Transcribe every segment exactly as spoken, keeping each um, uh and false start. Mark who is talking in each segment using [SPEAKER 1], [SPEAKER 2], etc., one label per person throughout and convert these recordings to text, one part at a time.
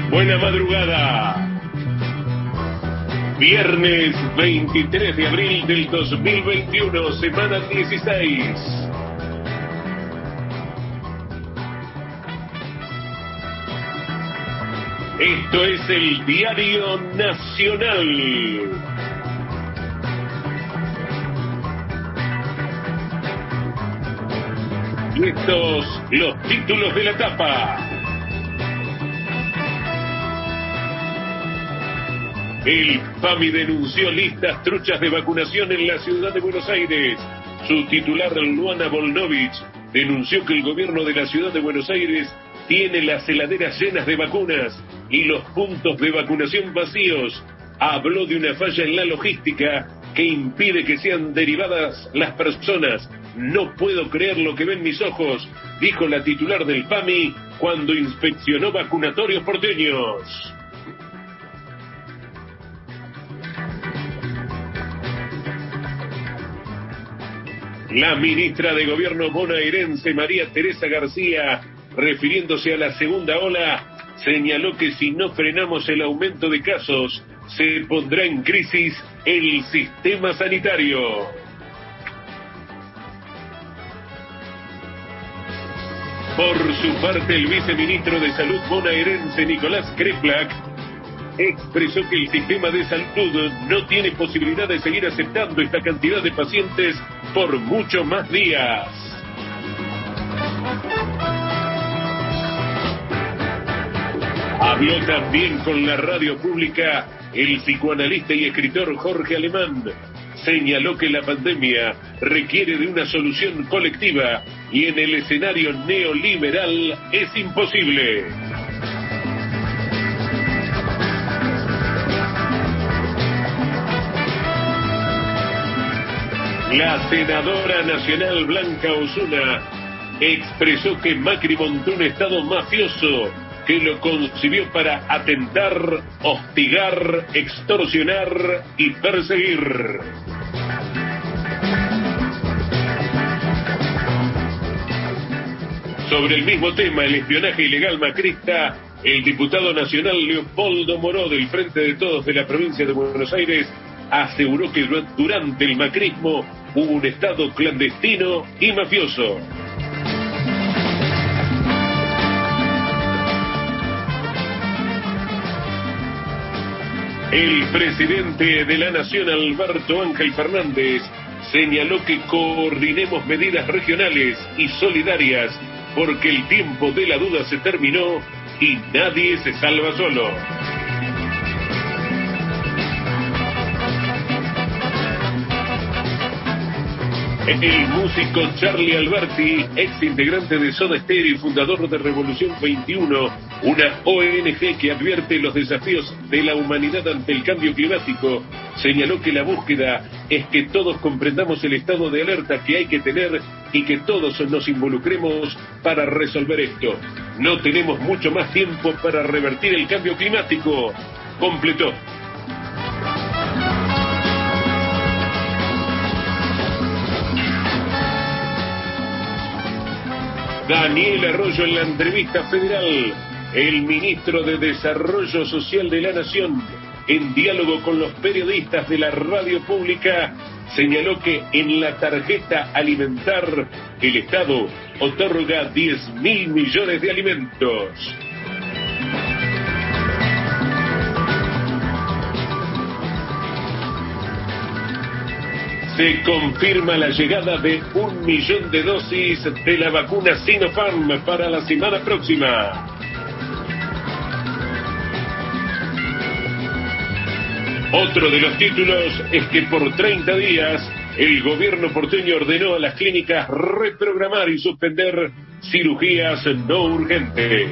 [SPEAKER 1] Buena madrugada. Viernes veintitrés de abril del dos mil veintiuno, semana dieciséis. Esto es el Diario Nacional. Y estos los títulos de la tapa. El PAMI denunció listas truchas de vacunación en la ciudad de Buenos Aires. Su titular, Luana Volnovich, denunció que el gobierno de la ciudad de Buenos Aires tiene las heladeras llenas de vacunas y los puntos de vacunación vacíos. Habló de una falla en la logística que impide que sean derivadas las personas. No puedo creer lo que ven mis ojos, dijo la titular del PAMI cuando inspeccionó vacunatorios porteños. La ministra de Gobierno bonaerense, María Teresa García, refiriéndose a la segunda ola, señaló que si no frenamos el aumento de casos, se pondrá en crisis el sistema sanitario. Por su parte, el viceministro de Salud bonaerense, Nicolás Kreplak, expresó que el sistema de salud no tiene posibilidad de seguir aceptando esta cantidad de pacientes por muchos más días. Habló también con la radio pública el psicoanalista y escritor Jorge Alemán. Señaló que la pandemia requiere de una solución colectiva y en el escenario neoliberal es imposible. La senadora nacional Blanca Osuna expresó que Macri montó un Estado mafioso que lo concibió para atentar, hostigar, extorsionar y perseguir. Sobre el mismo tema, el espionaje ilegal macrista, el diputado nacional Leopoldo Moró del Frente de Todos de la provincia de Buenos Aires aseguró que durante el macrismo hubo un Estado clandestino y mafioso. El presidente de la Nación, Alberto Ángel Fernández, señaló que coordinemos medidas regionales y solidarias porque el tiempo de la duda se terminó y nadie se salva solo. El músico Charly Alberti, ex integrante de Soda Stereo y fundador de Revolución veintiuno, una O N G que advierte los desafíos de la humanidad ante el cambio climático, señaló que la búsqueda es que todos comprendamos el estado de alerta que hay que tener y que todos nos involucremos para resolver esto. No tenemos mucho más tiempo para revertir el cambio climático, completó. Daniel Arroyo en la entrevista federal. El ministro de Desarrollo Social de la Nación, en diálogo con los periodistas de la radio pública, señaló que en la tarjeta alimentar el Estado otorga diez mil millones de alimentos. Se confirma la llegada de un millón de dosis de la vacuna Sinopharm para la semana próxima. Otro de los títulos es que por treinta días el gobierno porteño ordenó a las clínicas reprogramar y suspender cirugías no urgentes.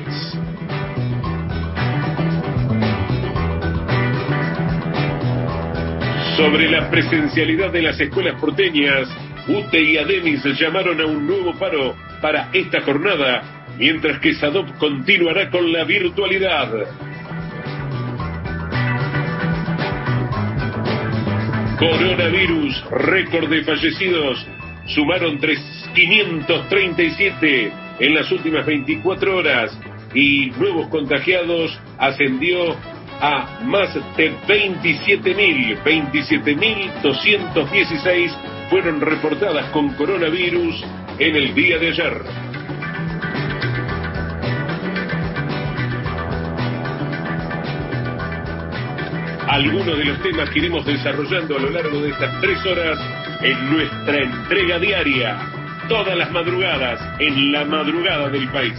[SPEAKER 1] Sobre la presencialidad de las escuelas porteñas, U T E y ADEMIS llamaron a un nuevo paro para esta jornada, mientras que SADOP continuará con la virtualidad. Coronavirus, récord de fallecidos, sumaron quinientos treinta y siete en las últimas veinticuatro horas. y nuevos contagiados ascendió a más de veintisiete mil, veintisiete mil doscientos dieciséis fueron reportadas con coronavirus en el día de ayer. Algunos de los temas que iremos desarrollando a lo largo de estas tres horas en nuestra entrega diaria, todas las madrugadas, en la madrugada del país.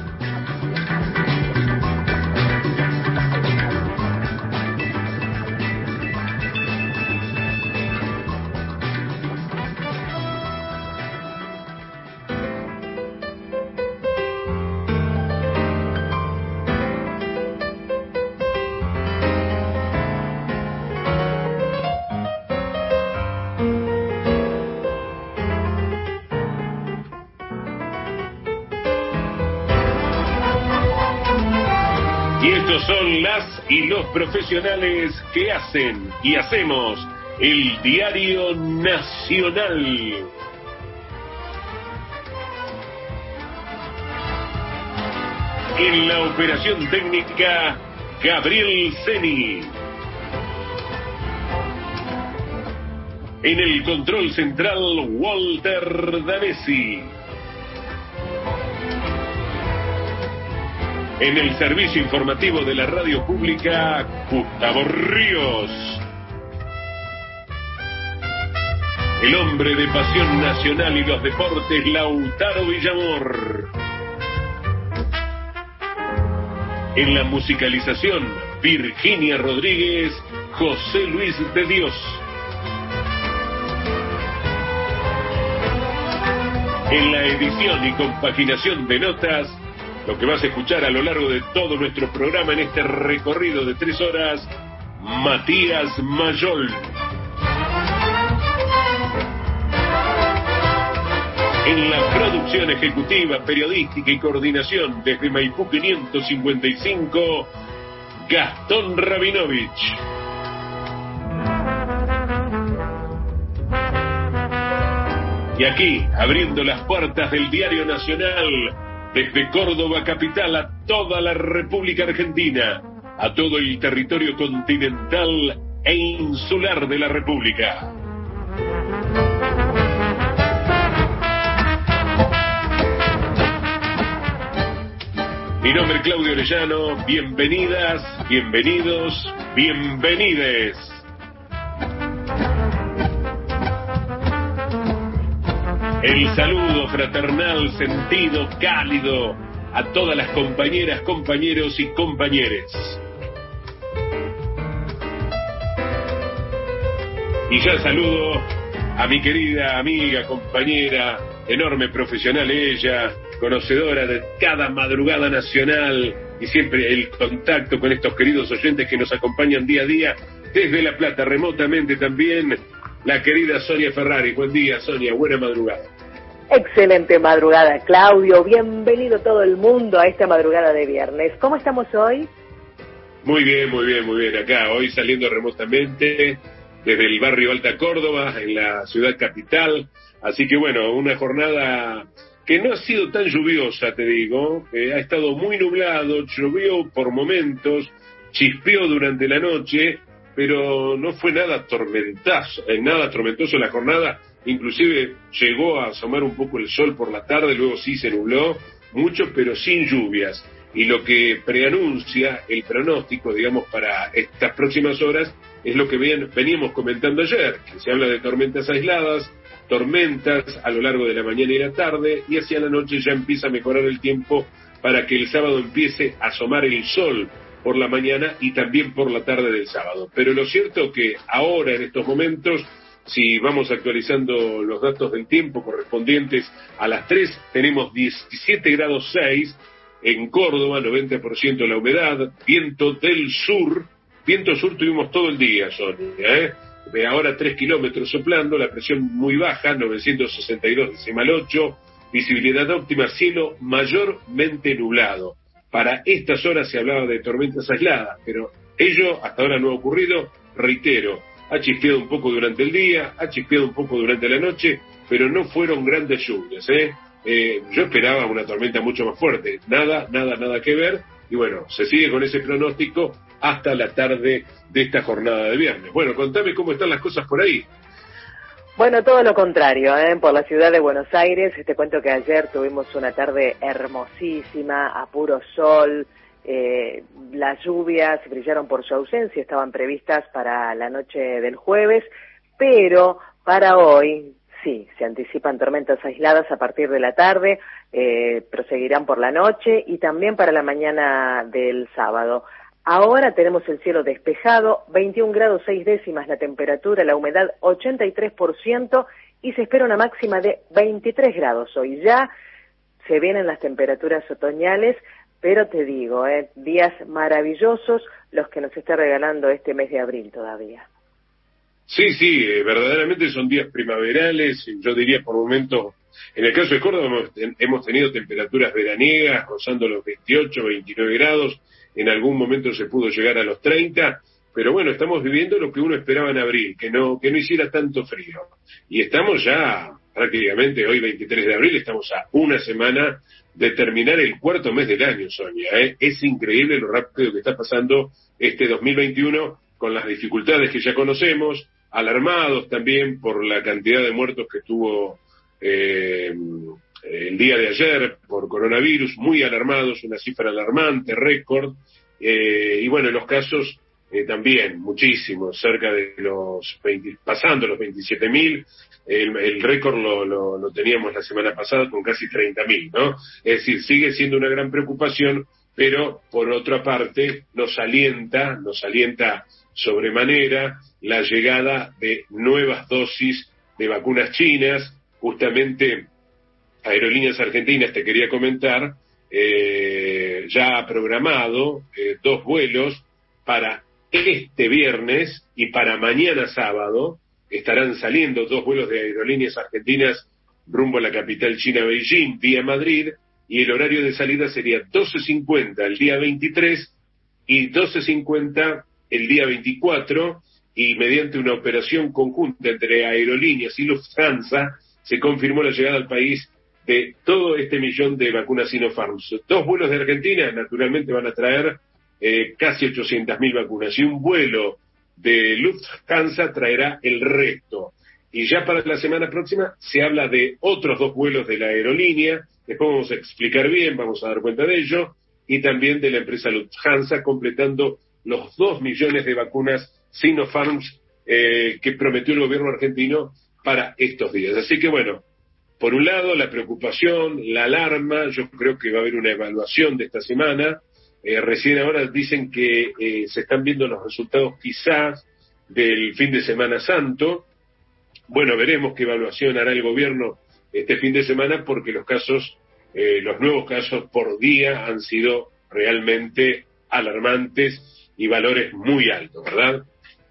[SPEAKER 1] Son las y los profesionales que hacen y hacemos el Diario Nacional. En la operación técnica, Gabriel Ceni. En el control central, Walter Danesi. En el servicio informativo de la radio pública, Gustavo Ríos. El hombre de pasión nacional y los deportes, Lautaro Villamor. En la musicalización, Virginia Rodríguez, José Luis de Dios. En la edición y compaginación de notas, lo que vas a escuchar a lo largo de todo nuestro programa en este recorrido de tres horas, Matías Mayol. En la producción ejecutiva, periodística y coordinación desde Maipú quinientos cincuenta y cinco, Gastón Rabinovich. Y aquí, abriendo las puertas del Diario Nacional, desde Córdoba capital a toda la República Argentina, a todo el territorio continental e insular de la República. Mi nombre es Claudio Orellano, bienvenidas, bienvenidos, bienvenides. El saludo fraternal, sentido, cálido a todas las compañeras, compañeros y compañeres. Y ya saludo a mi querida amiga, compañera, enorme profesional ella, conocedora de cada madrugada nacional y siempre el contacto con estos queridos oyentes que nos acompañan día a día desde La Plata, remotamente también, la querida Sonia Ferrari. Buen día, Sonia, buena madrugada.
[SPEAKER 2] Excelente madrugada, Claudio. Bienvenido todo el mundo a esta madrugada de viernes. ¿Cómo estamos hoy?
[SPEAKER 1] Muy bien, muy bien, muy bien. Acá, hoy saliendo remotamente desde el barrio Alta Córdoba, en la ciudad capital. Así que bueno, una jornada que no ha sido tan lluviosa, te digo. Eh, ha estado muy nublado, llovió por momentos, chispeó durante la noche, pero no fue nada tormentazo, eh, nada tormentoso la jornada. Inclusive llegó a asomar un poco el sol por la tarde, luego sí se nubló mucho, pero sin lluvias. Y lo que preanuncia el pronóstico, digamos, para estas próximas horas, es lo que ven, veníamos comentando ayer, que se habla de tormentas aisladas, tormentas a lo largo de la mañana y la tarde, y hacia la noche ya empieza a mejorar el tiempo para que el sábado empiece a asomar el sol por la mañana y también por la tarde del sábado. Pero lo cierto que ahora, en estos momentos, si vamos actualizando los datos del tiempo correspondientes a las tres, tenemos diecisiete grados seis en Córdoba, noventa por ciento la humedad, viento del sur, viento sur tuvimos todo el día, Sonia, ¿eh? Ahora tres kilómetros soplando, la presión muy baja, novecientos sesenta y dos decimal ocho, visibilidad óptima, cielo mayormente nublado. Para estas horas se hablaba de tormentas aisladas, pero ello hasta ahora no ha ocurrido, reitero. Ha chispeado un poco durante el día, ha chispeado un poco durante la noche, pero no fueron grandes lluvias, ¿eh? eh, yo esperaba una tormenta mucho más fuerte. Nada, nada, nada que ver. Y bueno, se sigue con ese pronóstico hasta la tarde de esta jornada de viernes. Bueno, contame cómo están las cosas por ahí.
[SPEAKER 2] Bueno, todo lo contrario, ¿eh? Por la ciudad de Buenos Aires. Te cuento que ayer tuvimos una tarde hermosísima, a puro sol. Eh, las lluvias brillaron por su ausencia, estaban previstas para la noche del jueves, pero para hoy, sí, se anticipan tormentas aisladas a partir de la tarde, eh, proseguirán por la noche y también para la mañana del sábado. Ahora tenemos el cielo despejado, veintiún grados seis décimas la temperatura, la humedad ochenta y tres por ciento y se espera una máxima de veintitrés grados hoy. Ya se vienen las temperaturas otoñales, pero te digo, eh, días maravillosos los que nos está regalando este mes de abril todavía.
[SPEAKER 1] Sí, sí, eh, verdaderamente son días primaverales, yo diría por momentos, en el caso de Córdoba hemos, hemos tenido temperaturas veraniegas, rozando los veintiocho, veintinueve grados, en algún momento se pudo llegar a los treinta, pero bueno, estamos viviendo lo que uno esperaba en abril, que no, que no hiciera tanto frío. Y estamos ya prácticamente, hoy veintitrés de abril, estamos a una semana de terminar el cuarto mes del año, Sonia, ¿eh? Es increíble lo rápido que está pasando este dos mil veintiuno, con las dificultades que ya conocemos, alarmados también por la cantidad de muertos que tuvo eh, el día de ayer por coronavirus, muy alarmados, una cifra alarmante, récord, eh, y bueno, los casos eh, también, muchísimos, cerca de los veinte, pasando los veintisiete mil, el, el récord lo, lo, lo teníamos la semana pasada con casi treinta mil, ¿no? Es decir, sigue siendo una gran preocupación, pero por otra parte nos alienta, nos alienta sobremanera la llegada de nuevas dosis de vacunas chinas. Justamente Aerolíneas Argentinas, te quería comentar, eh, ya ha programado eh, dos vuelos para este viernes y para mañana sábado. Estarán saliendo dos vuelos de Aerolíneas Argentinas rumbo a la capital china, Beijing, vía Madrid, y el horario de salida sería doce cincuenta el día veintitrés y doce cincuenta el día veinticuatro, y mediante una operación conjunta entre Aerolíneas y Lufthansa se confirmó la llegada al país de todo este millón de vacunas Sinopharm. Dos vuelos de Argentina naturalmente van a traer eh, casi ochocientas mil vacunas, y un vuelo de Lufthansa traerá el resto. Y ya para la semana próxima se habla de otros dos vuelos de la aerolínea, después vamos a explicar bien, vamos a dar cuenta de ello, y también de la empresa Lufthansa, completando los dos millones de vacunas Sinopharm eh, que prometió el gobierno argentino para estos días. Así que bueno, por un lado la preocupación, la alarma, yo creo que va a haber una evaluación de esta semana, eh, recién ahora dicen que eh, se están viendo los resultados quizás del fin de Semana Santo. Bueno, veremos qué evaluación hará el gobierno este fin de semana, porque los casos, eh, los nuevos casos por día han sido realmente alarmantes y valores muy altos, ¿verdad?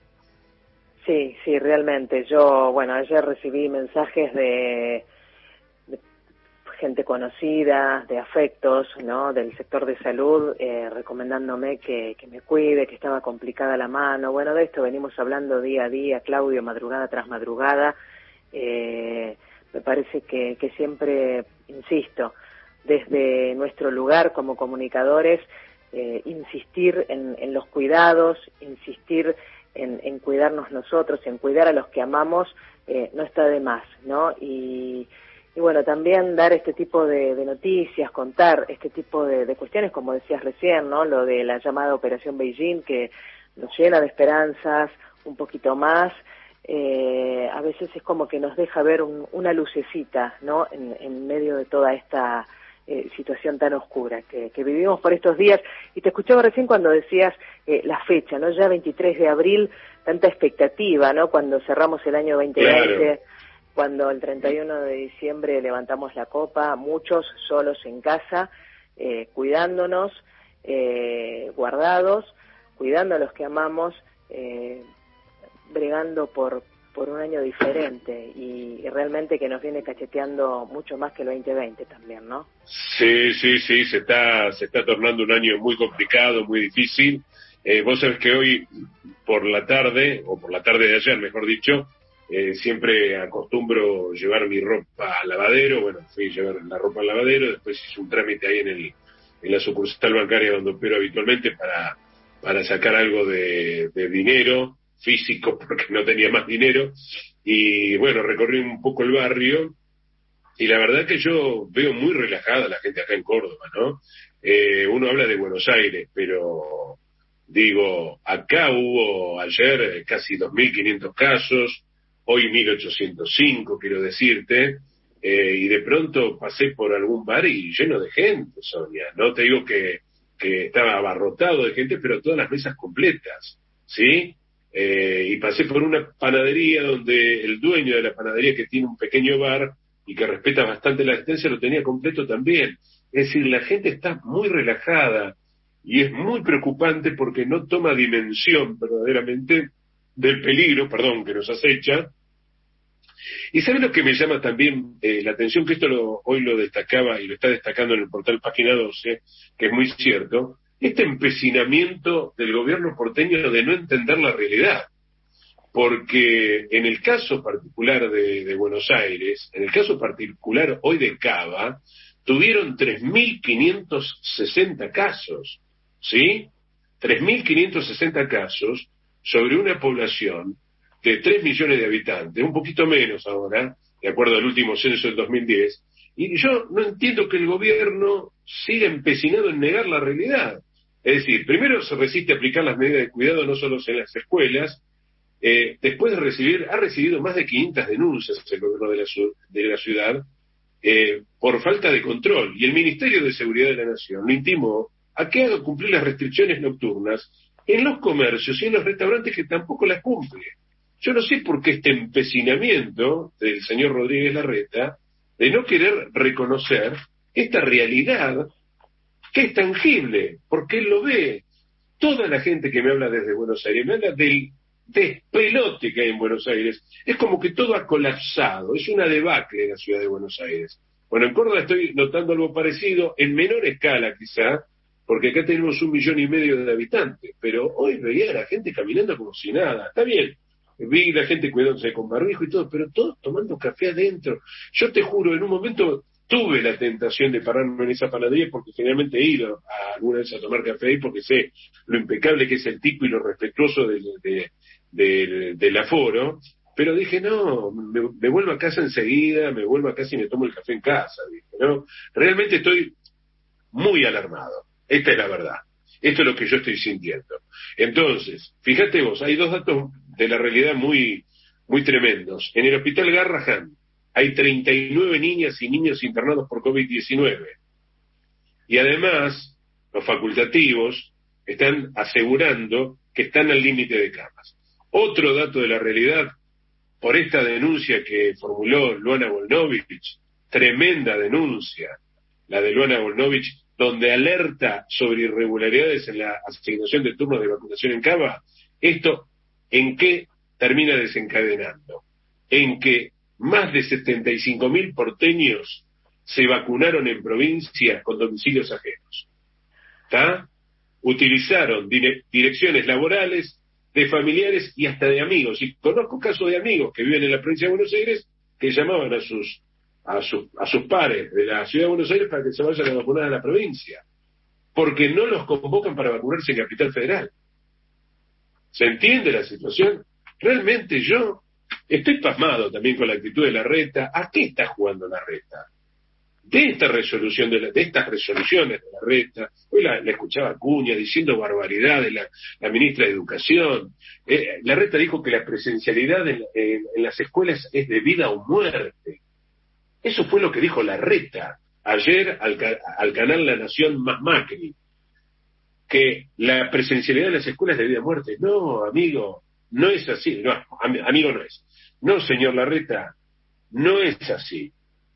[SPEAKER 2] Sí, sí, realmente. Yo, bueno, ayer recibí mensajes de, de gente conocida, de afectos, ¿no?, del sector de salud, eh, recomendándome que, que me cuide, que estaba complicada la mano. Bueno, de esto venimos hablando día a día, Claudio, madrugada tras madrugada. Eh, me parece que, que siempre, insisto, desde nuestro lugar como comunicadores, eh, insistir en, en los cuidados, insistir en, en cuidarnos nosotros, en cuidar a los que amamos, eh, no está de más, ¿no? Y, y bueno, también dar este tipo de, de noticias, contar este tipo de, de cuestiones, como decías recién, ¿no?, lo de la llamada Operación Beijing, que nos llena de esperanzas un poquito más. Eh, a veces es como que nos deja ver un, una lucecita, ¿no?, en, en medio de toda esta eh, situación tan oscura que, que vivimos por estos días. Y te escuchaba recién cuando decías eh, la fecha, ¿no?, ya veintitrés de abril, tanta expectativa, ¿no?, cuando cerramos el año veinte veinte, claro, cuando el treinta y uno de diciembre levantamos la copa, muchos solos en casa, eh, cuidándonos, eh, guardados, cuidando a los que amamos, eh, bregando por por un año diferente y, y realmente que nos viene cacheteando mucho más que el veinte veinte también, ¿no?
[SPEAKER 1] Sí, sí, sí, se está se está tornando un año muy complicado, muy difícil. Eh, vos sabés que hoy por la tarde, o por la tarde de ayer, mejor dicho, eh, siempre acostumbro llevar mi ropa al lavadero. Bueno, fui a llevar la ropa al lavadero, después hice un trámite ahí en el en la sucursal bancaria donde opero habitualmente para, para sacar algo de, de dinero físico, porque no tenía más dinero, y bueno, recorrí un poco el barrio, y la verdad que yo veo muy relajada a la gente acá en Córdoba, ¿no? Eh, uno habla de Buenos Aires, pero digo, acá hubo ayer casi dos mil quinientos casos, hoy mil ochocientos cinco, quiero decirte, eh, y de pronto pasé por algún bar y lleno de gente, Sonia. No te digo que, que estaba abarrotado de gente, pero todas las mesas completas, ¿sí? Eh, y pasé por una panadería donde el dueño de la panadería, que tiene un pequeño bar y que respeta bastante la distancia, lo tenía completo también. Es decir, la gente está muy relajada y es muy preocupante porque no toma dimensión verdaderamente del peligro, perdón, que nos acecha. Y ¿sabe lo que me llama también eh, la atención? Que esto lo, hoy lo destacaba y lo está destacando en el portal Página doce, que es muy cierto, este empecinamiento del gobierno porteño de no entender la realidad. Porque en el caso particular de, de Buenos Aires, en el caso particular hoy de Cava, tuvieron tres mil quinientos sesenta casos, ¿sí? tres mil quinientos sesenta casos sobre una población de tres millones de habitantes, un poquito menos ahora, de acuerdo al último censo del dos mil diez, y yo no entiendo que el gobierno siga empecinado en negar la realidad. Es decir, primero se resiste a aplicar las medidas de cuidado no solo en las escuelas. Eh, después de recibir, ha recibido más de quinientas denuncias el gobierno de la, de la ciudad eh, por falta de control, y el Ministerio de Seguridad de la Nación lo intimó a que haga cumplir las restricciones nocturnas en los comercios y en los restaurantes, que tampoco las cumple. Yo no sé por qué este empecinamiento del señor Rodríguez Larreta de no querer reconocer esta realidad que es tangible, porque él lo ve. Toda la gente que me habla desde Buenos Aires me habla del despelote que hay en Buenos Aires. Es como que todo ha colapsado, es una debacle en la ciudad de Buenos Aires. Bueno, en Córdoba estoy notando algo parecido, en menor escala quizá, porque acá tenemos un millón y medio de habitantes, pero hoy veía a la gente caminando como si nada. Está bien, vi la gente cuidándose con barbijo y todo, pero todos tomando café adentro. Yo te juro, en un momento tuve la tentación de pararme en esa panadería, porque generalmente he ido a alguna vez a tomar café ahí, porque sé lo impecable que es el tipo y lo respetuoso de, de, de, del aforo, pero dije, no, me, me vuelvo a casa enseguida, me vuelvo a casa y me tomo el café en casa, dije, ¿no? Realmente estoy muy alarmado, esta es la verdad, esto es lo que yo estoy sintiendo. Entonces, fíjate vos, hay dos datos de la realidad muy, muy tremendos. En el hospital Garrahan hay treinta y nueve niñas y niños internados por COVID diecinueve. Y además, los facultativos están asegurando que están al límite de camas. Otro dato de la realidad, por esta denuncia que formuló Luana Volnovich, tremenda denuncia, la de Luana Volnovich, donde alerta sobre irregularidades en la asignación de turnos de vacunación en Cava. ¿Esto en qué termina desencadenando? En que más de setenta y cinco mil porteños se vacunaron en provincia con domicilios ajenos. ¿Está? Utilizaron dire- direcciones laborales, de familiares y hasta de amigos. Y conozco casos de amigos que viven en la provincia de Buenos Aires que llamaban a sus a sus a sus pares de la ciudad de Buenos Aires para que se vayan a vacunar a la provincia, porque no los convocan para vacunarse en Capital Federal. ¿Se entiende la situación? Realmente yo estoy pasmado también con la actitud de Larreta. ¿A qué está jugando Larreta? De esta resolución, de, la, de estas resoluciones de Larreta, hoy la, la escuchaba Acuña diciendo barbaridades, la, la ministra de Educación. Eh, Larreta dijo que la presencialidad en, en, en las escuelas es de vida o muerte. Eso fue lo que dijo Larreta ayer al, al canal La Nación más Macri, que la presencialidad de las escuelas es de vida o muerte. No, amigo, no es así. No, am, amigo no es. No, señor Larreta, no es así.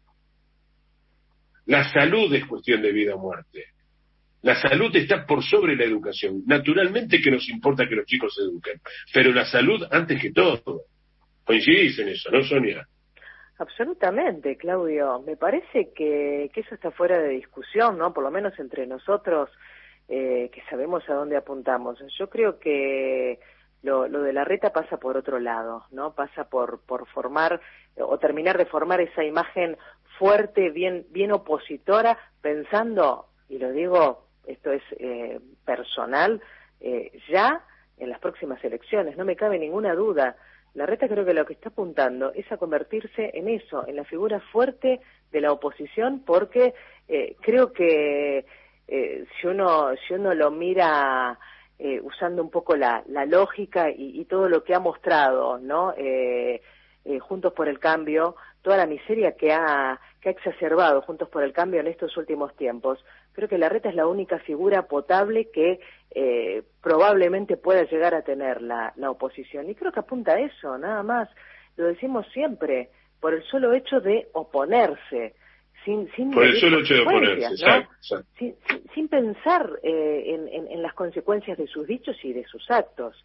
[SPEAKER 1] La salud es cuestión de vida o muerte. La salud está por sobre la educación. Naturalmente que nos importa que los chicos se eduquen, pero la salud antes que todo. Coincidís en eso, ¿no, Sonia?
[SPEAKER 2] Absolutamente, Claudio. Me parece que, que eso está fuera de discusión, ¿no? Por lo menos entre nosotros, eh, que sabemos a dónde apuntamos. Yo creo que lo, lo de Larreta pasa por otro lado, ¿no? Pasa por, por formar o terminar de formar esa imagen fuerte, bien, bien opositora, pensando, y lo digo, esto es eh, personal, eh, ya en las próximas elecciones, no me cabe ninguna duda. Larreta creo que lo que está apuntando es a convertirse en eso, en la figura fuerte de la oposición, porque eh, creo que eh, si uno si uno lo mira eh, usando un poco la, la lógica y, y todo lo que ha mostrado, ¿no? Eh, eh, Juntos por el Cambio, toda la miseria que ha que ha exacerbado Juntos por el Cambio en estos últimos tiempos, creo que Larreta es la única figura potable que eh, probablemente pueda llegar a tener la, la oposición. Y creo que apunta a eso, nada más. Lo decimos siempre, por el solo hecho de oponerse, sin, sin
[SPEAKER 1] por el solo hecho de oponerse,
[SPEAKER 2] ¿no?
[SPEAKER 1] exacto, exacto.
[SPEAKER 2] Sin, sin, sin pensar eh, en, en, en las consecuencias de sus dichos y de sus actos.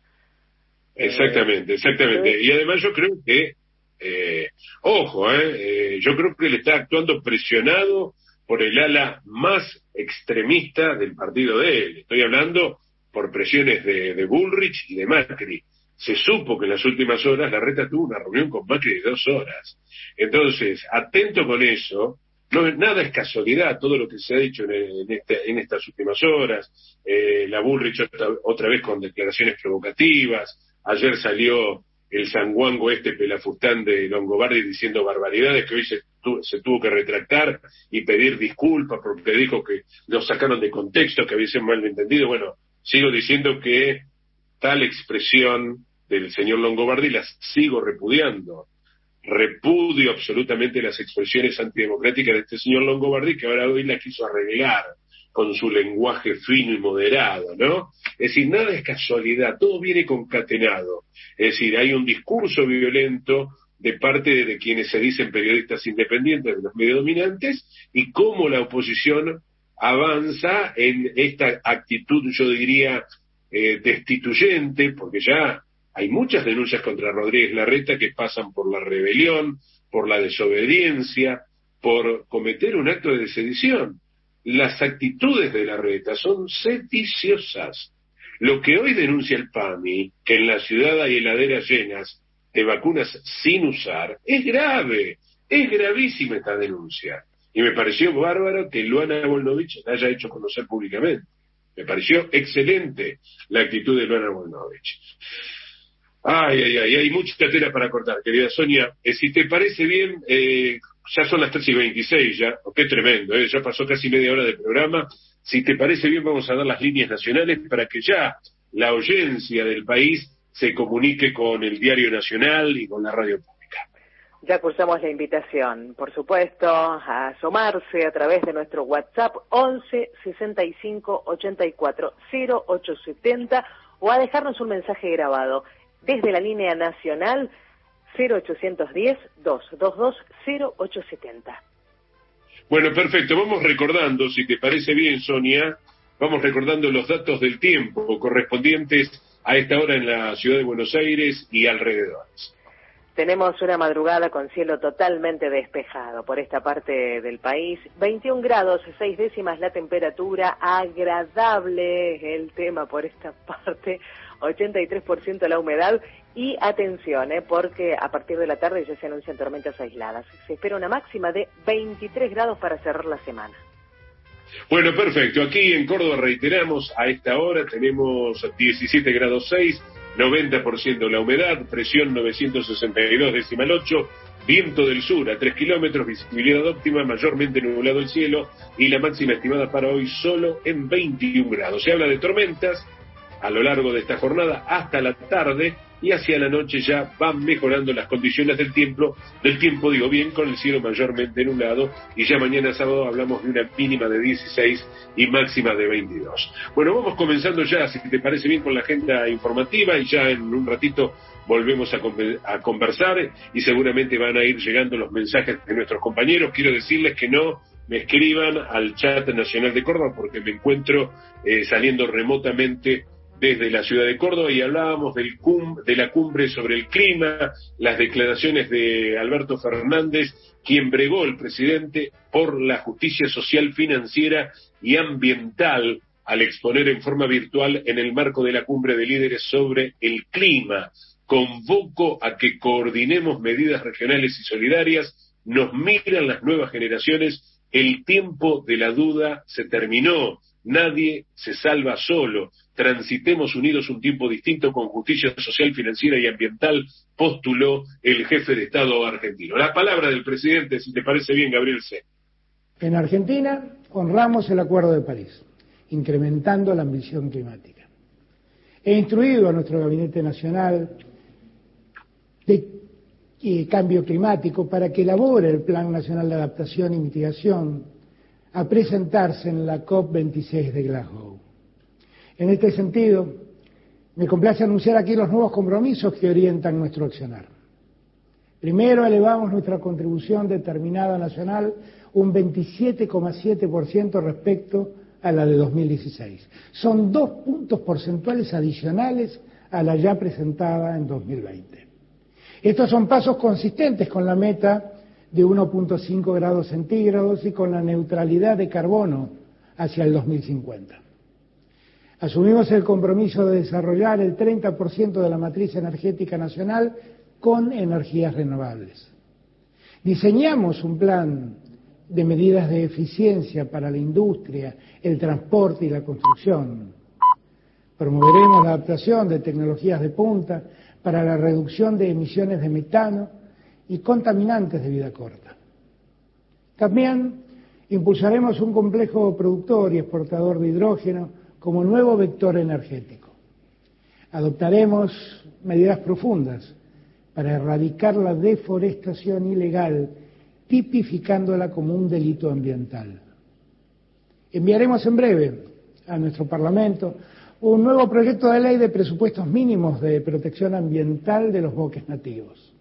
[SPEAKER 1] Exactamente, exactamente.
[SPEAKER 2] Eh,
[SPEAKER 1] y además yo creo que, eh, ojo, eh, eh, yo creo que él está actuando presionado por el ala más extremista del partido de él. Estoy hablando por presiones de, de Bullrich y de Macri. Se supo que en las últimas horas Larreta tuvo una reunión con Macri de dos horas. Entonces, atento con eso, no, nada es casualidad, todo lo que se ha dicho en, en, este, en estas últimas horas, eh, la Bullrich otra, otra vez con declaraciones provocativas, ayer salió el sanguango este pelafustán de Longobardi diciendo barbaridades que hoy se, tu, se tuvo que retractar y pedir disculpas porque dijo que lo sacaron de contexto, que había sido mal entendido. Bueno, sigo diciendo que tal expresión del señor Longobardi la sigo repudiando. Repudio absolutamente las expresiones antidemocráticas de este señor Longobardi, que ahora hoy las quiso arreglar con su lenguaje fino y moderado, ¿no? Es decir, nada es casualidad, todo viene concatenado. Es decir, hay un discurso violento de parte de quienes se dicen periodistas independientes de los medios dominantes, y cómo la oposición avanza en esta actitud, yo diría, eh, destituyente, porque ya hay muchas denuncias contra Rodríguez Larreta que pasan por la rebelión, por la desobediencia, por cometer un acto de sedición. Las actitudes de Larreta son sediciosas. Lo que hoy denuncia el PAMI, que en la ciudad hay heladeras llenas de vacunas sin usar, es grave, es gravísima esta denuncia. Y me pareció bárbaro que Luana Volnovich la haya hecho conocer públicamente. Me pareció excelente la actitud de Luana Volnovich. Ay, ay, ay, hay mucha tela para cortar, querida Sonia. Eh, si te parece bien, eh, ya son las tres y veintiséis ya, oh, qué tremendo, eh, ya pasó casi media hora de programa. Si te parece bien, vamos a dar las líneas nacionales para que ya la audiencia del país se comunique con el Diario Nacional y con la radio pública.
[SPEAKER 2] Ya cursamos la invitación, por supuesto, a asomarse a través de nuestro WhatsApp once sesenta y cinco ochenta y cuatro cero ocho setenta o a dejarnos un mensaje grabado desde la línea nacional cero ochocientos diez, doscientos veintidós, cero ocho setenta.
[SPEAKER 1] Bueno, perfecto. Vamos recordando, si te parece bien, Sonia, vamos recordando los datos del tiempo correspondientes a esta hora en la ciudad de Buenos Aires y alrededores.
[SPEAKER 2] Tenemos una madrugada con cielo totalmente despejado por esta parte del país. veintiún grados, seis décimas la temperatura, agradable el tema por esta parte, ochenta y tres por ciento la humedad. Y atención, eh, porque a partir de la tarde ya se anuncian tormentas aisladas. Se espera una máxima de veintitrés grados para cerrar la semana.
[SPEAKER 1] Bueno, perfecto. Aquí en Córdoba, reiteramos, a esta hora tenemos diecisiete grados seis, noventa por ciento la humedad, presión novecientos sesenta y dos decimal ocho, viento del sur a tres kilómetros, visibilidad óptima, mayormente nublado el cielo, y la máxima estimada para hoy solo en veintiún grados. Se habla de tormentas a lo largo de esta jornada hasta la tarde, y hacia la noche ya van mejorando las condiciones del tiempo, del tiempo digo bien, con el cielo mayormente nublado, y ya mañana sábado hablamos de una mínima de dieciséis y máxima de veintidós. Bueno, vamos comenzando ya, si te parece bien, con la agenda informativa, y ya en un ratito volvemos a, a conversar, y seguramente van a ir llegando los mensajes de nuestros compañeros. Quiero decirles que no me escriban al chat nacional de Córdoba, porque me encuentro eh, saliendo remotamente desde la ciudad de Córdoba, y hablábamos del cum, de la cumbre sobre el clima, las declaraciones de Alberto Fernández, quien bregó, el presidente, por la justicia social, financiera y ambiental al exponer en forma virtual en el marco de la cumbre de líderes sobre el clima. Convoco a que coordinemos medidas regionales y solidarias. Nos miran las nuevas generaciones. El tiempo de la duda se terminó. Nadie se salva solo. Transitemos unidos un tiempo distinto con justicia social, financiera y ambiental, postuló el jefe de Estado argentino. La palabra del presidente, si te parece bien, Gabriel C.
[SPEAKER 3] En Argentina honramos el Acuerdo de París, incrementando la ambición climática. He instruido a nuestro Gabinete Nacional de eh, Cambio Climático para que elabore el Plan Nacional de Adaptación y Mitigación a presentarse en la COP veintiséis de Glasgow. En este sentido, me complace anunciar aquí los nuevos compromisos que orientan nuestro accionar. Primero, elevamos nuestra contribución determinada nacional un veintisiete coma siete por ciento respecto a la de dos mil dieciséis. Son dos puntos porcentuales adicionales a la ya presentada en dos mil veinte. Estos son pasos consistentes con la meta de uno punto cinco grados centígrados y con la neutralidad de carbono hacia el dos mil cincuenta. Asumimos el compromiso de desarrollar el treinta por ciento de la matriz energética nacional con energías renovables. Diseñamos un plan de medidas de eficiencia para la industria, el transporte y la construcción. Promoveremos la adaptación de tecnologías de punta para la reducción de emisiones de metano y contaminantes de vida corta. También impulsaremos un complejo productor y exportador de hidrógeno como nuevo vector energético. Adoptaremos medidas profundas para erradicar la deforestación ilegal, tipificándola como un delito ambiental. Enviaremos en breve a nuestro Parlamento un nuevo proyecto de ley de presupuestos mínimos de protección ambiental de los bosques nativos.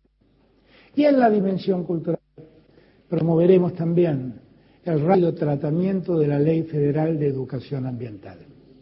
[SPEAKER 3] Y en la dimensión cultural promoveremos también el rápido tratamiento de la Ley Federal de Educación Ambiental.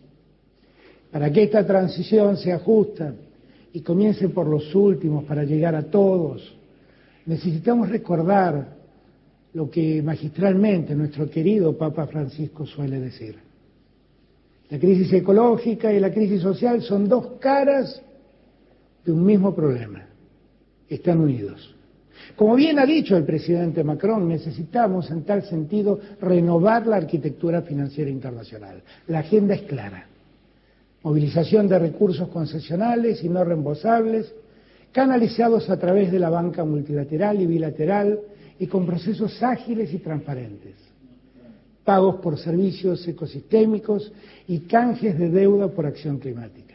[SPEAKER 3] Para que esta transición sea justa y comience por los últimos para llegar a todos, necesitamos recordar lo que magistralmente nuestro querido Papa Francisco suele decir. La crisis ecológica y la crisis social son dos caras de un mismo problema. Están unidos. Como bien ha dicho el presidente Macron, necesitamos en tal sentido renovar la arquitectura financiera internacional. La agenda es clara. Movilización de recursos concesionales y no reembolsables, canalizados a través de la banca multilateral y bilateral y con procesos ágiles y transparentes. Pagos por servicios ecosistémicos y canjes de deuda por acción climática.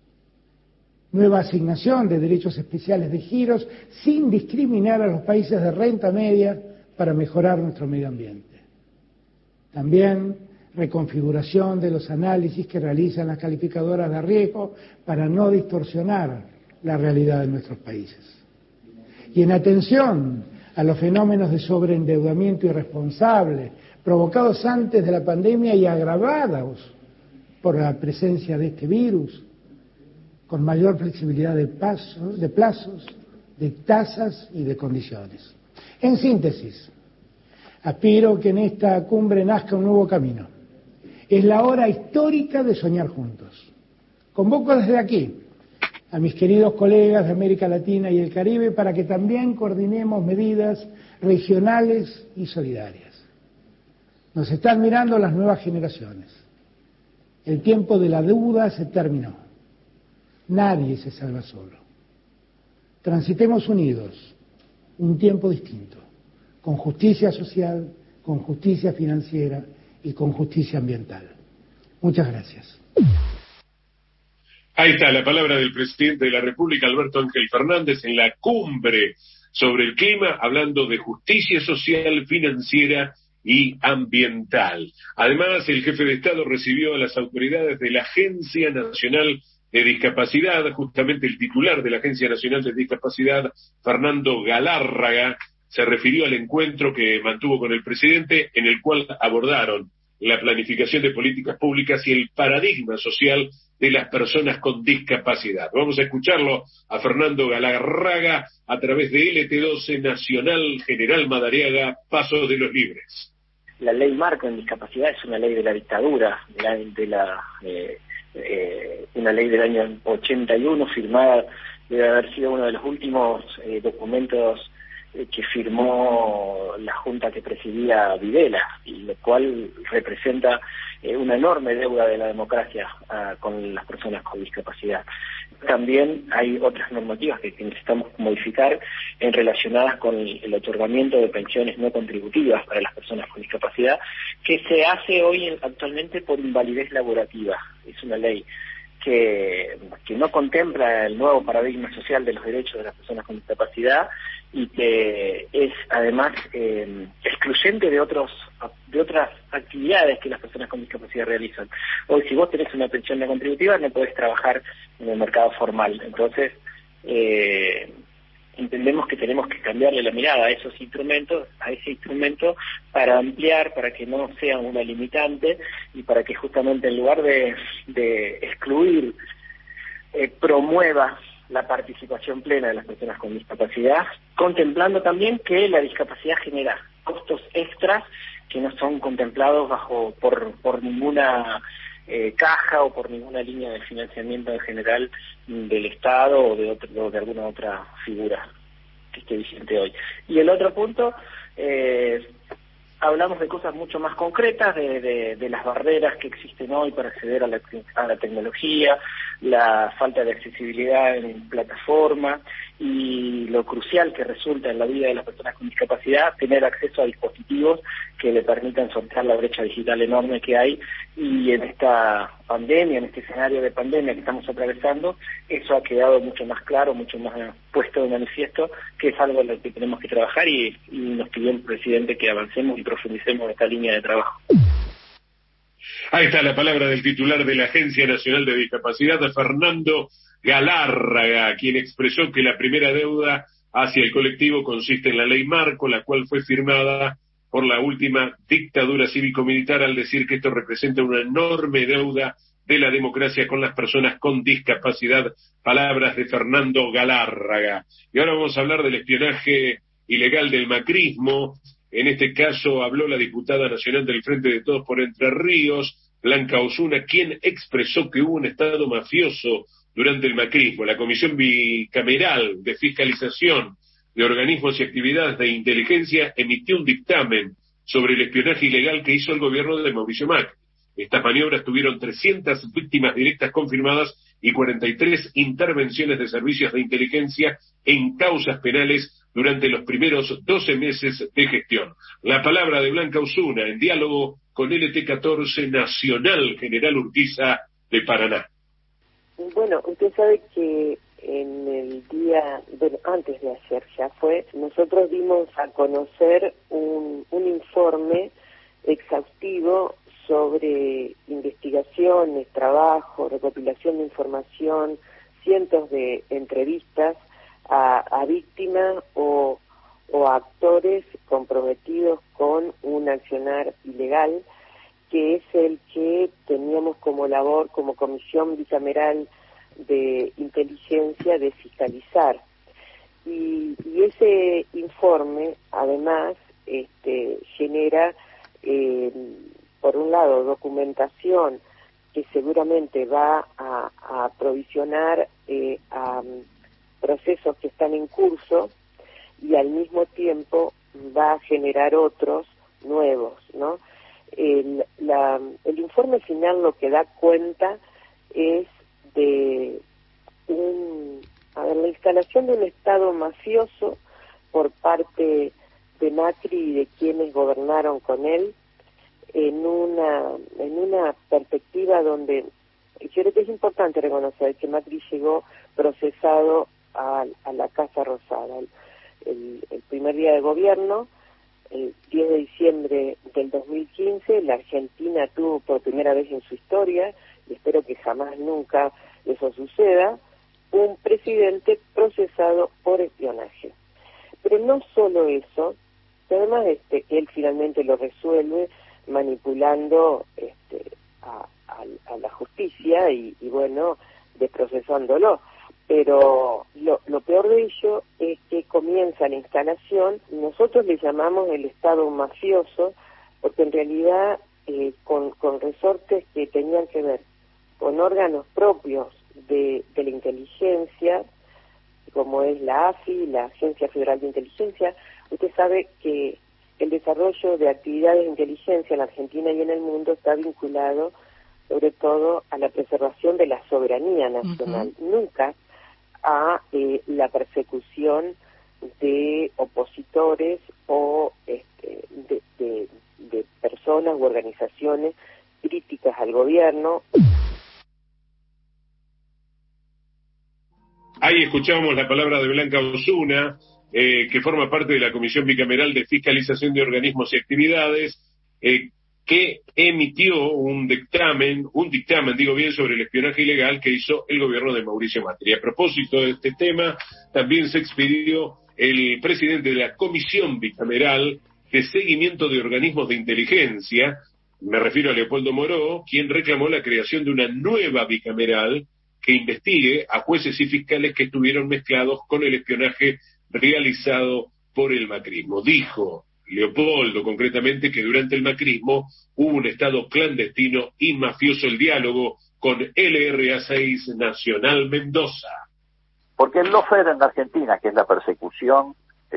[SPEAKER 3] Nueva asignación de derechos especiales de giros sin discriminar a los países de renta media para mejorar nuestro medio ambiente. También reconfiguración de los análisis que realizan las calificadoras de riesgo para no distorsionar la realidad de nuestros países. Y en atención a los fenómenos de sobreendeudamiento irresponsable provocados antes de la pandemia y agravados por la presencia de este virus, con mayor flexibilidad de, pasos, de plazos, de tasas y de condiciones. En síntesis, aspiro que en esta cumbre nazca un nuevo camino. Es la hora histórica de soñar juntos. Convoco desde aquí a mis queridos colegas de América Latina y el Caribe para que también coordinemos medidas regionales y solidarias. Nos están mirando las nuevas generaciones. El tiempo de la duda se terminó. Nadie se salva solo. Transitemos unidos un tiempo distinto, con justicia social, con justicia financiera y con justicia ambiental. Muchas gracias.
[SPEAKER 1] Ahí está la palabra del presidente de la República, Alberto Ángel Fernández, en la cumbre sobre el clima, hablando de justicia social, financiera y ambiental. Además, el jefe de Estado recibió a las autoridades de la Agencia Nacional de Discapacidad. Justamente el titular de la Agencia Nacional de Discapacidad, Fernando Galárraga, se refirió al encuentro que mantuvo con el presidente, en el cual abordaron la planificación de políticas públicas y el paradigma social de las personas con discapacidad. Vamos a escucharlo a Fernando Galárraga a través de L T doce Nacional General Madariaga, Paso de los Libres.
[SPEAKER 4] la ley marco en discapacidad es una ley de la dictadura, de la, de la eh, eh, una ley del año ochenta y uno, firmada, debe haber sido uno de los últimos eh, documentos eh, que firmó la junta que presidía Videla, y lo cual representa eh, una enorme deuda de la democracia uh, con las personas con discapacidad. También hay otras normativas que, que necesitamos modificar en relacionadas con el, el otorgamiento de pensiones no contributivas para las personas con discapacidad, que se hace hoy en, actualmente por invalidez laborativa. Es una ley que, que no contempla el nuevo paradigma social de los derechos de las personas con discapacidad y que es además eh, excluyente de otros de otras actividades que las personas con discapacidad realizan. Hoy, si vos tenés una pensión no contributiva, no podés trabajar en el mercado formal. Entonces, eh, entendemos que tenemos que cambiarle la mirada a esos instrumentos, a ese instrumento, para ampliar, para que no sea una limitante y para que justamente en lugar de, de excluir, eh, promueva la participación plena de las personas con discapacidad, contemplando también que la discapacidad genera costos extras que no son contemplados bajo por, por ninguna eh, caja o por ninguna línea de financiamiento en general del Estado o de, otro, o de alguna otra figura que esté vigente hoy. Y el otro punto, eh, hablamos de cosas mucho más concretas, de, de, de las barreras que existen hoy para acceder a la, a la tecnología, la falta de accesibilidad en plataforma y lo crucial que resulta en la vida de las personas con discapacidad tener acceso a dispositivos que le permitan sortear la brecha digital enorme que hay, y en esta pandemia, en este escenario de pandemia que estamos atravesando, eso ha quedado mucho más claro, mucho más puesto de manifiesto, que es algo en lo que tenemos que trabajar, y, y nos pidió el presidente que avancemos y profundicemos en esta línea de trabajo.
[SPEAKER 1] Ahí está la palabra del titular de la Agencia Nacional de Discapacidad, Fernando Galárraga, quien expresó que la primera deuda hacia el colectivo consiste en la ley marco, la cual fue firmada por la última dictadura cívico-militar, al decir que esto representa una enorme deuda de la democracia con las personas con discapacidad. Palabras de Fernando Galárraga. Y ahora vamos a hablar del espionaje ilegal del macrismo. En este caso habló la diputada nacional del Frente de Todos por Entre Ríos, Blanca Osuna, quien expresó que hubo un estado mafioso durante el macrismo. La Comisión Bicameral de Fiscalización de Organismos y Actividades de Inteligencia emitió un dictamen sobre el espionaje ilegal que hizo el gobierno de Mauricio Macri. Estas maniobras tuvieron trescientas víctimas directas confirmadas y cuarenta y tres intervenciones de servicios de inteligencia en causas penales durante los primeros doce meses de gestión. La palabra de Blanca Osuna en diálogo con L T catorce Nacional General Urquiza de Paraná.
[SPEAKER 2] Bueno, usted sabe que en el día, bueno, antes de ayer ya fue, nosotros dimos a conocer un, un informe exhaustivo sobre investigaciones, trabajo, recopilación de información, cientos de entrevistas a, a víctimas o, o a actores comprometidos con un accionar ilegal, que es el que teníamos como labor, como Comisión Bicameral de Inteligencia, de fiscalizar. Y, y ese informe, además, este, genera, eh, por un lado, documentación que seguramente va a, a provisionar eh, a um, procesos que están en curso, y al mismo tiempo va a generar otros nuevos, ¿no? El, la, el informe final lo que da cuenta es de un, a ver, la instalación de un Estado mafioso por parte de Macri y de quienes gobernaron con él, en una en una perspectiva donde yo creo que es importante reconocer que Macri llegó procesado a, a la Casa Rosada. El, el, el primer día de gobierno, el diez de diciembre del dos mil quince, la Argentina tuvo por primera vez en su historia, y espero que jamás nunca eso suceda, un presidente procesado por espionaje. Pero no solo eso, además este, él finalmente lo resuelve manipulando este, a, a, a la justicia y, y bueno, desprocesándolo. Pero lo, lo peor de ello es que comienza la instalación, nosotros le llamamos el Estado mafioso,
[SPEAKER 5] porque en realidad eh, con, con resortes que tenían que ver con órganos propios de, de la inteligencia, como es la A F I, la Agencia Federal de Inteligencia. Usted sabe que el desarrollo de actividades de inteligencia en la Argentina y en el mundo está vinculado sobre todo a la preservación de la soberanía nacional, uh-huh. nunca a eh, la persecución de opositores o este, de, de, de personas u organizaciones críticas al gobierno.
[SPEAKER 1] Ahí escuchamos la palabra de Blanca Osuna, eh, que forma parte de la Comisión Bicameral de Fiscalización de Organismos y Actividades, eh, que emitió un dictamen, un dictamen, digo bien, sobre el espionaje ilegal que hizo el gobierno de Mauricio Macri. A propósito de este tema, también se expidió el presidente de la Comisión Bicameral de Seguimiento de Organismos de Inteligencia, me refiero a Leopoldo Moró, quien reclamó la creación de una nueva bicameral que investigue a jueces y fiscales que estuvieron mezclados con el espionaje realizado por el macrismo. Dijo Leopoldo, concretamente, que durante el macrismo hubo un estado clandestino y mafioso, el diálogo con L R A seis Nacional Mendoza.
[SPEAKER 6] Porque el lawfare en la Argentina, que es la persecución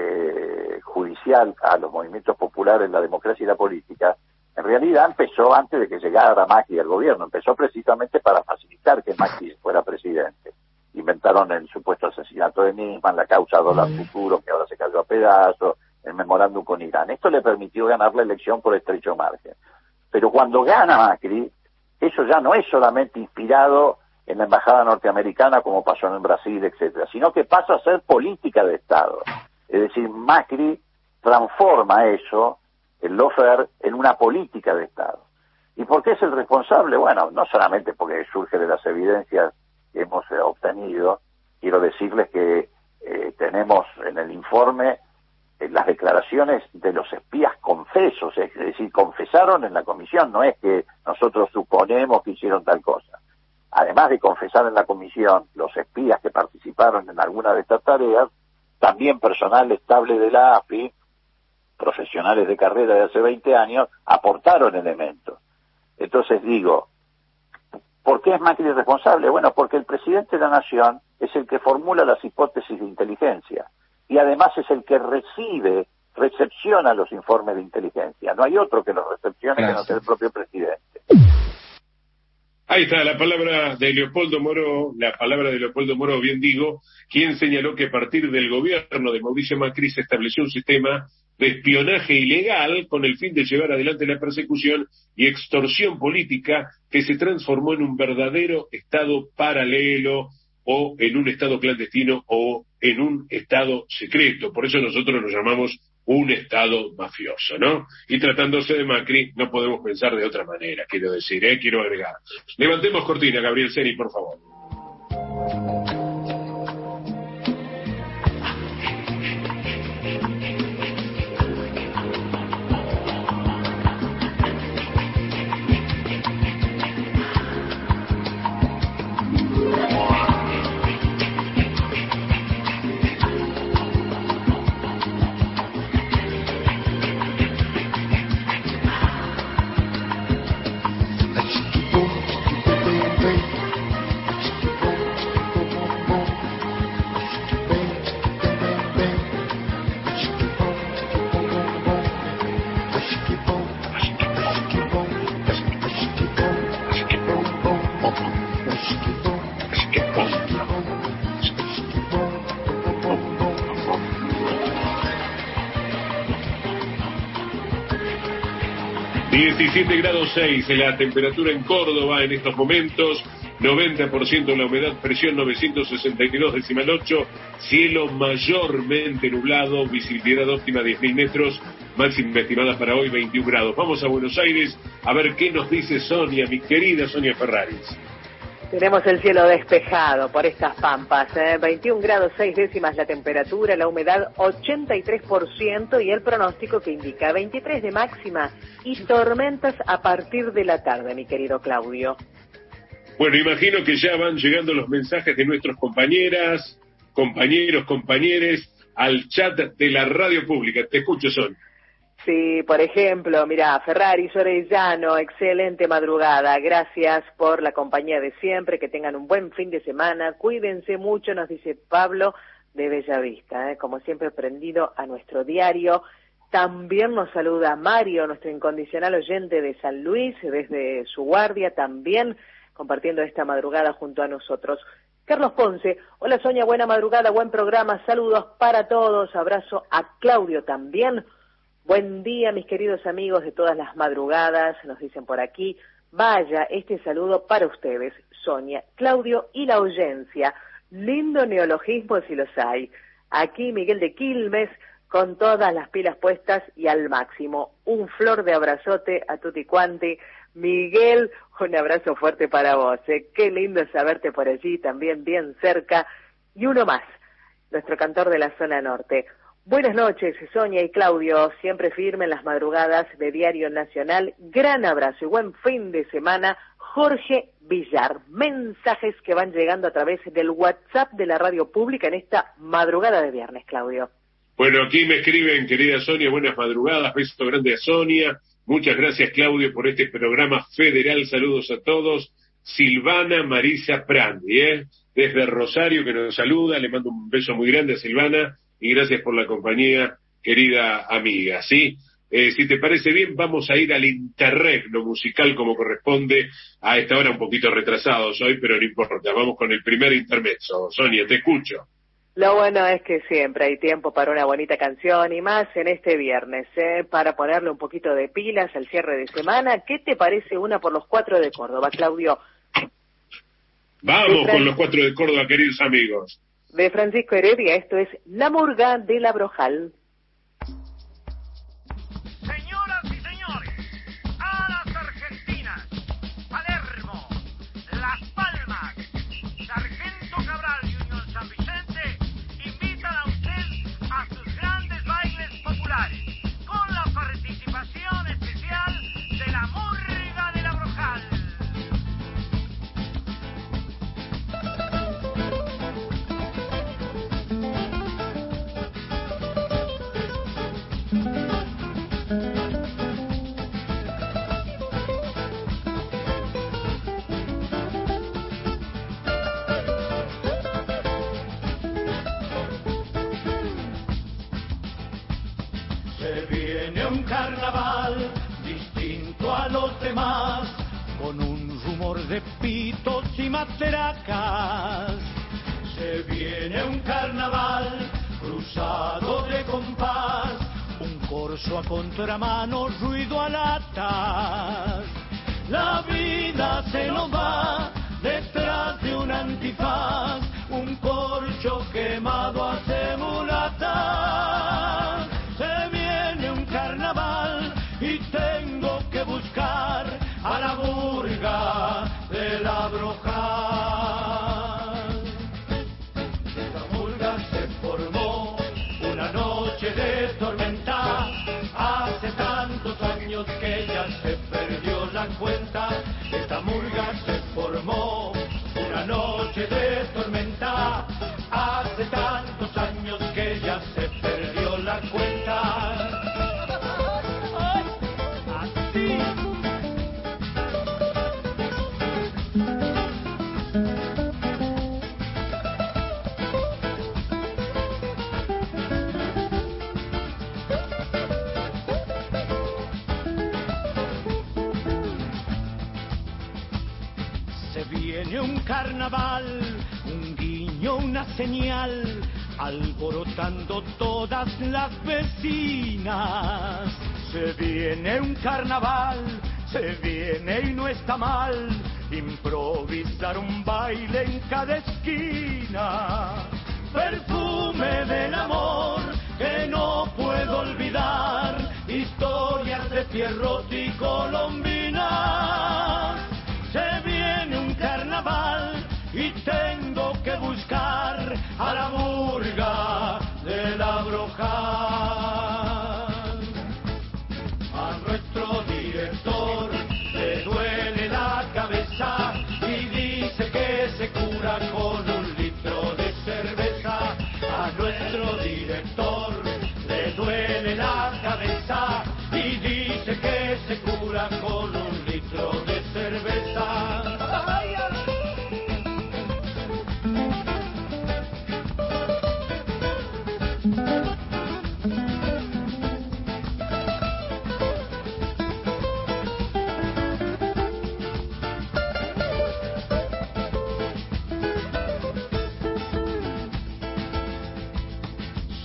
[SPEAKER 6] eh, judicial a los movimientos populares, la democracia y la política, en realidad empezó antes de que llegara Macri al gobierno, empezó precisamente para facilitar que Macri fuera presidente. Inventaron el supuesto asesinato de Nisman, la causa dólar futuro, que ahora se cayó a pedazos, el memorándum con Irán. Esto le permitió ganar la elección por estrecho margen. Pero cuando gana Macri, eso ya no es solamente inspirado en la embajada norteamericana como pasó en Brasil, etcétera, sino que pasa a ser política de Estado. Es decir, Macri transforma eso, el lawfare, en una política de Estado. ¿Y por qué es el responsable? Bueno, no solamente porque surge de las evidencias que hemos eh, obtenido, quiero decirles que eh, tenemos en el informe eh, las declaraciones de los espías confesos, es decir, confesaron en la comisión, no es que nosotros suponemos que hicieron tal cosa. Además de confesar en la comisión, los espías que participaron en alguna de estas tareas, también personal estable de la A F I, profesionales de carrera de hace veinte años, aportaron elementos. Entonces digo, ¿por qué es Macri responsable? Bueno, porque el presidente de la Nación es el que formula las hipótesis de inteligencia y además es el que recibe, recepciona los informes de inteligencia. No hay otro que los recepcione Gracias. Que no sea el propio presidente.
[SPEAKER 1] Ahí está la palabra de Leopoldo Moró, la palabra de Leopoldo Moró, bien digo, quien señaló que a partir del gobierno de Mauricio Macri se estableció un sistema de espionaje ilegal con el fin de llevar adelante la persecución y extorsión política que se transformó en un verdadero estado paralelo o en un estado clandestino o en un estado secreto. Por eso nosotros lo llamamos un estado mafioso, ¿no? Y tratándose de Macri no podemos pensar de otra manera, quiero decir, ¿eh? Quiero agregar. Levantemos cortina, Gabriel Ceni, por favor. diecisiete grados seis la temperatura en Córdoba en estos momentos, noventa por ciento la humedad, presión novecientos sesenta y dos decimal ocho, cielo mayormente nublado, visibilidad óptima diez mil metros, máxima estimada para hoy veintiún grados. Vamos a Buenos Aires a ver qué nos dice Sonia, mi querida Sonia Ferraris.
[SPEAKER 2] Tenemos el cielo despejado por estas pampas, ¿eh? veintiún grados seis décimas la temperatura, la humedad ochenta y tres por ciento y el pronóstico que indica veintitrés de máxima y tormentas a partir de la tarde, mi querido Claudio.
[SPEAKER 1] Bueno, imagino que ya van llegando los mensajes de nuestras compañeras, compañeros, compañeres al chat de la radio pública. Te escucho, Sonia.
[SPEAKER 2] Sí, por ejemplo, mirá, Ferrari, Orellano, excelente madrugada, gracias por la compañía de siempre, que tengan un buen fin de semana, cuídense mucho, nos dice Pablo de Bellavista, ¿eh? Como siempre prendido a nuestro diario. También nos saluda Mario, nuestro incondicional oyente de San Luis, desde su guardia, también compartiendo esta madrugada junto a nosotros. Carlos Ponce, hola Sonia, buena madrugada, buen programa, saludos para todos, abrazo a Claudio también. Buen día, mis queridos amigos de todas las madrugadas, nos dicen por aquí. Vaya, este saludo para ustedes, Sonia, Claudio y la oyencia. Lindo neologismo si los hay. Aquí Miguel de Quilmes, con todas las pilas puestas y al máximo. Un flor de abrazote a tutti quanti. Miguel, un abrazo fuerte para vos. ¿eh? Qué lindo saberte por allí, también bien cerca. Y uno más, nuestro cantor de la zona norte. Buenas noches, Sonia y Claudio, siempre firme en las madrugadas de Diario Nacional. Gran abrazo y buen fin de semana. Jorge Villar, mensajes que van llegando a través del WhatsApp de la radio pública en esta madrugada de viernes, Claudio.
[SPEAKER 1] Bueno, aquí me escriben, querida Sonia, buenas madrugadas, beso grande a Sonia. Muchas gracias, Claudio, por este programa federal. Saludos a todos. Silvana Marisa Prandi, ¿eh? desde Rosario, que nos saluda. Le mando un beso muy grande a Silvana. Y gracias por la compañía, querida amiga, ¿sí? Eh, si te parece bien, vamos a ir al interregno musical como corresponde, a esta hora un poquito retrasados hoy, pero no importa, vamos con el primer intermezzo. Sonia, te escucho.
[SPEAKER 2] Lo bueno es que siempre hay tiempo para una bonita canción, y más en este viernes, ¿eh? para ponerle un poquito de pilas al cierre de semana. ¿Qué te parece una por los cuatro de Córdoba, Claudio?
[SPEAKER 1] Vamos con los cuatro de Córdoba, queridos amigos.
[SPEAKER 2] De Francisco Heredia, esto es La Murga de la Brojal.
[SPEAKER 7] Señoras y señores, a las Argentinas, Palermo, Las Palmas, Sargento Cabral y Unión San Vicente invitan a usted a sus grandes bailes populares, con la participación especial de La Murga de la Brojal. Carnaval distinto a los demás, con un rumor de pitos y materacas. Se viene un carnaval cruzado de compás, un corso a contramano, ruido a latas. La vida se nos va detrás de un antifaz, un corcho quemado hace mulata. Se viene un carnaval y tengo que buscar a la murga de la Brojal. La murga se formó una noche de tormenta, hace tantos años que ya se perdió la cuenta. Esta murga se formó una noche de tormenta, hace tantos años que ya se perdió la cuenta. Ay, así. Se viene un carnaval, un guiño, una señal, alborotando todas las vecinas. Se viene un carnaval, se viene y no está mal, improvisar un baile en cada esquina. Perfume del amor que no puedo olvidar, historias de Pierrotti y Colombina. Se viene un carnaval y tengo que buscar a la murga de la Brojal. A nuestro director le duele la cabeza y dice que se cura con un litro de cerveza. A nuestro director le duele la cabeza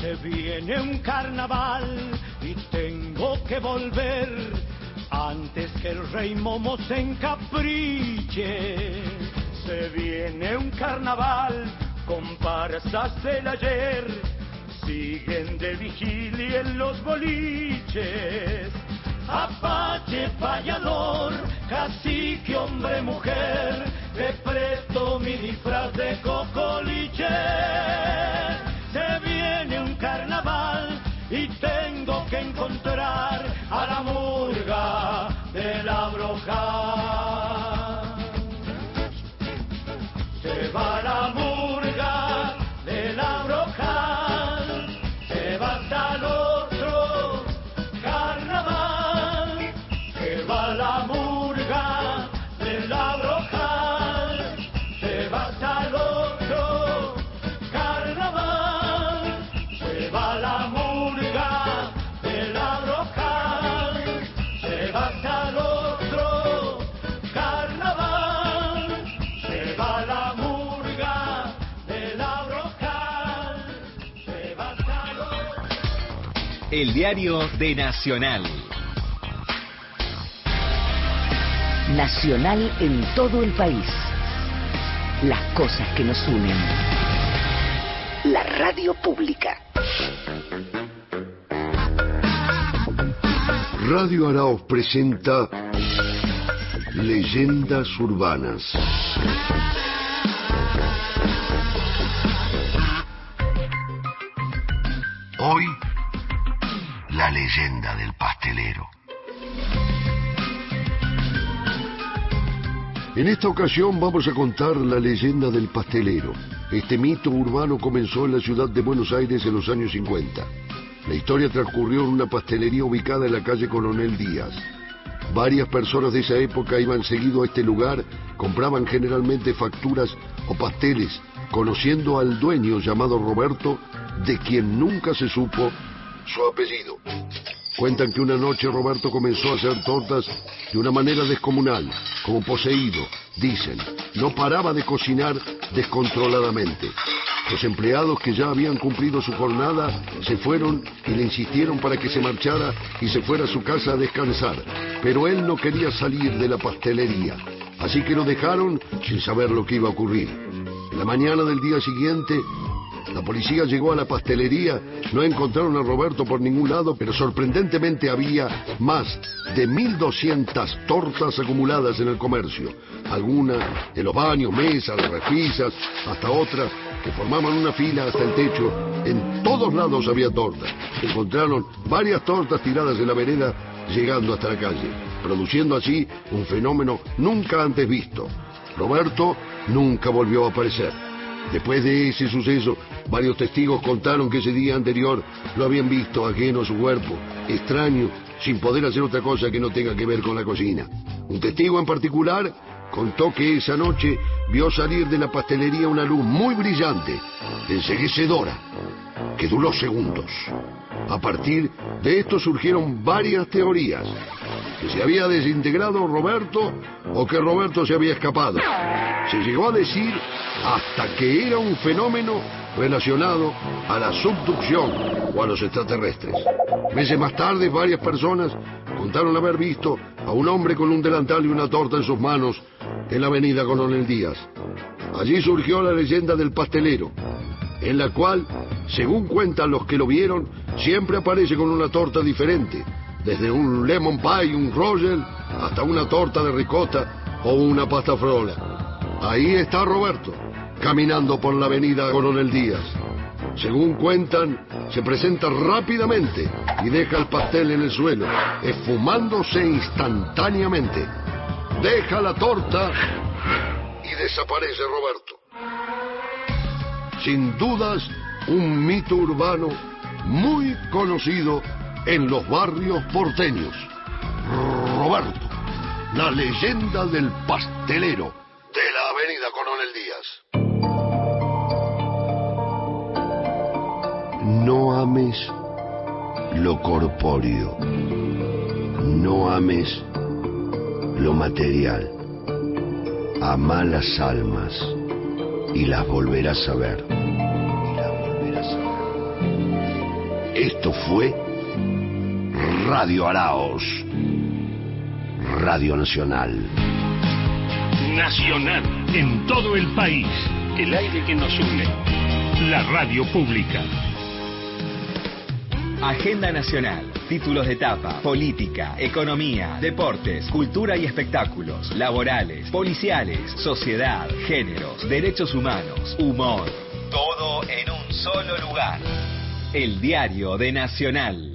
[SPEAKER 7] Se viene un carnaval y tengo que volver antes que el rey Momo se encapriche. Se viene un carnaval, comparsas del ayer siguen de vigilia en los boliches. Apache, payador, cacique, hombre, mujer, te presto mi disfraz de cocoliche. Se viene un carnaval y tengo que encontrar a la murga de la Broja. Se va la murga de la Broja, se va hasta el otro carnaval. Se va la murga de la Broja, se va hasta el otro carnaval. Se va la murga de la Broja, se va hasta el otro carnaval. Se va la murga de la Broja, se va hasta el otro.
[SPEAKER 8] El diario de Nacional.
[SPEAKER 9] Nacional en todo el país. Las cosas que nos unen. La radio pública.
[SPEAKER 10] Radio Arauz presenta Leyendas Urbanas. Hoy, la leyenda del pastelero. En esta ocasión vamos a contar la leyenda del pastelero. Este mito urbano comenzó en la ciudad de Buenos Aires en los años cincuenta. La historia transcurrió en una pastelería ubicada en la calle Coronel Díaz. Varias personas de esa época iban seguido a este lugar, compraban generalmente facturas o pasteles, conociendo al dueño llamado Roberto, de quien nunca se supo su apellido. Cuentan que una noche Roberto comenzó a hacer tortas de una manera descomunal, como poseído, dicen. No paraba de cocinar descontroladamente. Los empleados que ya habían cumplido su jornada se fueron y le insistieron para que se marchara y se fuera a su casa a descansar. Pero él no quería salir de la pastelería, así que lo dejaron sin saber lo que iba a ocurrir. En la mañana del día siguiente, la policía llegó a la pastelería, no encontraron a Roberto por ningún lado, pero sorprendentemente había más de mil doscientas tortas acumuladas en el comercio. Algunas en los baños, mesas, repisas, hasta otras que formaban una fila hasta el techo. En todos lados había tortas. Encontraron varias tortas tiradas en la vereda, llegando hasta la calle, produciendo así un fenómeno nunca antes visto. Roberto nunca volvió a aparecer. Después de ese suceso, varios testigos contaron que ese día anterior lo habían visto ajeno a su cuerpo, extraño, sin poder hacer otra cosa que no tenga que ver con la cocina. Un testigo en particular contó que esa noche vio salir de la pastelería una luz muy brillante, enceguecedora, que duró segundos. A partir de esto surgieron varias teorías: que se había desintegrado Roberto o que Roberto se había escapado. Se llegó a decir hasta que era un fenómeno relacionado a la subducción o a los extraterrestres. Meses más tarde, varias personas contaron haber visto a un hombre con un delantal y una torta en sus manos en la avenida Coronel Díaz. Allí surgió la leyenda del pastelero, en la cual, según cuentan los que lo vieron, siempre aparece con una torta diferente, desde un lemon pie, un royal, hasta una torta de ricota o una pasta frola. Ahí está Roberto, caminando por la avenida Coronel Díaz. Según cuentan, se presenta rápidamente y deja el pastel en el suelo, esfumándose instantáneamente. Deja la torta y desaparece Roberto. Sin dudas, un mito urbano muy conocido en los barrios porteños. Roberto, la leyenda del pastelero de la avenida Coronel Díaz. No ames lo corpóreo, no ames lo material. Amá las almas y las volverás a ver. Y las volverás a ver. Esto fue Radio Araos, Radio Nacional.
[SPEAKER 1] Nacional, en todo el país. El aire que nos une. La radio pública.
[SPEAKER 8] Agenda Nacional. Títulos de etapa, política, economía, deportes, cultura y espectáculos, laborales, policiales, sociedad, géneros, derechos humanos, humor. Todo en un solo lugar. El diario de Nacional.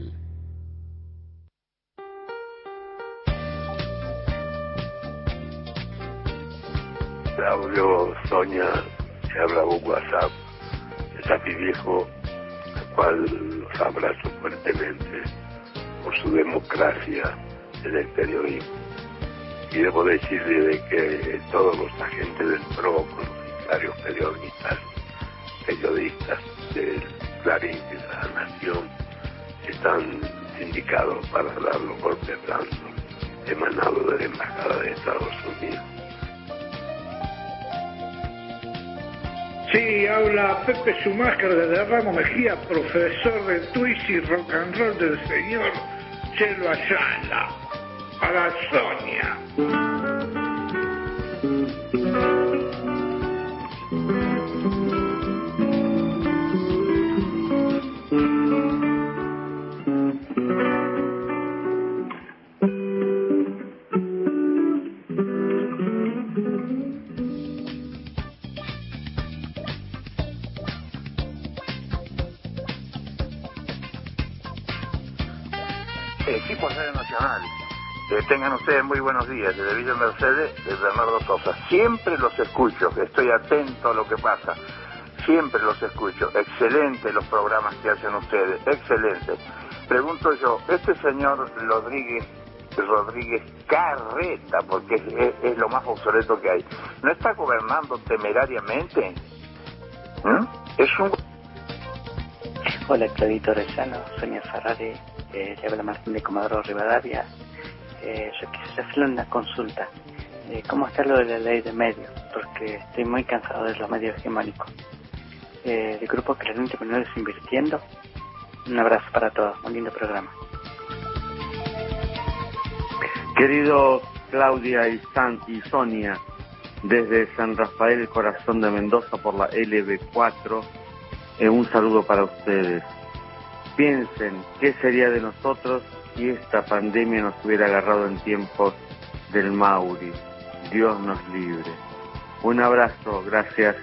[SPEAKER 11] Claudio, Sonia, se habla un WhatsApp. Está mi viejo, al cual los abrazo fuertemente por su democracia en el periodismo. Y debo decirle de que todos los agentes del P R O, comunitarios, periodistas, periodistas del Clarín y de la Nación, están sindicados para dar los golpes blandos emanados de la Embajada de Estados Unidos.
[SPEAKER 12] Sí, habla Pepe Schumacher desde Ramos Mejía, profesor de twist y rock and roll del señor Chelo Ayala. Para Sonia.
[SPEAKER 13] Equipo Radio Nacional. Que tengan ustedes muy buenos días. Desde Villa Mercedes, de Bernardo Sosa. Siempre los escucho, que estoy atento a lo que pasa. Siempre los escucho. Excelente los programas que hacen ustedes. Excelente. Pregunto yo, este señor Rodríguez, Rodríguez Carreta, porque es, es, es lo más obsoleto que hay, ¿no está gobernando temerariamente? ¿Mm? Es un...
[SPEAKER 14] Hola, Claudito Orellano, Sonia Ferrari, eh, le habla Martín de Comodoro Rivadavia. Eh, yo quisiera hacerle una consulta. Eh, ¿Cómo está lo de la ley de medios? Porque estoy muy cansado de los medios hegemónicos. Eh, el grupo Clarín terminó desinvirtiendo. Un abrazo para todos, un lindo programa.
[SPEAKER 15] Querido Claudia y, San, y Sonia, desde San Rafael, corazón de Mendoza, por la L B cuatro, eh, un saludo para ustedes. Piensen, ¿qué sería de nosotros si esta pandemia nos hubiera agarrado en tiempos del Mauri? Dios nos libre. Un abrazo, gracias.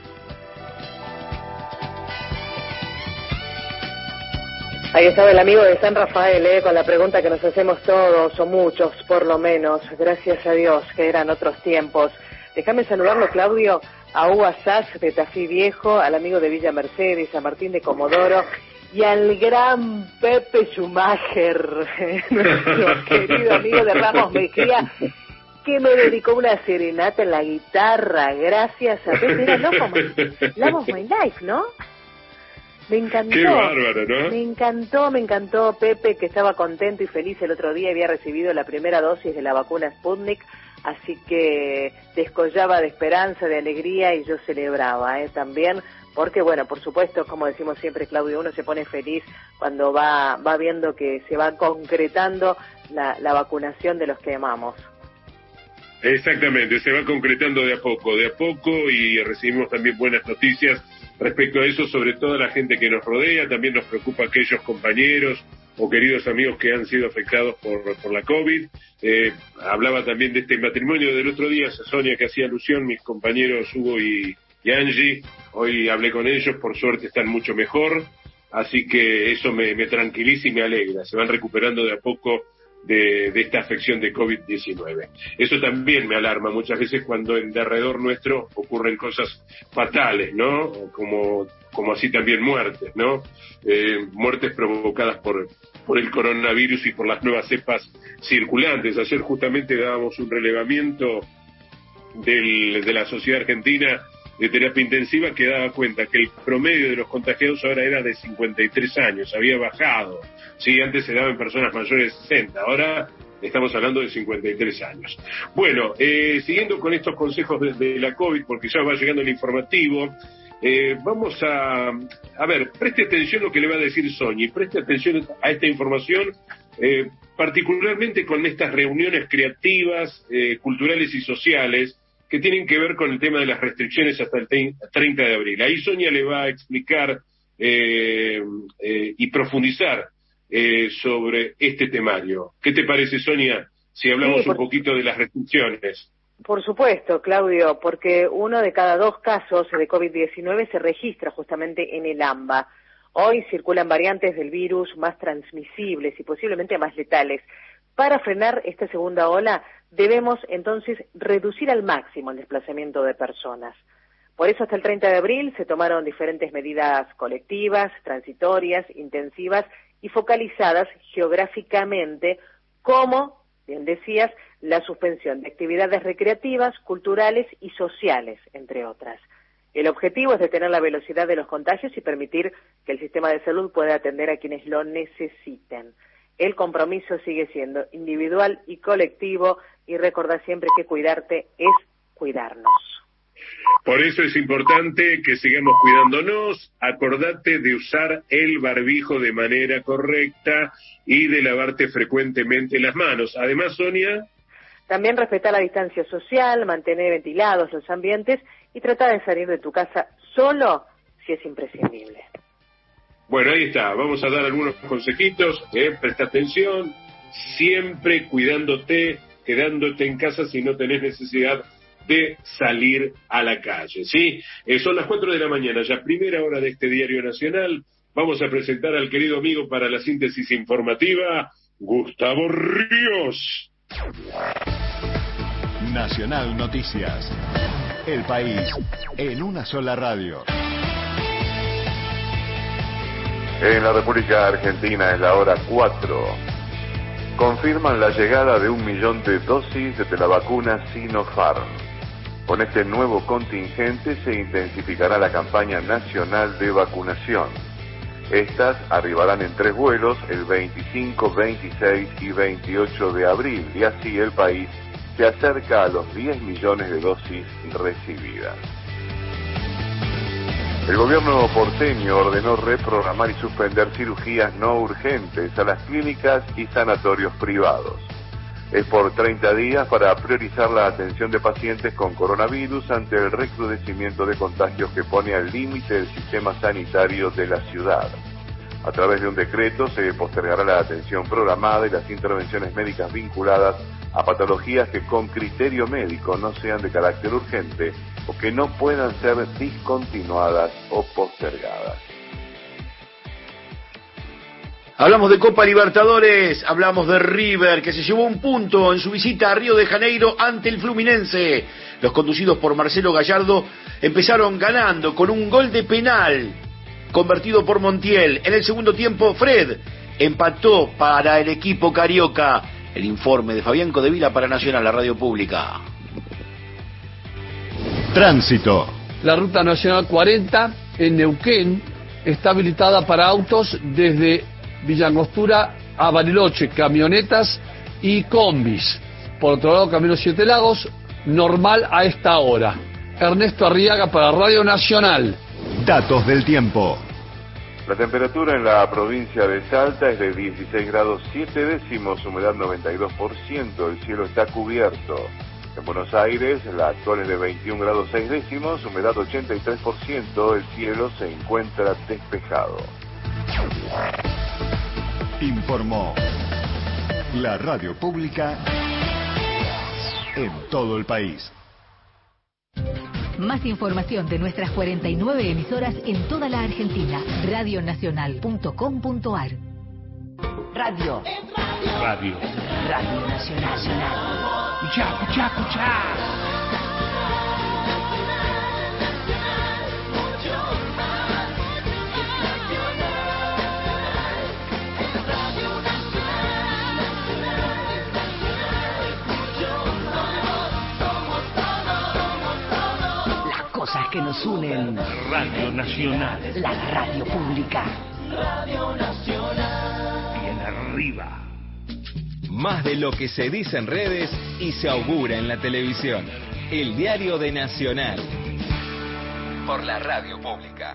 [SPEAKER 2] Ahí estaba el amigo de San Rafael, ¿eh? Con la pregunta que nos hacemos todos, o muchos por lo menos. Gracias a Dios, que eran otros tiempos. Déjame saludarlo, Claudio, a Hugo Asaz de Tafí Viejo, al amigo de Villa Mercedes, a Martín de Comodoro, y al gran Pepe Schumacher, nuestro querido amigo de Ramos Mejía, que me dedicó una serenata en la guitarra. Gracias a Pepe. Era Love of My, Love of My Life, ¿no? Me encantó.
[SPEAKER 1] Qué bárbaro, ¿no?
[SPEAKER 2] Me encantó, me encantó Pepe, que estaba contento y feliz el otro día, había recibido la primera dosis de la vacuna Sputnik, así que descollaba de esperanza, de alegría, y yo celebraba, ¿eh? También, porque bueno, por supuesto, como decimos siempre, Claudio, uno se pone feliz cuando va va viendo que se va concretando la, la vacunación de los que amamos.
[SPEAKER 1] Exactamente, se va concretando de a poco, de a poco, y recibimos también buenas noticias respecto a eso, sobre todo a la gente que nos rodea. También nos preocupa aquellos compañeros o queridos amigos que han sido afectados por, por la COVID. Eh, hablaba también de este matrimonio del otro día, Sonia, que hacía alusión, mis compañeros Hugo y, y Angie. Hoy hablé con ellos, por suerte están mucho mejor, así que eso me, me tranquiliza y me alegra. Se van recuperando de a poco de, de esta afección de COVID diecinueve. Eso también me alarma muchas veces cuando en derredor nuestro ocurren cosas fatales, ¿no? Como, como así también muertes, ¿no? Eh, muertes provocadas por, por el coronavirus y por las nuevas cepas circulantes. Ayer justamente dábamos un relevamiento del, de la Sociedad Argentina de Terapia Intensiva, que daba cuenta que el promedio de los contagiados ahora era de cincuenta y tres años, había bajado. Sí, antes se daba en personas mayores de sesenta, ahora estamos hablando de cincuenta y tres años. Bueno, eh, siguiendo con estos consejos de, de la COVID, porque ya va llegando el informativo, eh, vamos a... A ver, preste atención a lo que le va a decir Sonia, y preste atención a esta información, eh, particularmente con estas reuniones creativas, eh, culturales y sociales, que tienen que ver con el tema de las restricciones hasta el treinta de abril. Ahí Sonia le va a explicar eh, eh, y profundizar eh, sobre este temario. ¿Qué te parece, Sonia, si hablamos sí, por... un poquito de las restricciones?
[SPEAKER 2] Por supuesto, Claudio, porque uno de cada dos casos de COVID diecinueve se registra justamente en el AMBA. Hoy circulan variantes del virus más transmisibles y posiblemente más letales. Para frenar esta segunda ola, debemos entonces reducir al máximo el desplazamiento de personas. Por eso hasta el treinta de abril se tomaron diferentes medidas colectivas, transitorias, intensivas y focalizadas geográficamente, como, bien decías, la suspensión de actividades recreativas, culturales y sociales, entre otras. El objetivo es detener la velocidad de los contagios y permitir que el sistema de salud pueda atender a quienes lo necesiten. El compromiso sigue siendo individual y colectivo, y recordar siempre que cuidarte es cuidarnos.
[SPEAKER 1] Por eso es importante que sigamos cuidándonos. Acordate de usar el barbijo de manera correcta y de lavarte frecuentemente las manos. Además, Sonia...
[SPEAKER 2] También respetar la distancia social, mantener ventilados los ambientes y tratar de salir de tu casa solo si es imprescindible.
[SPEAKER 1] Bueno, ahí está. Vamos a dar algunos consejitos. Eh, presta atención. Siempre cuidándote, quedándote en casa si no tenés necesidad de salir a la calle, ¿sí? Eh, son las cuatro de la mañana, ya primera hora de este Diario Nacional. Vamos a presentar al querido amigo para la síntesis informativa, Gustavo Ríos.
[SPEAKER 8] Nacional Noticias. El país en una sola radio.
[SPEAKER 16] En la República Argentina es la hora cuatro. Confirman la llegada de un millón de dosis de la vacuna Sinopharm. Con este nuevo contingente se intensificará la campaña nacional de vacunación. Estas arribarán en tres vuelos el veinticinco, veintiséis y veintiocho de abril, y así el país se acerca a los diez millones de dosis recibidas. El gobierno porteño ordenó reprogramar y suspender cirugías no urgentes a las clínicas y sanatorios privados. Es por treinta días para priorizar la atención de pacientes con coronavirus ante el recrudecimiento de contagios que pone al límite del sistema sanitario de la ciudad. A través de un decreto se postergará la atención programada y las intervenciones médicas vinculadas a patologías que con criterio médico no sean de carácter urgente o que no puedan ser discontinuadas o postergadas.
[SPEAKER 17] Hablamos de Copa Libertadores, hablamos de River, que se llevó un punto en su visita a Río de Janeiro ante el Fluminense. Los conducidos por Marcelo Gallardo empezaron ganando con un gol de penal convertido por Montiel. En el segundo tiempo, Fred empató para el equipo carioca. El informe de Fabián Codevila para Nacional, la radio pública.
[SPEAKER 8] Tránsito.
[SPEAKER 18] La ruta nacional cuarenta en Neuquén está habilitada para autos desde Villa Angostura a Bariloche, camionetas y combis. Por otro lado, Camino Siete Lagos, normal a esta hora. Ernesto Arriaga para Radio Nacional.
[SPEAKER 8] Datos del tiempo.
[SPEAKER 16] La temperatura en la provincia de Salta es de dieciséis grados siete décimos, humedad noventa y dos por ciento, el cielo está cubierto. En Buenos Aires, la actual es de veintiún grados seis décimos, humedad ochenta y tres por ciento, el cielo se encuentra despejado.
[SPEAKER 8] Informó la radio pública en todo el país.
[SPEAKER 19] Más información de nuestras cuarenta y nueve emisoras en toda la Argentina. radio nacional punto com punto ar.
[SPEAKER 9] Radio.
[SPEAKER 1] Radio.
[SPEAKER 9] Radio Nacional.
[SPEAKER 7] Escuchá, escuchá, escuchá.
[SPEAKER 9] Cosas que nos unen.
[SPEAKER 1] Radio Nacional.
[SPEAKER 9] La radio pública.
[SPEAKER 7] Radio Nacional.
[SPEAKER 1] Bien arriba.
[SPEAKER 8] Más de lo que se dice en redes y se augura en la televisión. El diario de Nacional. por la radio pública.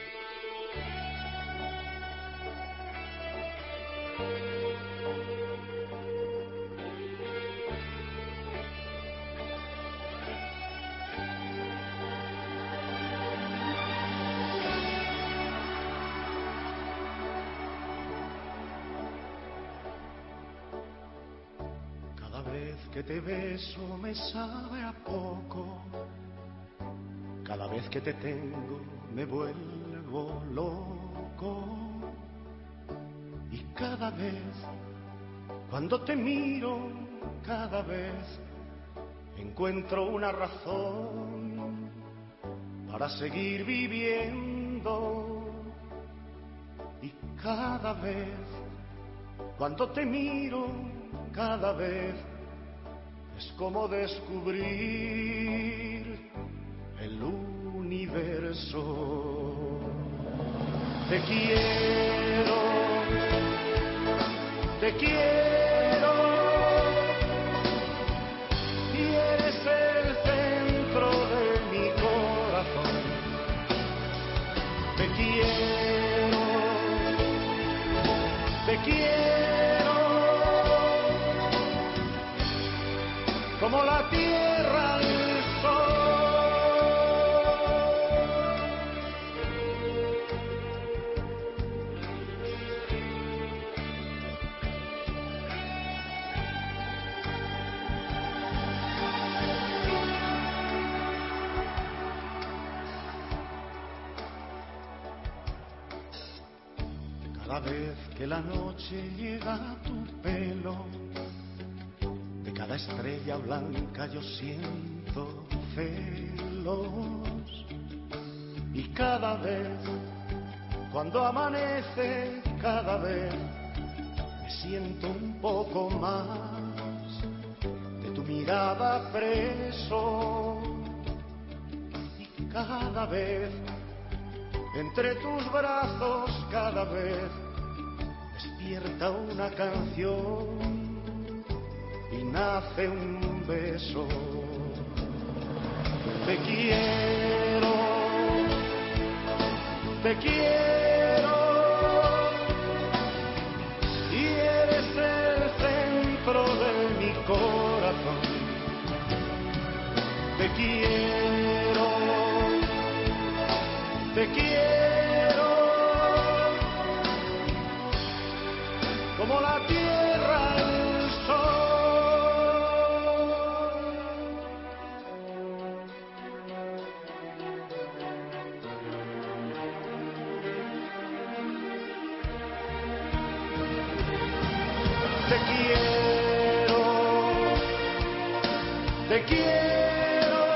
[SPEAKER 7] Que te beso me sabe a poco, cada vez que te tengo me vuelvo loco, y cada vez cuando te miro, cada vez encuentro una razón para seguir viviendo, y cada vez cuando te miro, cada vez es como descubrir el universo. Te quiero, te quiero, y eres el centro de mi corazón. Te quiero, te quiero. Como la tierra al cada vez que la noche llega a tu pelo, cada estrella blanca yo siento celos, y cada vez cuando amanece, cada vez me siento un poco más de tu mirada preso, y cada vez entre tus brazos, cada vez despierta una canción y nace un beso. Te quiero, te quiero, y eres el centro de mi corazón. Te quiero, te quiero, como la tierra al sol. Te quiero, te quiero,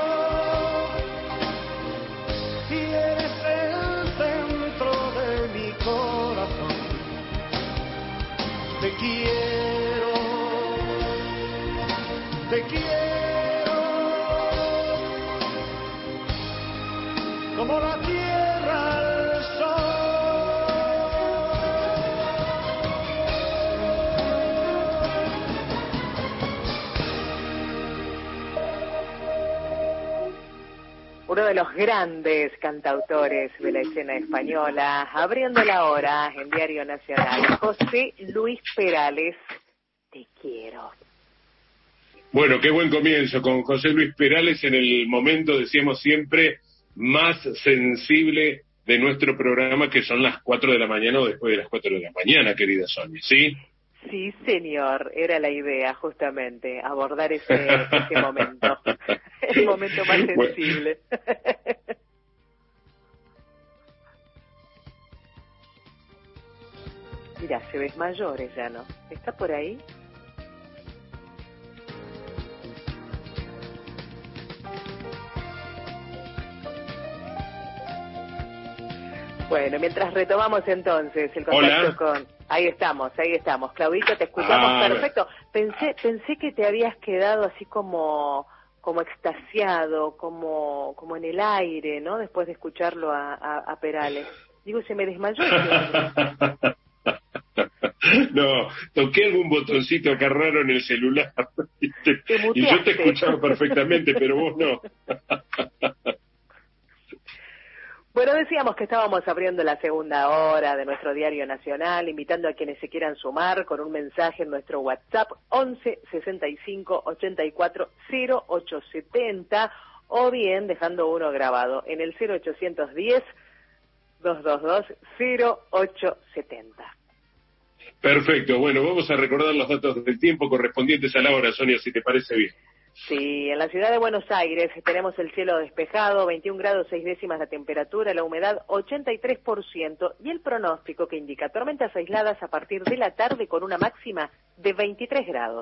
[SPEAKER 7] y eres el centro de mi corazón. Te quiero, te quiero, como la tierra al sol.
[SPEAKER 2] Uno de los grandes cantautores de la escena española, abriendo la hora en Diario Nacional, José Luis Perales, te quiero.
[SPEAKER 1] Bueno, qué buen comienzo con José Luis Perales en el momento, decíamos siempre, más sensible de nuestro programa, que son las cuatro de la mañana o después de las cuatro de la mañana, querida Sonia, ¿sí?
[SPEAKER 2] Sí, señor, era la idea justamente, abordar ese, ese momento, el momento más sensible. Mira, se ves mayores ya, ¿no? ¿Está por ahí? Bueno, mientras retomamos entonces el contacto Hola. con... Ahí estamos, ahí estamos. Claudito, te escuchamos ah, perfecto. Pensé pensé que te habías quedado así como como extasiado, como como en el aire, ¿no? Después de escucharlo a, a, a Perales. Digo, se me desmayó.
[SPEAKER 1] No, toqué algún botoncito acá raro en el celular y, te, y yo te escuchaba perfectamente, pero vos no.
[SPEAKER 2] Bueno, decíamos que estábamos abriendo la segunda hora de nuestro diario nacional, invitando a quienes se quieran sumar con un mensaje en nuestro WhatsApp once sesenta y cinco ochenta y cuatro cero ocho setenta o bien dejando uno grabado en el cero ochocientos diez dos dos dos cero ocho setenta.
[SPEAKER 1] Perfecto, bueno, vamos a recordar los datos del tiempo correspondientes a la hora, Sonia, si te parece bien.
[SPEAKER 2] Sí, en la ciudad de Buenos Aires tenemos el cielo despejado, veintiún grados seis décimas la temperatura, la humedad ochenta y tres por ciento y el pronóstico que indica tormentas aisladas a partir de la tarde con una máxima de veintitrés grados.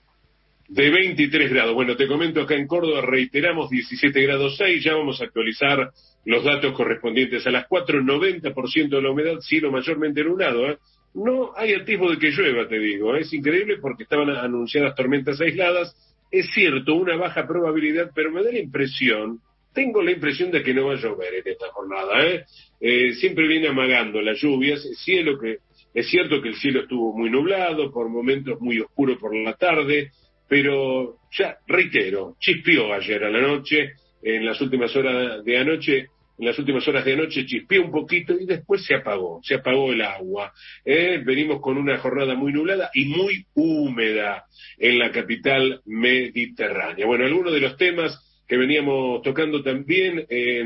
[SPEAKER 1] De veintitrés grados. Bueno, te comento acá en Córdoba, reiteramos diecisiete grados seis, ya vamos a actualizar los datos correspondientes a las cuatro, noventa por ciento de la humedad, cielo mayormente nublado, ¿eh? No hay atisbo de que llueva, te digo, ¿eh? Es increíble porque estaban anunciadas tormentas aisladas. Es cierto, una baja probabilidad, pero me da la impresión, tengo la impresión de que no va a llover en esta jornada, ¿eh? Eh, siempre viene amagando las lluvias, el cielo que, es cierto que el cielo estuvo muy nublado, por momentos muy oscuro por la tarde, pero ya, reitero, chispeó ayer a la noche, en las últimas horas de anoche, en las últimas horas de anoche chispeó un poquito y después se apagó, se apagó el agua. ¿eh? Venimos con una jornada muy nublada y muy húmeda en la capital mediterránea. Bueno, algunos de los temas que veníamos tocando también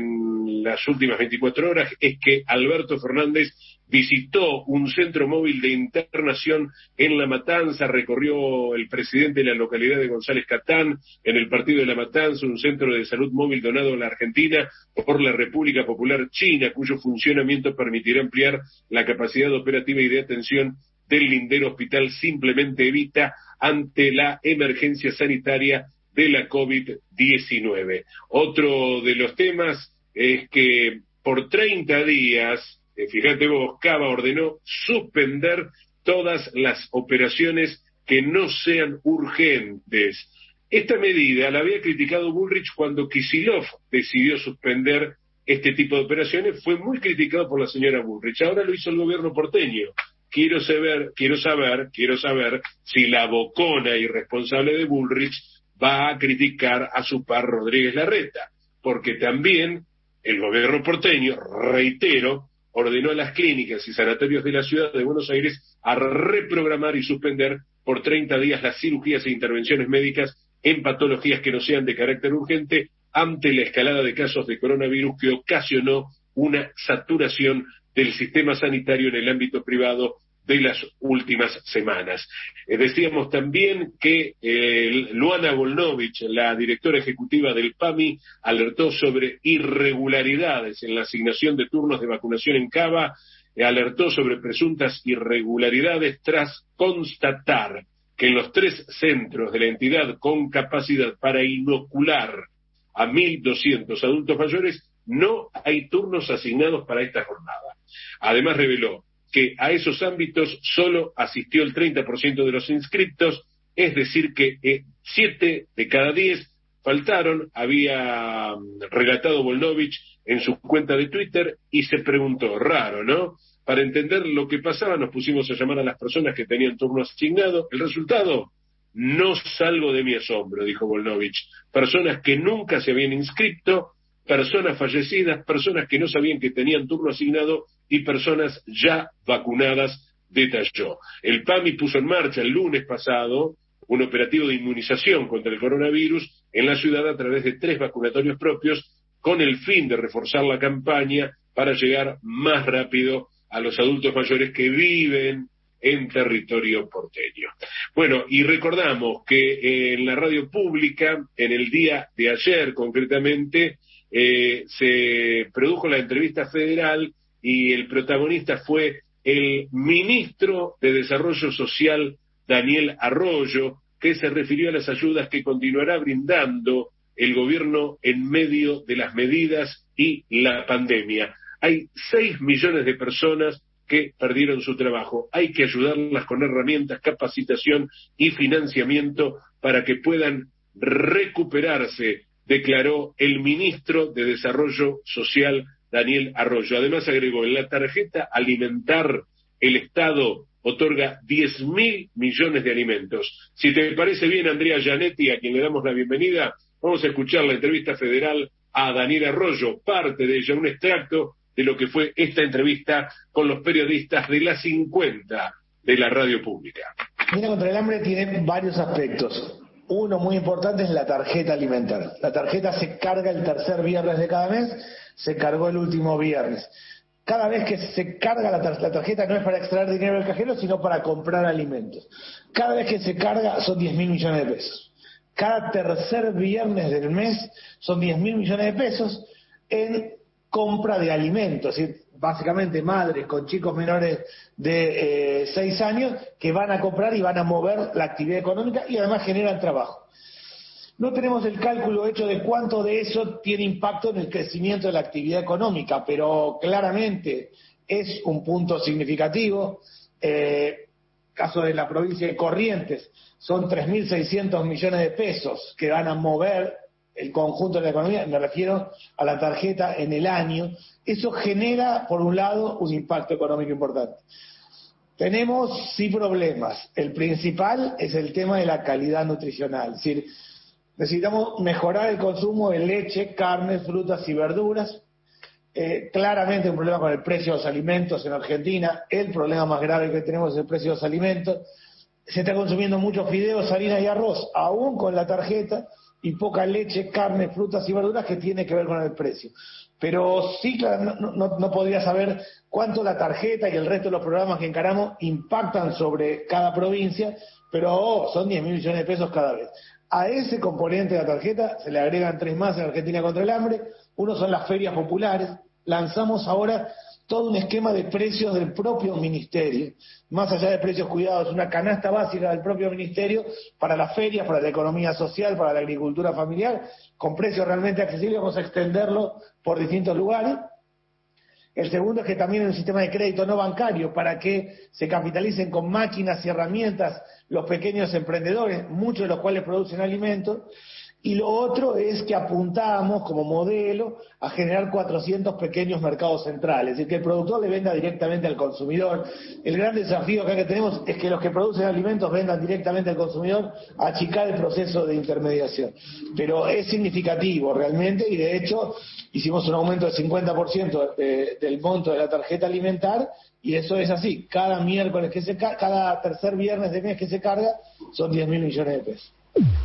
[SPEAKER 1] en las últimas veinticuatro horas es que Alberto Fernández visitó un centro móvil de internación en La Matanza, recorrió el presidente de la localidad de González Catán, en el partido de La Matanza, un centro de salud móvil donado a la Argentina por la República Popular China, cuyo funcionamiento permitirá ampliar la capacidad operativa y de atención del lindero hospital Simplemente Evita ante la emergencia sanitaria de la COVID diecinueve. Otro de los temas es que por treinta días, eh, fíjate vos, Cava ordenó suspender todas las operaciones que no sean urgentes. Esta medida la había criticado Bullrich cuando Kicillof decidió suspender este tipo de operaciones, fue muy criticado por la señora Bullrich. Ahora lo hizo el gobierno porteño. Quiero saber, quiero saber, quiero saber si la bocona irresponsable de Bullrich va a criticar a su par Rodríguez Larreta, porque también el gobierno porteño, reitero, ordenó a las clínicas y sanatorios de la ciudad de Buenos Aires a reprogramar y suspender por treinta días las cirugías e intervenciones médicas en patologías que no sean de carácter urgente ante la escalada de casos de coronavirus que ocasionó una saturación del sistema sanitario en el ámbito privado de las últimas semanas. Eh, decíamos también que eh, Luana Volnovich, la directora ejecutiva del PAMI, alertó sobre irregularidades en la asignación de turnos de vacunación en Cava, eh, alertó sobre presuntas irregularidades tras constatar que en los tres centros de la entidad con capacidad para inocular a mil doscientos adultos mayores no hay turnos asignados para esta jornada. Además reveló que a esos ámbitos solo asistió el treinta por ciento de los inscriptos, es decir que eh, siete de cada diez faltaron, había um, relatado Volnovich en su cuenta de Twitter y se preguntó, raro, ¿no? Para entender lo que pasaba nos pusimos a llamar a las personas que tenían turno asignado. El resultado, no salgo de mi asombro, dijo Volnovich. Personas que nunca se habían inscrito, personas fallecidas, personas que no sabían que tenían turno asignado y personas ya vacunadas, detalló. El PAMI puso en marcha el lunes pasado un operativo de inmunización contra el coronavirus en la ciudad a través de tres vacunatorios propios con el fin de reforzar la campaña para llegar más rápido a los adultos mayores que viven en territorio porteño. Bueno, y recordamos que en la radio pública, en el día de ayer concretamente, eh, se produjo la entrevista federal y el protagonista fue el ministro de Desarrollo Social, Daniel Arroyo, que se refirió a las ayudas que continuará brindando el gobierno en medio de las medidas y la pandemia. Hay seis millones de personas que perdieron su trabajo. Hay que ayudarlas con herramientas, capacitación y financiamiento para que puedan recuperarse, declaró el ministro de Desarrollo Social, Daniel Arroyo. Además agregó, en la tarjeta alimentar el Estado otorga diez mil millones de alimentos. Si te parece bien, Andrea Gianetti, a quien le damos la bienvenida, vamos a escuchar la entrevista federal a Daniel Arroyo, parte de ella, un extracto de lo que fue esta entrevista con los periodistas de la cincuenta de la radio pública.
[SPEAKER 20] Mina contra el hambre tiene varios aspectos. Uno muy importante es la tarjeta alimentaria. La tarjeta se carga el tercer viernes de cada mes, se cargó el último viernes. Cada vez que se carga la, tar la tarjeta no es para extraer dinero del cajero, sino para comprar alimentos. Cada vez que se carga son diez mil millones de pesos. Cada tercer viernes del mes son diez mil millones de pesos en compra de alimentos, es decir, básicamente madres con chicos menores de eh, seis años que van a comprar y van a mover la actividad económica y además generan trabajo. No tenemos el cálculo hecho de cuánto de eso tiene impacto en el crecimiento de la actividad económica, pero claramente es un punto significativo. Eh, caso de la provincia de Corrientes, son tres mil seiscientos millones de pesos que van a mover el conjunto de la economía, me refiero a la tarjeta en el año. Eso genera, por un lado, un impacto económico importante. Tenemos sí problemas. El principal es el tema de la calidad nutricional. Es decir, necesitamos mejorar el consumo de leche, carnes, frutas y verduras. Eh, claramente un problema con el precio de los alimentos en Argentina. El problema más grave que tenemos es el precio de los alimentos. Se está consumiendo muchos fideos, harina y arroz, aún con la tarjeta, y poca leche, carne, frutas y verduras, que tiene que ver con el precio. Pero sí, claro, no, no, no podría saber cuánto la tarjeta y el resto de los programas que encaramos impactan sobre cada provincia, pero oh, son diez mil millones de pesos cada vez. A ese componente de la tarjeta se le agregan tres más en Argentina contra el hambre. Uno son las ferias populares. Lanzamos ahora todo un esquema de precios del propio ministerio, más allá de precios cuidados, una canasta básica del propio ministerio para las ferias, para la economía social, para la agricultura familiar, con precios realmente accesibles. Vamos a extenderlo por distintos lugares. El segundo es que también en un sistema de crédito no bancario, para que se capitalicen con máquinas y herramientas los pequeños emprendedores, muchos de los cuales producen alimentos. Y lo otro es que apuntamos como modelo a generar cuatrocientos pequeños mercados centrales, es decir, que el productor le venda directamente al consumidor. El gran desafío acá que tenemos es que los que producen alimentos vendan directamente al consumidor, a achicar el proceso de intermediación. Pero es significativo realmente, y de hecho hicimos un aumento del cincuenta por ciento de, del monto de la tarjeta alimentar, y eso es así. Cada miércoles que se ca cada tercer viernes de mes que se carga son diez mil millones de pesos.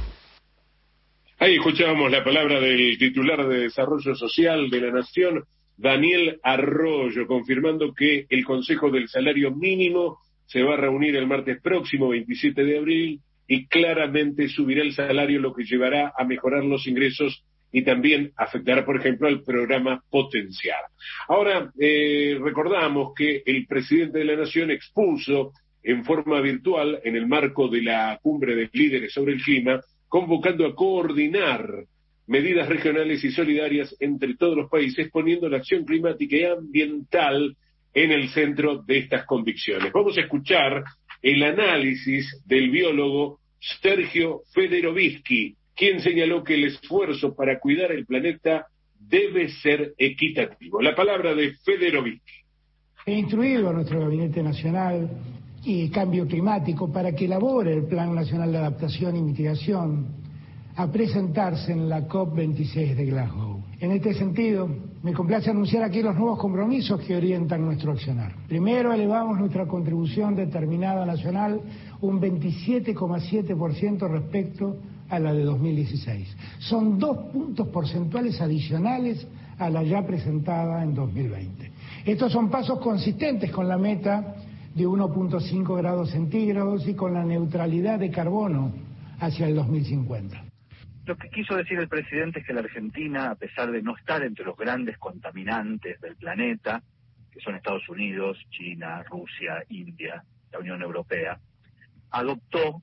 [SPEAKER 1] Ahí escuchábamos la palabra del titular de Desarrollo Social de la Nación, Daniel Arroyo, confirmando que el Consejo del Salario Mínimo se va a reunir el martes próximo, veintisiete de abril, y claramente subirá el salario, lo que llevará a mejorar los ingresos y también afectará, por ejemplo, al programa Potenciar. Ahora, eh, recordamos que el presidente de la Nación expuso en forma virtual, en el marco de la Cumbre de Líderes sobre el Clima, convocando a coordinar medidas regionales y solidarias entre todos los países, poniendo la acción climática y ambiental en el centro de estas convicciones. Vamos a escuchar el análisis del biólogo Sergio Federovisky, quien señaló que el esfuerzo para cuidar el planeta debe ser equitativo. La palabra de Federovisky.
[SPEAKER 3] He instruido a nuestro Gabinete Nacional y Cambio Climático para que elabore el Plan Nacional de Adaptación y Mitigación a presentarse en la COP veintiséis de Glasgow. En este sentido, me complace anunciar aquí los nuevos compromisos que orientan nuestro accionar. Primero, elevamos nuestra contribución determinada nacional un veintisiete coma siete por ciento respecto a la de dos mil dieciséis. Son dos puntos porcentuales adicionales a la ya presentada en dos mil veinte. Estos son pasos consistentes con la meta de uno punto cinco grados centígrados y con la neutralidad de carbono hacia el dos mil cincuenta.
[SPEAKER 21] Lo que quiso decir el presidente es que la Argentina, a pesar de no estar entre los grandes contaminantes del planeta, que son Estados Unidos, China, Rusia, India, la Unión Europea, adoptó,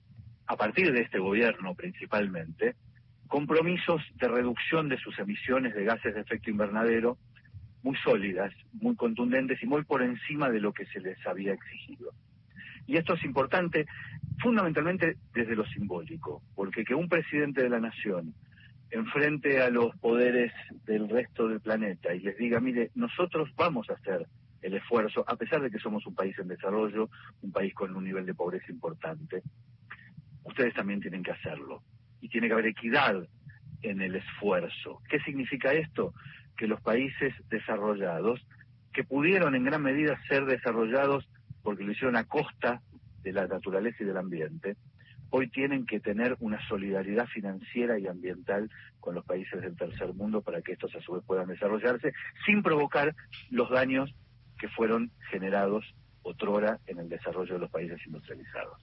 [SPEAKER 21] a partir de este gobierno principalmente, compromisos de reducción de sus emisiones de gases de efecto invernadero muy sólidas, muy contundentes y muy por encima de lo que se les había exigido. Y esto es importante fundamentalmente desde lo simbólico, porque que un presidente de la nación enfrente a los poderes del resto del planeta y les diga, mire, nosotros vamos a hacer el esfuerzo, a pesar de que somos un país en desarrollo, un país con un nivel de pobreza importante, ustedes también tienen que hacerlo. Y tiene que haber equidad en el esfuerzo. ¿Qué significa esto? Que los países desarrollados, que pudieron en gran medida ser desarrollados porque lo hicieron a costa de la naturaleza y del ambiente, hoy tienen que tener una solidaridad financiera y ambiental con los países del tercer mundo para que estos a su vez puedan desarrollarse sin provocar los daños que fueron generados otrora en el desarrollo de los países industrializados.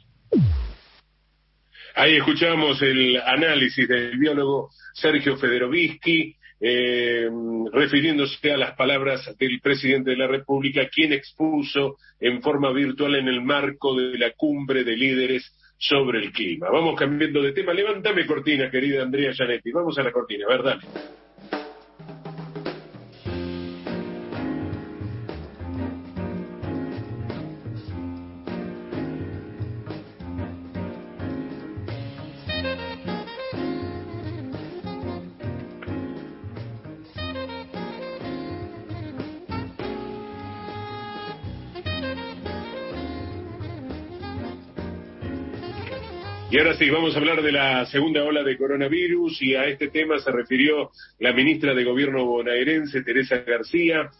[SPEAKER 1] Ahí escuchamos el análisis del biólogo Sergio Federovisky, eh, refiriéndose a las palabras del presidente de la República, quien expuso en forma virtual en el marco de la cumbre de líderes sobre el clima. Vamos cambiando de tema. Levántame cortina, querida Andrea Gianetti. Vamos a la cortina, a ver, dale. Y ahora sí, vamos a hablar de la segunda ola de coronavirus, y a este tema se refirió la ministra de Gobierno bonaerense, Teresa García,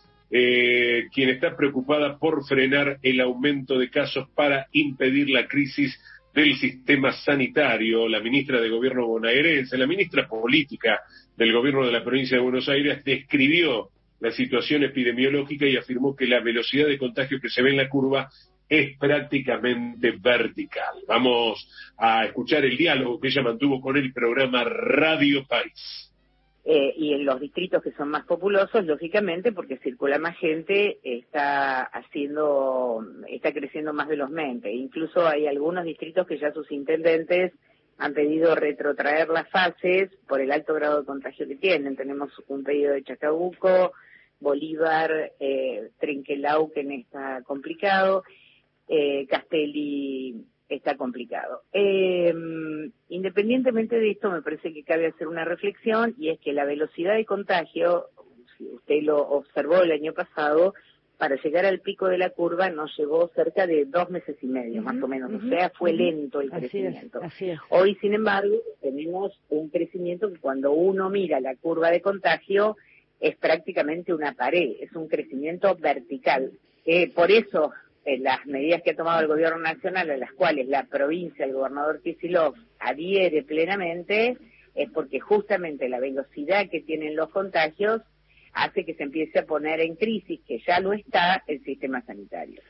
[SPEAKER 1] eh, quien está preocupada por frenar el aumento de casos para impedir la crisis del sistema sanitario. La ministra de Gobierno bonaerense, la ministra política del Gobierno de la provincia de Buenos Aires, describió la situación epidemiológica y afirmó que la velocidad de contagio que se ve en la curva es prácticamente vertical. Vamos a escuchar el diálogo que ella mantuvo con el programa Radio País.
[SPEAKER 4] Eh, y en los distritos que son más populosos, lógicamente, porque circula más gente, está haciendo, está creciendo más velozmente. Incluso hay algunos distritos que ya sus intendentes han pedido retrotraer las fases por el alto grado de contagio que tienen. Tenemos un pedido de Chacabuco, Bolívar, eh, Trenquelauquen está complicado, Eh, Castelli está complicado. Eh, independientemente de esto, me parece que cabe hacer una reflexión, y es que la velocidad de contagio, si usted lo observó el año pasado, para llegar al pico de la curva nos llevó cerca de dos meses y medio, uh-huh, más o menos. Uh-huh, o sea, fue uh-huh. lento el así crecimiento. Es, así es. Hoy, sin embargo, tenemos un crecimiento que cuando uno mira la curva de contagio es prácticamente una pared, es un crecimiento vertical. Eh, por eso las medidas que ha tomado el gobierno nacional, a las cuales la provincia, el gobernador Kicillof adhiere plenamente, es porque justamente la velocidad que tienen los contagios hace que se empiece a poner en crisis, que ya lo está, el sistema sanitario.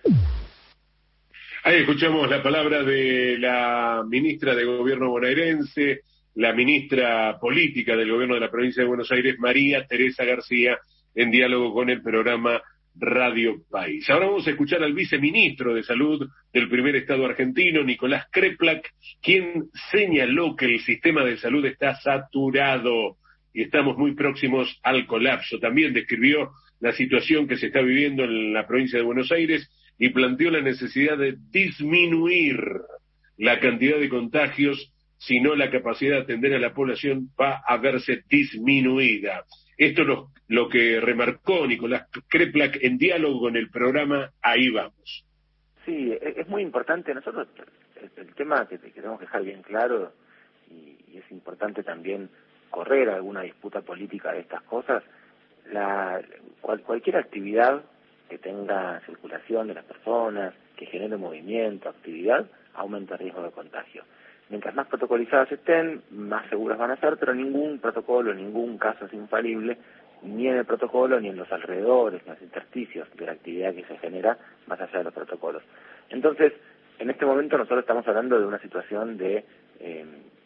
[SPEAKER 1] Ahí escuchamos la palabra de la ministra de Gobierno bonaerense, la ministra política del gobierno de la provincia de Buenos Aires, María Teresa García, en diálogo con el programa Radio País. Ahora vamos a escuchar al viceministro de Salud del primer estado argentino, Nicolás Kreplak, quien señaló que el sistema de salud está saturado y estamos muy próximos al colapso. También describió la situación que se está viviendo en la provincia de Buenos Aires y planteó la necesidad de disminuir la cantidad de contagios, si no la capacidad de atender a la población va a verse disminuida. Esto es lo, lo que remarcó Nicolás Kreplak en diálogo con el programa Ahí Vamos.
[SPEAKER 22] Sí, es muy importante. Nosotros, el, el tema que, que tenemos que dejar bien claro, y, y es importante también correr alguna disputa política de estas cosas, la, cual, cualquier actividad que tenga circulación de las personas, que genere movimiento, actividad, aumenta el riesgo de contagio. Mientras más protocolizadas estén, más seguras van a ser, pero ningún protocolo, ningún caso es infalible, ni en el protocolo, ni en los alrededores, ni en los intersticios de la actividad que se genera más allá de los protocolos. Entonces, en este momento nosotros estamos hablando de una situación de eh,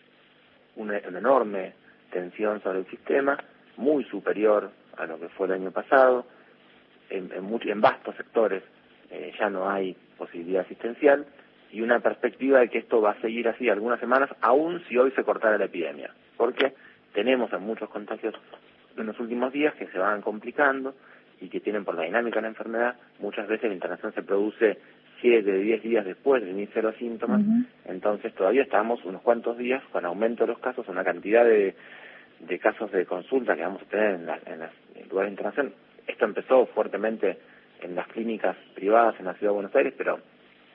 [SPEAKER 22] una, una enorme tensión sobre el sistema, muy superior a lo que fue el año pasado. En, en, much, en vastos sectores eh, ya no hay posibilidad asistencial, y una perspectiva de que esto va a seguir así algunas semanas, aún si hoy se cortara la epidemia, porque tenemos a muchos contagios en los últimos días que se van complicando y que tienen, por la dinámica de la enfermedad, muchas veces la internación se produce siete, diez días después del inicio de los síntomas. Uh-huh. Entonces todavía estamos unos cuantos días con aumento de los casos, una cantidad de, de casos de consulta que vamos a tener en, la, en los lugares de internación. Esto empezó fuertemente en las clínicas privadas en la Ciudad de Buenos Aires, pero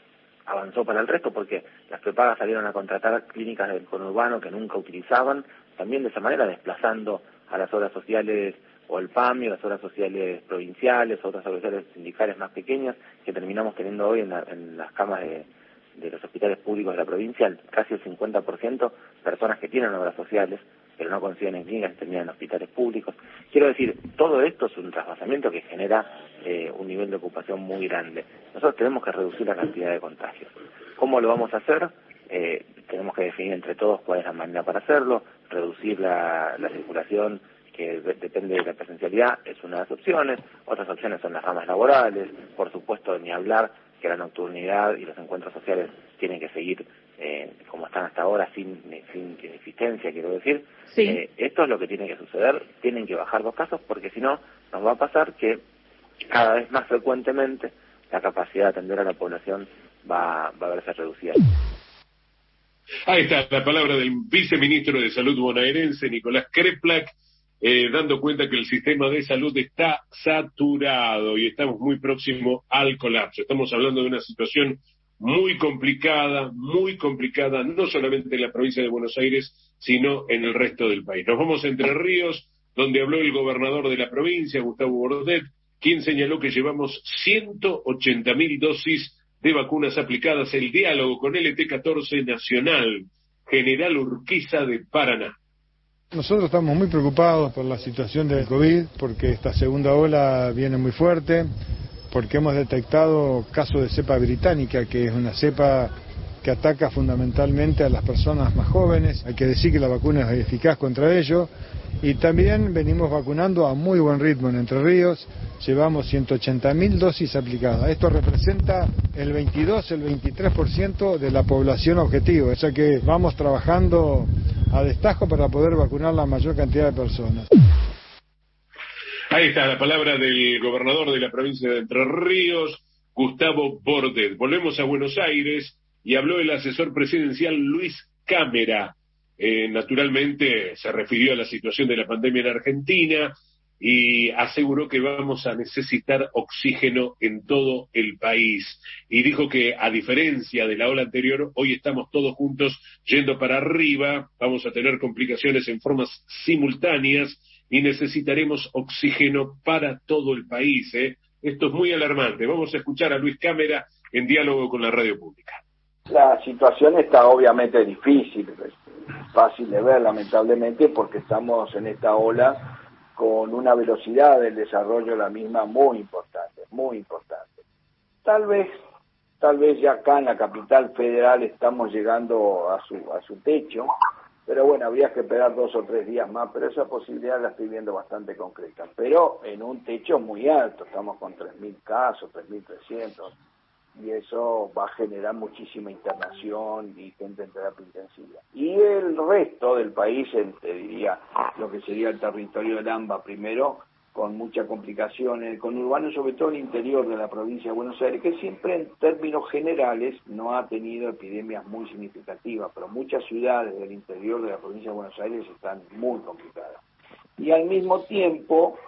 [SPEAKER 22] avanzó para el resto porque las prepagas salieron a contratar clínicas del conurbano que nunca utilizaban también de esa manera desplazando a las obras sociales o el P A M I, las obras sociales provinciales, otras obras sociales sindicales más pequeñas que terminamos teniendo hoy en, la, en las camas de, de los hospitales públicos de la provincia, casi el cincuenta por ciento personas que tienen obras sociales, pero no consiguen en clínicas y terminan en hospitales públicos. Quiero decir, todo esto es un trasvasamiento que genera eh, un nivel de ocupación muy grande. Nosotros tenemos que reducir la cantidad de contagios. ¿Cómo lo vamos a hacer? Eh, tenemos que definir entre todos cuál es la manera para hacerlo, reducir la, la circulación que de, depende de la presencialidad, es una de las opciones. Otras opciones son las ramas laborales, por supuesto, ni hablar que la nocturnidad y los encuentros sociales tienen que seguir eh, como están hasta ahora, sin, sin inexistencia, quiero decir.
[SPEAKER 4] Sí.
[SPEAKER 22] Eh, esto es lo que tiene que suceder, tienen que bajar los casos, porque si no, nos va a pasar que cada vez más frecuentemente la capacidad de atender a la población va, va a verse reducida.
[SPEAKER 1] Ahí está la palabra del viceministro de Salud bonaerense, Nicolás Kreplak, eh, dando cuenta que el sistema de salud está saturado y estamos muy próximos al colapso. Estamos hablando de una situación muy complicada, muy complicada, no solamente en la provincia de Buenos Aires, sino en el resto del país. Nos vamos a Entre Ríos, donde habló el gobernador de la provincia, Gustavo Bordet, quien señaló que llevamos ciento ochenta mil dosis de vacunas aplicadas. El diálogo con L T catorce Nacional, General Urquiza de Paraná.
[SPEAKER 5] Nosotros estamos muy preocupados por la situación del COVID, porque esta segunda ola viene muy fuerte, porque hemos detectado casos de cepa británica, que es una cepa que ataca fundamentalmente a las personas más jóvenes. Hay que decir que la vacuna es eficaz contra ello, y también venimos vacunando a muy buen ritmo en Entre Ríos. Llevamos ciento ochenta mil dosis aplicadas. Esto representa el veintidós, el veintitrés por ciento de la población objetivo, o sea que vamos trabajando a destajo para poder vacunar la mayor cantidad de personas.
[SPEAKER 1] Ahí está la palabra del gobernador de la provincia de Entre Ríos, Gustavo Bordet. Volvemos a Buenos Aires y habló el asesor presidencial Luis Cámara. Eh, naturalmente se refirió a la situación de la pandemia en Argentina y aseguró que vamos a necesitar oxígeno en todo el país. Y dijo que, a diferencia de la ola anterior, hoy estamos todos juntos yendo para arriba, vamos a tener complicaciones en formas simultáneas y necesitaremos oxígeno para todo el país, ¿eh? Esto es muy alarmante. Vamos a escuchar a Luis Cámara en diálogo con la radio pública.
[SPEAKER 6] La situación está obviamente difícil, es fácil de ver lamentablemente, porque estamos en esta ola con una velocidad del desarrollo de la misma muy importante, muy importante. Tal vez, tal vez ya acá en la capital federal estamos llegando a su, a su techo, pero bueno, habría que esperar dos o tres días más, pero esa posibilidad la estoy viendo bastante concreta. Pero en un techo muy alto, estamos con tres mil casos, tres mil trescientos, y eso va a generar muchísima internación y gente en terapia intensiva. Y el resto del país, te diría, lo que sería el territorio del AMBA primero, con mucha complicación, el conurbano, sobre todo el interior de la provincia de Buenos Aires, que siempre en términos generales no ha tenido epidemias muy significativas, pero muchas ciudades del interior de la provincia de Buenos Aires están muy complicadas. Y al mismo tiempo,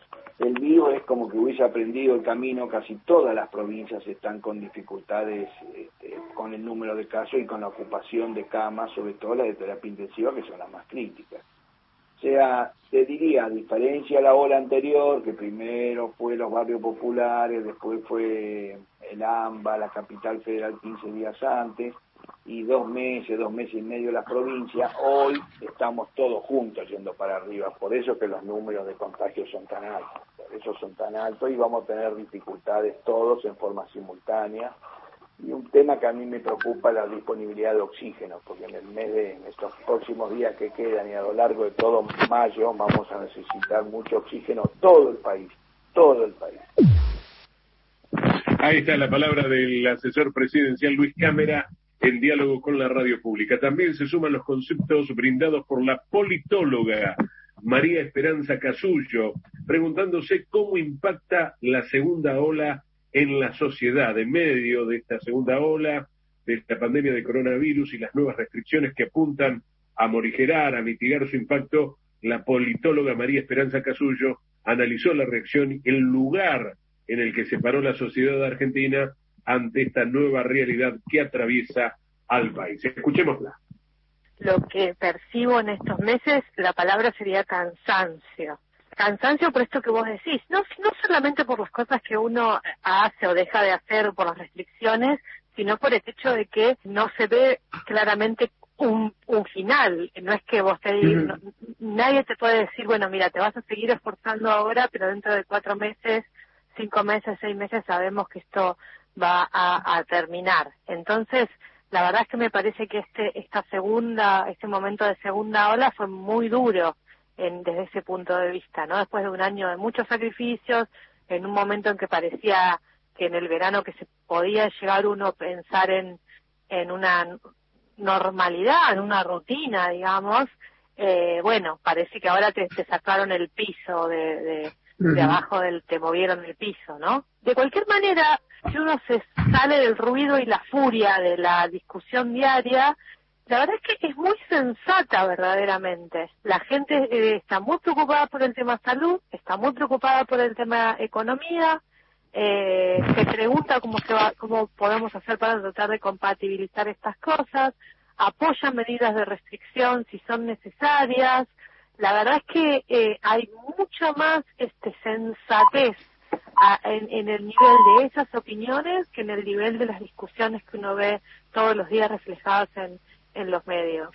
[SPEAKER 6] el virus es como que hubiese aprendido el camino. Casi todas las provincias están con dificultades este, con el número de casos y con la ocupación de camas, sobre todo las de terapia intensiva, que son las más críticas. O sea, te diría, a diferencia de la ola anterior, que primero fue los barrios populares, después fue el AMBA, la capital federal quince días antes, y dos meses, dos meses y medio las provincias, hoy estamos todos juntos yendo para arriba. Por eso que los números de contagios son tan altos, por eso son tan altos, y vamos a tener dificultades todos en forma simultánea. Y un tema que a mí me preocupa es la disponibilidad de oxígeno, porque en el mes de, en estos próximos días que quedan y a lo largo de todo mayo vamos a necesitar mucho oxígeno, todo el país, todo el país.
[SPEAKER 1] Ahí está la palabra del asesor presidencial Luis Cámara en diálogo con la radio pública. También se suman los conceptos brindados por la politóloga María Esperanza Casullo, preguntándose cómo impacta la segunda ola en la sociedad, en medio de esta segunda ola, de esta pandemia de coronavirus y las nuevas restricciones que apuntan a morigerar, a mitigar su impacto. La politóloga María Esperanza Casullo analizó la reacción y el lugar en el que se paró la sociedad argentina ante esta nueva realidad que atraviesa al país. Escuchémosla.
[SPEAKER 10] lo que percibo en estos meses, la palabra sería cansancio. Cansancio por esto que vos decís, no, no solamente por las cosas que uno hace o deja de hacer, por las restricciones, sino por el hecho de que no se ve claramente un, un final. No es que vos te digas, no, nadie te puede decir, bueno, mira, te vas a seguir esforzando ahora, pero dentro de cuatro meses, cinco meses, seis meses, sabemos que esto va a, a terminar. Entonces, la verdad es que me parece que este esta segunda, este momento de segunda ola fue muy duro en, desde ese punto de vista, ¿no? Después de un año de muchos sacrificios, en un momento en que parecía que en el verano que se podía llegar uno a pensar en, en una normalidad, en una rutina, digamos, eh, bueno, parece que ahora te, te sacaron el piso de, de, uh-huh. de abajo, del, te movieron el piso, ¿no? De cualquier manera, si uno se sale del ruido y la furia de la discusión diaria, la verdad es que es muy sensata verdaderamente. La gente eh, está muy preocupada por el tema salud, está muy preocupada por el tema economía, eh, se pregunta cómo se va, cómo podemos hacer para tratar de compatibilizar estas cosas, apoyan medidas de restricción si son necesarias. La verdad es que eh, hay mucha más este sensatez a, en, en el nivel de esas opiniones que en el nivel de las discusiones que uno ve todos los días reflejadas en en los medios.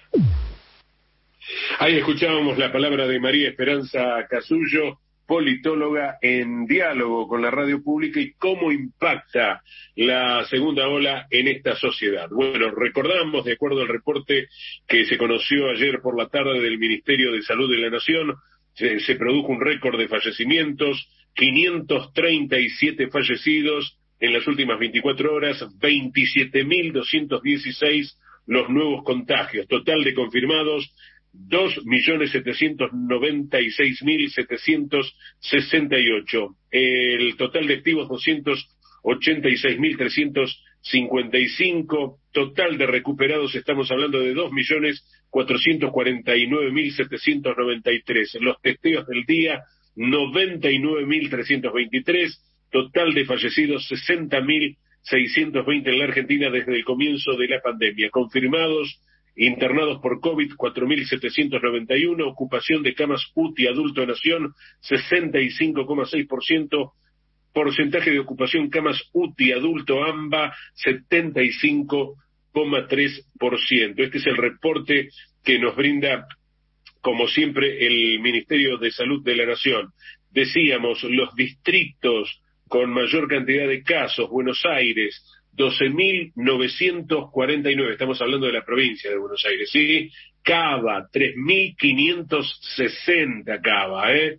[SPEAKER 1] Ahí escuchábamos la palabra de María Esperanza Casullo, politóloga, en diálogo con la radio pública y cómo impacta la segunda ola en esta sociedad. Bueno, recordamos, de acuerdo al reporte que se conoció ayer por la tarde del Ministerio de Salud de la Nación, se, se produjo un récord de fallecimientos, quinientos treinta y siete fallecidos en las últimas veinticuatro horas, veintisiete mil doscientos dieciséis los nuevos contagios, total de confirmados dos millones setecientos noventa y seis mil setecientos sesenta y ocho, el total de activos doscientos ochenta y seis mil trescientos cincuenta y cinco, total de recuperados estamos hablando de dos millones cuatrocientos cuarenta y nueve mil setecientos noventa y tres, los testeos del día noventa y nueve mil trescientos veintitrés, total de fallecidos sesenta mil seiscientos veinte en la Argentina desde el comienzo de la pandemia. Confirmados, internados por COVID, cuatro mil setecientos noventa y uno, ocupación de camas U T I adulto nación, sesenta y cinco coma seis por ciento, porcentaje de ocupación camas U T I adulto AMBA, setenta y cinco coma tres por ciento. Este es el reporte que nos brinda, como siempre, el Ministerio de Salud de la Nación. Decíamos, los distritos con mayor cantidad de casos, Buenos Aires, doce mil novecientos cuarenta y nueve, estamos hablando de la provincia de Buenos Aires, ¿sí? Cava, tres mil quinientos sesenta Cava, ¿eh?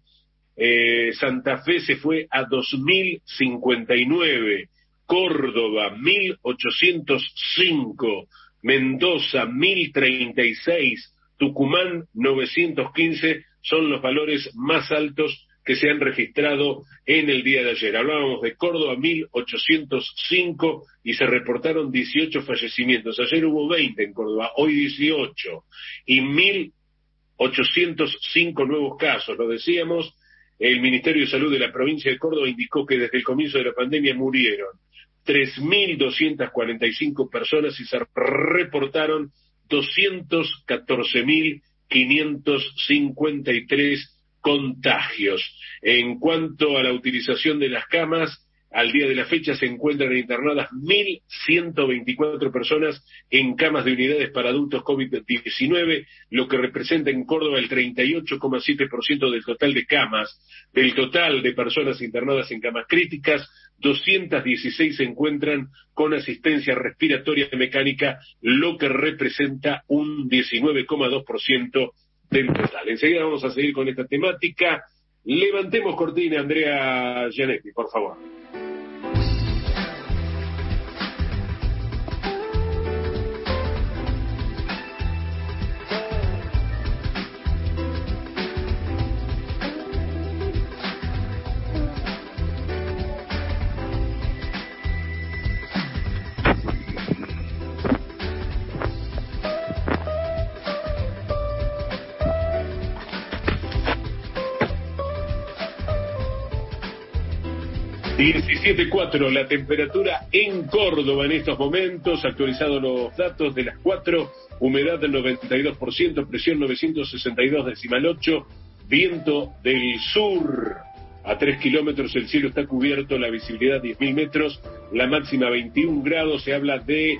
[SPEAKER 1] eh Santa Fe se fue a dos mil cincuenta y nueve, Córdoba, mil ochocientos cinco, Mendoza, mil treinta y seis, Tucumán, novecientos quince, son los valores más altos que se han registrado en el día de ayer. Hablábamos de Córdoba, mil ochocientos cinco, y se reportaron dieciocho fallecimientos. Ayer hubo veinte en Córdoba, hoy dieciocho, y mil ochocientos cinco nuevos casos. Lo decíamos, el Ministerio de Salud de la provincia de Córdoba indicó que desde el comienzo de la pandemia murieron tres mil doscientos cuarenta y cinco personas y se reportaron doscientos catorce mil quinientos cincuenta y tres contagios. En cuanto a la utilización de las camas, al día de la fecha se encuentran internadas mil ciento veinticuatro personas en camas de unidades para adultos COVID diecinueve, lo que representa en Córdoba el treinta y ocho coma siete por ciento del total de camas. Del total de personas internadas en camas críticas, doscientos dieciséis se encuentran con asistencia respiratoria mecánica, lo que representa un diecinueve coma dos por ciento del total. Enseguida vamos a seguir con esta temática. Levantemos cortina, Andrea Gianetti, por favor. diecisiete coma cuatro la temperatura en Córdoba en estos momentos, actualizados los datos de las cuatro, humedad del noventa y dos por ciento, presión novecientos sesenta y dos decimal ocho, viento del sur a tres kilómetros, el cielo está cubierto, la visibilidad diez mil metros, la máxima veintiún grados, se habla de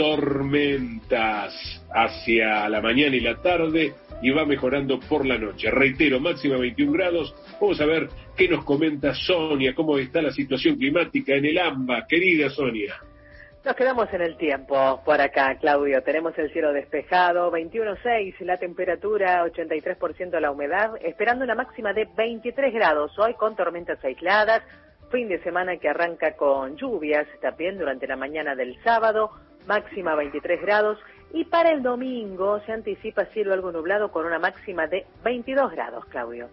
[SPEAKER 1] tormentas hacia la mañana y la tarde y va mejorando por la noche. Reitero, máxima veintiún grados. Vamos a ver qué nos comenta Sonia, cómo está la situación climática en el AMBA. Querida Sonia.
[SPEAKER 2] Nos quedamos en el tiempo por acá, Claudio. Tenemos el cielo despejado, veintiuno coma seis la temperatura, ochenta y tres por ciento la humedad, esperando una máxima de veintitrés grados hoy con tormentas aisladas. Fin de semana que arranca con lluvias también durante la mañana del sábado, máxima veintitrés grados. Y para el domingo se anticipa cielo algo nublado con una máxima de veintidós grados, Claudio.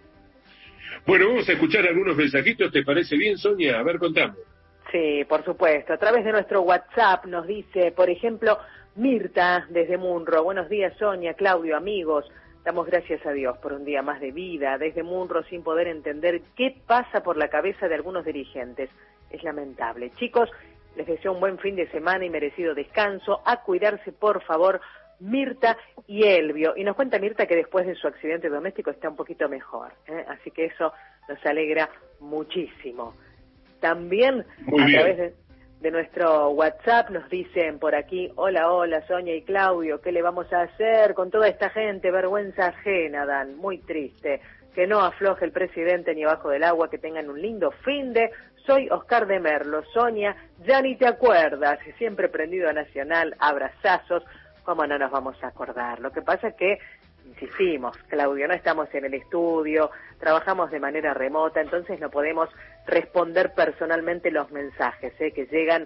[SPEAKER 1] Bueno, vamos a escuchar algunos mensajitos, ¿te parece bien, Sonia? A ver, contame.
[SPEAKER 2] Sí, por supuesto. A través de nuestro WhatsApp nos dice, por ejemplo, Mirta desde Munro. Buenos días, Sonia, Claudio, amigos. Damos gracias a Dios por un día más de vida desde Munro sin poder entender qué pasa por la cabeza de algunos dirigentes. Es lamentable. Chicos, les deseo un buen fin de semana y merecido descanso. A cuidarse, por favor, Mirta y Elvio. Y nos cuenta Mirta que después de su accidente doméstico está un poquito mejor, ¿eh? Así que eso nos alegra muchísimo. También Muy a bien. través de, de nuestro WhatsApp nos dicen por aquí, hola, hola, Sonia y Claudio, ¿qué le vamos a hacer con toda esta gente? Vergüenza ajena, Dan, muy triste. Que no afloje el presidente ni abajo del agua, que tengan un lindo fin de... Soy Oscar de Merlo, Sonia, ya ni te acuerdas, siempre prendido a Nacional, abrazazos, ¿cómo no nos vamos a acordar? Lo que pasa es que, insistimos, Claudio, no estamos en el estudio, trabajamos de manera remota, entonces no podemos responder personalmente los mensajes ¿eh? que llegan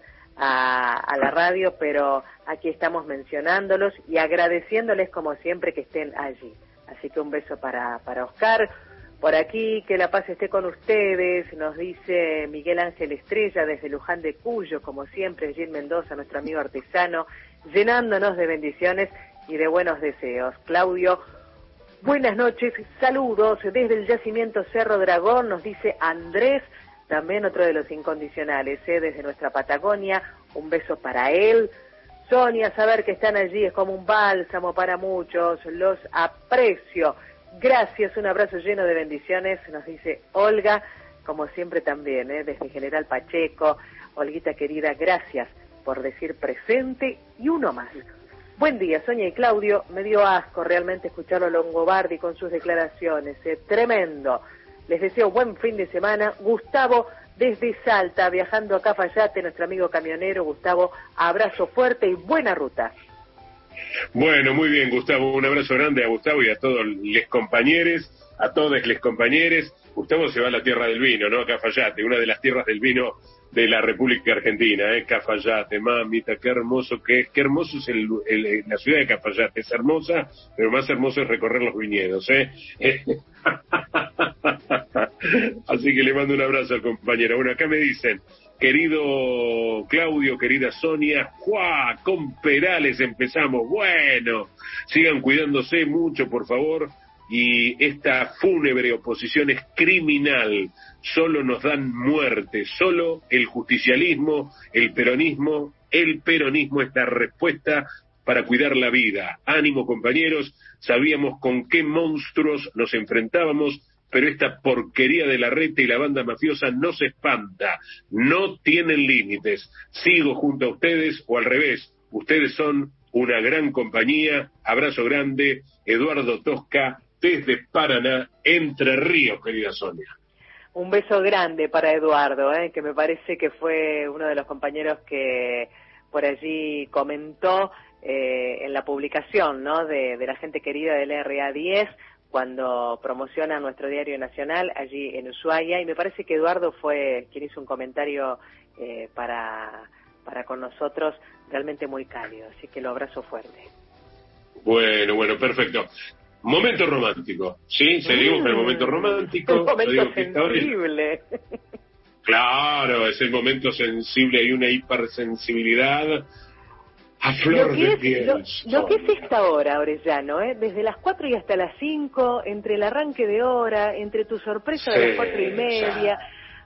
[SPEAKER 2] a, a la radio, pero aquí estamos mencionándolos y agradeciéndoles como siempre que estén allí. Así que un beso para, para Oscar. Por aquí, que la paz esté con ustedes, nos dice Miguel Ángel Estrella desde Luján de Cuyo, como siempre, Gil Mendoza, nuestro amigo artesano, llenándonos de bendiciones y de buenos deseos. Claudio, buenas noches, saludos desde el yacimiento Cerro Dragón, nos dice Andrés, también otro de los incondicionales, ¿eh? desde nuestra Patagonia, un beso para él. Sonia, saber que están allí es como un bálsamo para muchos, los aprecio. Gracias, un abrazo lleno de bendiciones, nos dice Olga, como siempre también, ¿eh? desde General Pacheco. Olguita querida, gracias por decir presente y uno más. Buen día, Sonia y Claudio, me dio asco realmente escucharlo a Longobardi con sus declaraciones, ¿eh? Tremendo. Les deseo buen fin de semana. Gustavo, desde Salta, viajando a Cafayate, nuestro amigo camionero. Gustavo, abrazo fuerte y buena ruta.
[SPEAKER 1] Bueno, muy bien, Gustavo, un abrazo grande a Gustavo y a todos les compañeros, a todos les compañeros. Gustavo se va a la tierra del vino, ¿no? A Cafayate, una de las tierras del vino de la República Argentina, ¿eh? Cafayate, mamita, qué hermoso que es, qué hermoso es el, el, la ciudad de Cafayate, es hermosa, pero más hermoso es recorrer los viñedos, ¿eh? Así que le mando un abrazo al compañero. Bueno, acá me dicen, querido Claudio, querida Sonia, ¡juá! Con Perales empezamos. Bueno, sigan cuidándose mucho, por favor. Y esta fúnebre oposición es criminal. Solo nos dan muerte. Solo el justicialismo, el peronismo, el peronismo es la respuesta para cuidar la vida. Ánimo, compañeros. Sabíamos con qué monstruos nos enfrentábamos, pero esta porquería de la Reta y la banda mafiosa no se espanta, no tienen límites. Sigo junto a ustedes, o al revés, ustedes son una gran compañía. Abrazo grande, Eduardo Tosca, desde Paraná, Entre Ríos, querida Sonia.
[SPEAKER 2] Un beso grande para Eduardo, ¿eh? que me parece que fue uno de los compañeros que por allí comentó eh, en la publicación, ¿no? de, de la gente querida del R A diez, cuando promociona nuestro diario nacional allí en Ushuaia, y me parece que Eduardo fue quien hizo un comentario eh, para, para con nosotros realmente muy cálido, así que lo abrazo fuerte.
[SPEAKER 1] Bueno, bueno, perfecto. Momento romántico, ¿sí? Seguimos con el momento romántico.
[SPEAKER 2] Un momento sensible.
[SPEAKER 1] Claro, es el momento sensible, hay una hipersensibilidad a flor de piel.
[SPEAKER 2] Lo, lo que es esta hora, Orellano, ¿eh? Desde las cuatro y hasta las cinco, entre el arranque de hora, entre tu sorpresa sí, de las cuatro y media,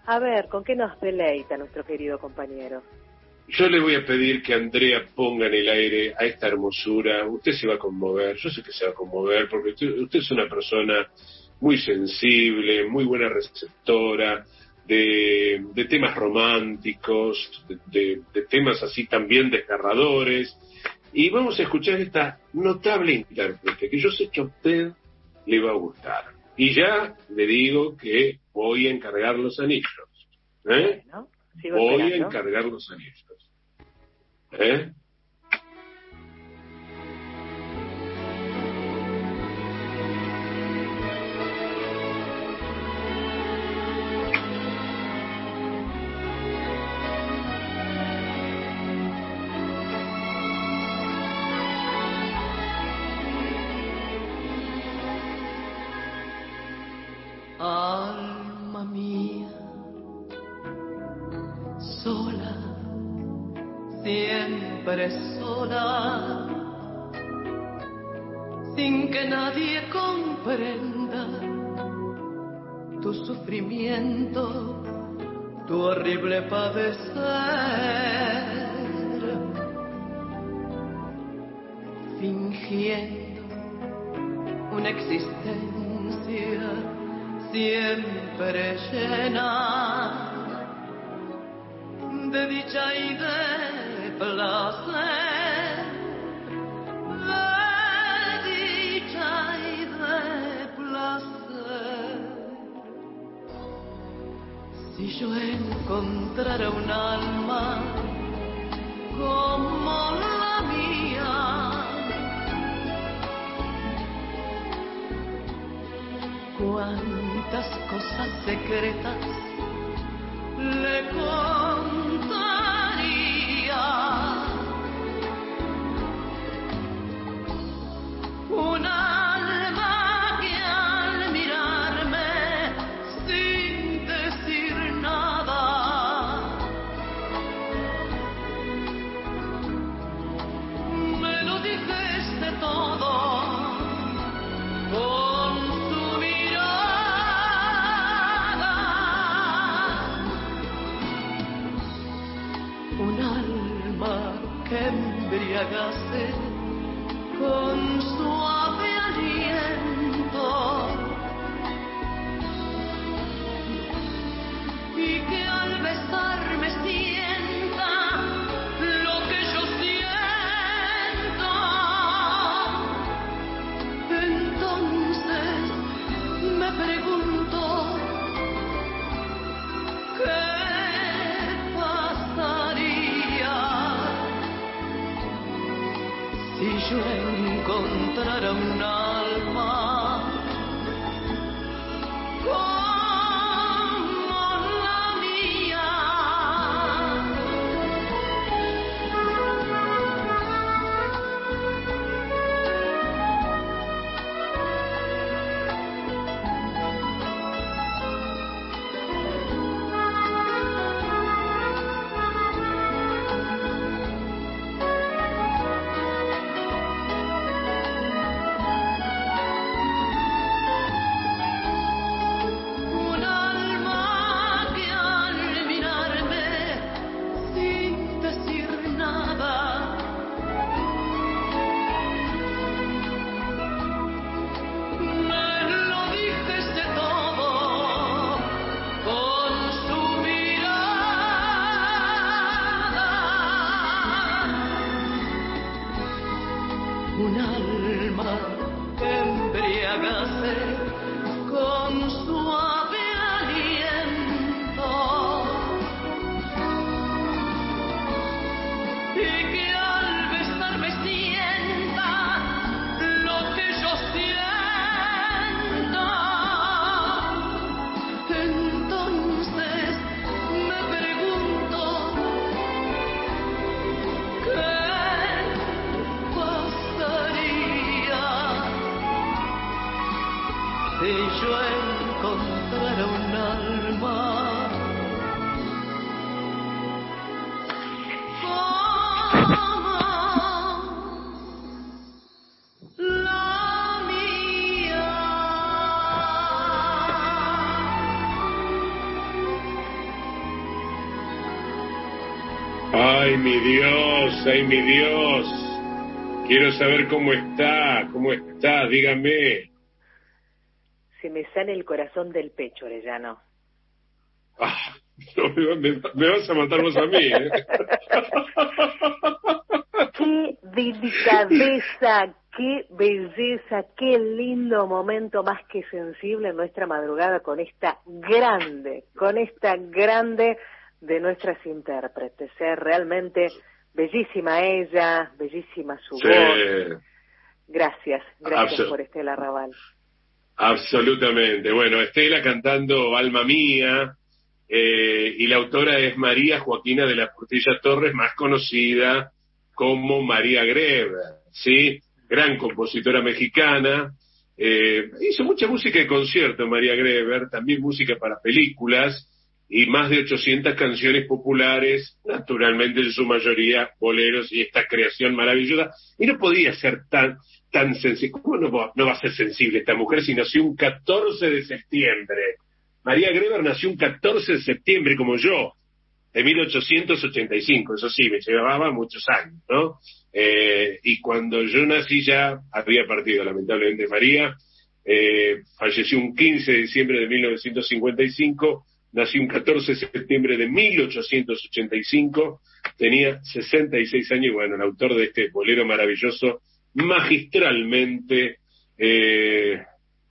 [SPEAKER 2] A ver, ¿con qué nos deleita nuestro querido compañero?
[SPEAKER 1] Yo le voy a pedir que Andrea ponga en el aire a esta hermosura. Usted se va a conmover, yo sé que se va a conmover, porque usted, usted es una persona muy sensible, muy buena receptora de, de temas románticos, de, de, de temas así también desgarradores. Y vamos a escuchar esta notable intérprete, que yo sé que a usted le va a gustar. Y ya le digo que voy a encargar los anillos. ¿Eh?
[SPEAKER 2] Bueno, sigo
[SPEAKER 1] voy
[SPEAKER 2] esperando.
[SPEAKER 1] a encargar los anillos. ¿Eh?
[SPEAKER 11] Alma mía, sola, siempre sola, sin que nadie comprenda tu sufrimiento, tu horrible padecer, fingiendo una existencia siempre llena de dicha y de placer, de dicha y de placer. Si yo encontrara un alma como la mía, cuántas cosas secretas le contaría. Un alma que al mirarme sin decir nada me lo dijiste todo con su mirada. Un alma que embriagase con suave aliento y que al besarme sienta lo que yo siento. Entonces me pregunto qué pasaría si yo encontrara un alma como la mía. Un alma que al mirarme sin decir nada me lo dijiste todo con su mirada. Un alma que embriagase con suave aliento y que al besarme sienta lo que yo siento. Entonces me pregunto qué pasaría si yo encontrara un alma como la mía.
[SPEAKER 1] Ay, mi Dios, ay, mi Dios. Quiero saber cómo está, cómo está, dígame.
[SPEAKER 2] Se me sale el corazón del pecho, Orellano.
[SPEAKER 1] Ah, no, me, me, me vas a matar vos a mí, ¿eh?
[SPEAKER 2] Qué delicadeza, qué belleza, qué lindo momento más que sensible en nuestra madrugada con esta grande, con esta grande de nuestras intérpretes. Es ¿eh? realmente bellísima ella, bellísima su
[SPEAKER 1] sí.
[SPEAKER 2] voz. Gracias, gracias
[SPEAKER 1] Absol-
[SPEAKER 2] por Estela Raval.
[SPEAKER 1] Absolutamente. Bueno, Estela cantando Alma Mía, eh, y la autora es María Joaquina de la Portilla Torres, más conocida como María Greber, ¿sí? Gran compositora mexicana, eh, hizo mucha música de concierto María Greber, también música para películas, y más de ochocientas canciones populares, naturalmente en su mayoría boleros, y esta creación maravillosa, y no podía ser tan tan sensible. ¿Cómo no va, no va a ser sensible esta mujer si nació un catorce de septiembre? María Greber nació un catorce de septiembre como yo, de mil ochocientos ochenta y cinco, eso sí, me llevaba muchos años, ¿no? Eh, y cuando yo nací ya había partido, lamentablemente, María. Eh, falleció un quince de diciembre de mil novecientos cincuenta y cinco, nació un catorce de septiembre de mil ochocientos ochenta y cinco, tenía sesenta y seis años, y bueno, el autor de este bolero maravilloso, magistralmente, eh,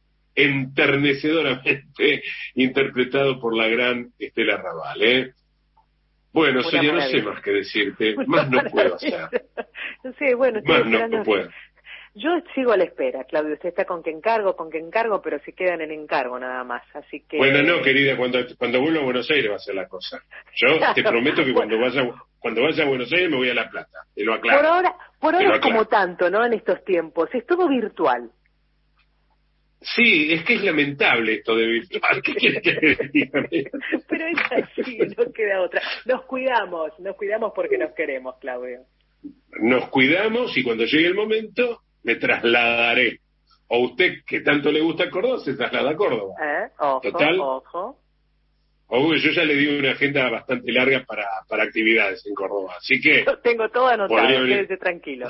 [SPEAKER 1] enternecedoramente interpretado por la gran Estela Raval, ¿eh? Bueno,
[SPEAKER 2] Una
[SPEAKER 1] Sonia, no
[SPEAKER 2] maravilla.
[SPEAKER 1] sé más que decirte,
[SPEAKER 2] Una
[SPEAKER 1] más no puedo
[SPEAKER 2] maravilla.
[SPEAKER 1] hacer,
[SPEAKER 2] No sé, bueno, estoy
[SPEAKER 1] más no
[SPEAKER 2] esperando.
[SPEAKER 1] puedo.
[SPEAKER 2] Yo sigo a la espera, Claudio. Usted está con que encargo, con que encargo, pero se quedan en encargo nada más. Así que.
[SPEAKER 1] Bueno, no, querida, cuando cuando vuelva a Buenos Aires va a ser la cosa. Yo te
[SPEAKER 2] Claro.
[SPEAKER 1] prometo que cuando vaya cuando vaya a Buenos Aires me voy a La Plata, te lo aclaro.
[SPEAKER 2] Por ahora, por
[SPEAKER 1] Te
[SPEAKER 2] ahora
[SPEAKER 1] lo
[SPEAKER 2] es como
[SPEAKER 1] aclaro.
[SPEAKER 2] tanto, ¿no? En estos tiempos. Es todo virtual.
[SPEAKER 1] Sí, es que es lamentable esto de virtual. ¿Qué quieres que le diga?
[SPEAKER 2] Pero es así, no queda otra. Nos cuidamos, nos cuidamos porque nos queremos, Claudio.
[SPEAKER 1] Nos cuidamos y cuando llegue el momento me trasladaré. O usted, que tanto le gusta Córdoba, se traslada a Córdoba.
[SPEAKER 2] ¿Eh? Ojo,
[SPEAKER 1] Total.
[SPEAKER 2] ojo.
[SPEAKER 1] O yo ya le di una agenda bastante larga para, para actividades en Córdoba. Así que
[SPEAKER 2] Yo tengo todo anotado,
[SPEAKER 1] podría venir.
[SPEAKER 2] quédese tranquilo.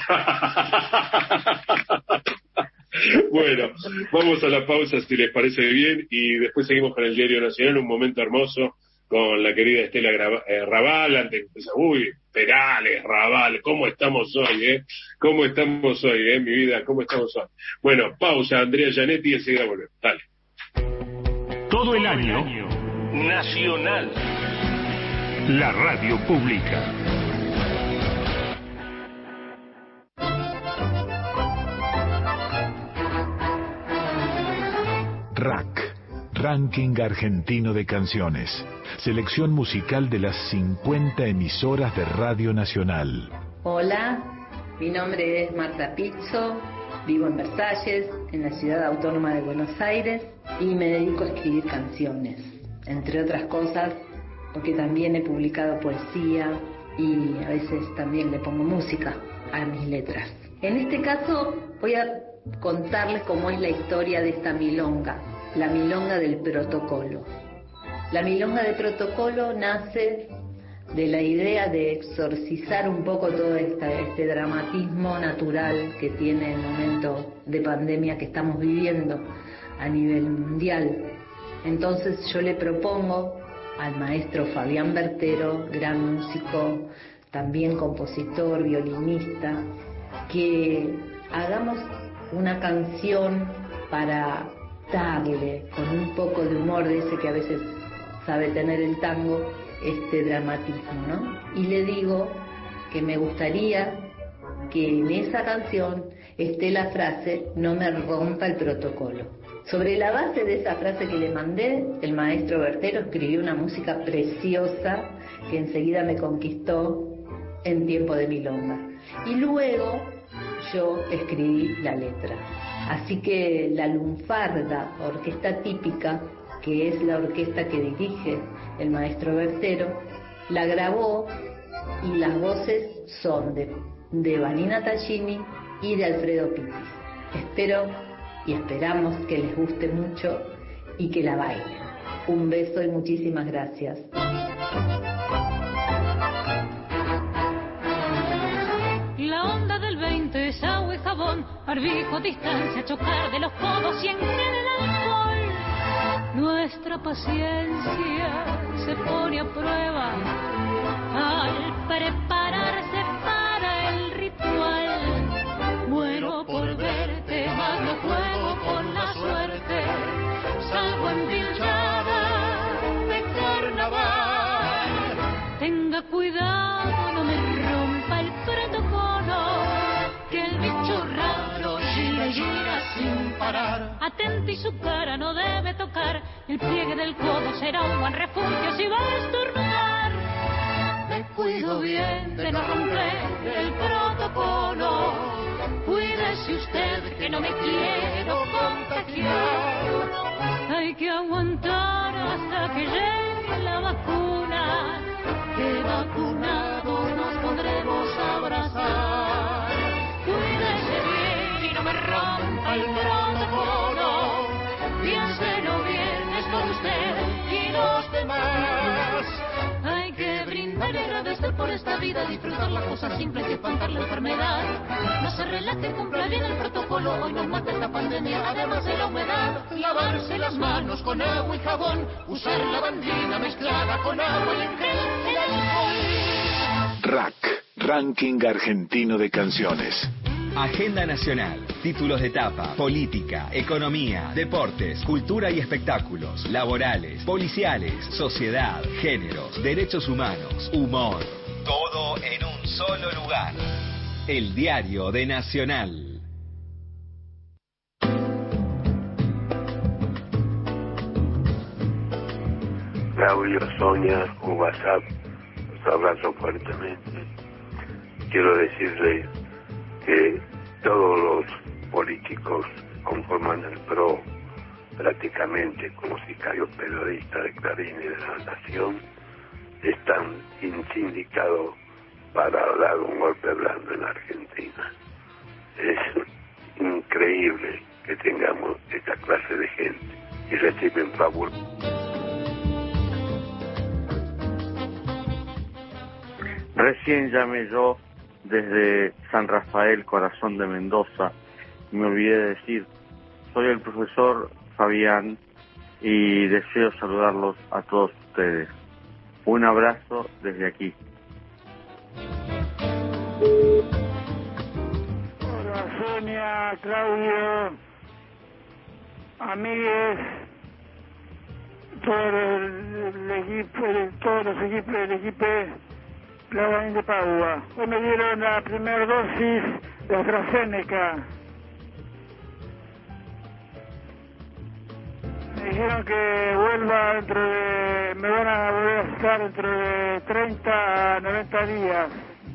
[SPEAKER 1] Bueno, vamos a la pausa si les parece bien y después seguimos con el Diario Nacional, un momento hermoso con la querida Estela Gra- eh, Raval, antes de empezar. Uy, Perales, Raval, ¿cómo estamos hoy, eh? ¿Cómo estamos hoy, eh, mi vida? ¿Cómo estamos hoy? Bueno, pausa, Andrea Gianetti y enseguida volvemos. Dale.
[SPEAKER 12] Todo el año, Nacional, la radio pública.
[SPEAKER 13] R A C, Ranking Argentino de Canciones. Selección musical de las cincuenta emisoras de Radio Nacional.
[SPEAKER 23] Hola, mi nombre es Marta Pizzo, vivo en Versalles, en la ciudad autónoma de Buenos Aires, y me dedico a escribir canciones, entre otras cosas, porque también he publicado poesía y a veces también le pongo música a mis letras. En este caso voy a contarles cómo es la historia de esta milonga, la milonga del protocolo. La milonga del protocolo nace de la idea de exorcizar un poco todo esta, este dramatismo natural que tiene el momento de pandemia que estamos viviendo a nivel mundial. Entonces yo le propongo al maestro Fabián Bertero, gran músico, también compositor, violinista, que hagamos una canción para darle con un poco de humor de ese que a veces sabe tener el tango, este dramatismo, ¿no? Y le digo que me gustaría que en esa canción esté la frase "no me rompa el protocolo". Sobre la base de esa frase que le mandé, el maestro Bertero escribió una música preciosa que enseguida me conquistó en tiempo de milonga. Y luego yo escribí la letra. Así que la lunfarda, orquesta típica, que es la orquesta que dirige el maestro Bertero, la grabó y las voces son de, de Vanina Tallini y de Alfredo Pitis. Espero y esperamos que les guste mucho y que la bailen. Un beso y muchísimas gracias.
[SPEAKER 14] jabón, barbijo, distancia, chocar de los codos y en el alcohol. Nuestra paciencia se pone a prueba al prepararse para el ritual. Muero por verte, mas no juego con la suerte. Salgo empilchada de carnaval. Tenga cuidado, no me rompa el protocolo, que el bicho raro gira y gira sin parar. Atenta y su cara no debe tocar, el pliegue del codo será un buen refugio si va a estornudar. Me cuido bien de no romper el protocolo, cuídese usted que no me quiero contagiar. Hay que aguantar hasta que llegue la vacuna, que vacunados nos podremos abrazar. Cuídese bien y no me rompa el protocolo, piénselo bien, es por usted y los demás. Hay que brindar y agradecer por esta vida, disfrutar las cosas simples y espantar la enfermedad. No se relate, cumpla bien el protocolo, hoy nos mata esta pandemia, además de la humedad. Lavarse las manos con agua y jabón, usar lavandina mezclada con agua y en gel, el alcohol.
[SPEAKER 13] R A C, Ranking Argentino de Canciones.
[SPEAKER 8] Agenda nacional, títulos de etapa, política, economía, deportes, cultura y espectáculos, laborales, policiales, sociedad, géneros, derechos humanos, humor. Todo en un solo lugar. El Diario de Nacional.
[SPEAKER 15] Claudio, Sonia, un WhatsApp, los abrazo fuertemente. Quiero decirle que todos los políticos conforman el P R O, prácticamente como sicarios periodistas de Clarín y de La Nación, están sindicados para dar un golpe blando en Argentina. Es increíble que tengamos esta clase de gente y reciben favor.
[SPEAKER 17] Recién llamé yo desde San Rafael, corazón de Mendoza, y me olvidé de decir, soy el profesor Fabián y deseo saludarlos a todos ustedes. Un abrazo desde aquí.
[SPEAKER 24] Hola Sonia, Claudio, amigues, todo el, el equipo, todos los equipos del equipo Claudio de Padua. Hoy me dieron la primera dosis de AstraZeneca. Me dijeron que vuelva dentro de... me van a volver a estar dentro de treinta a noventa días.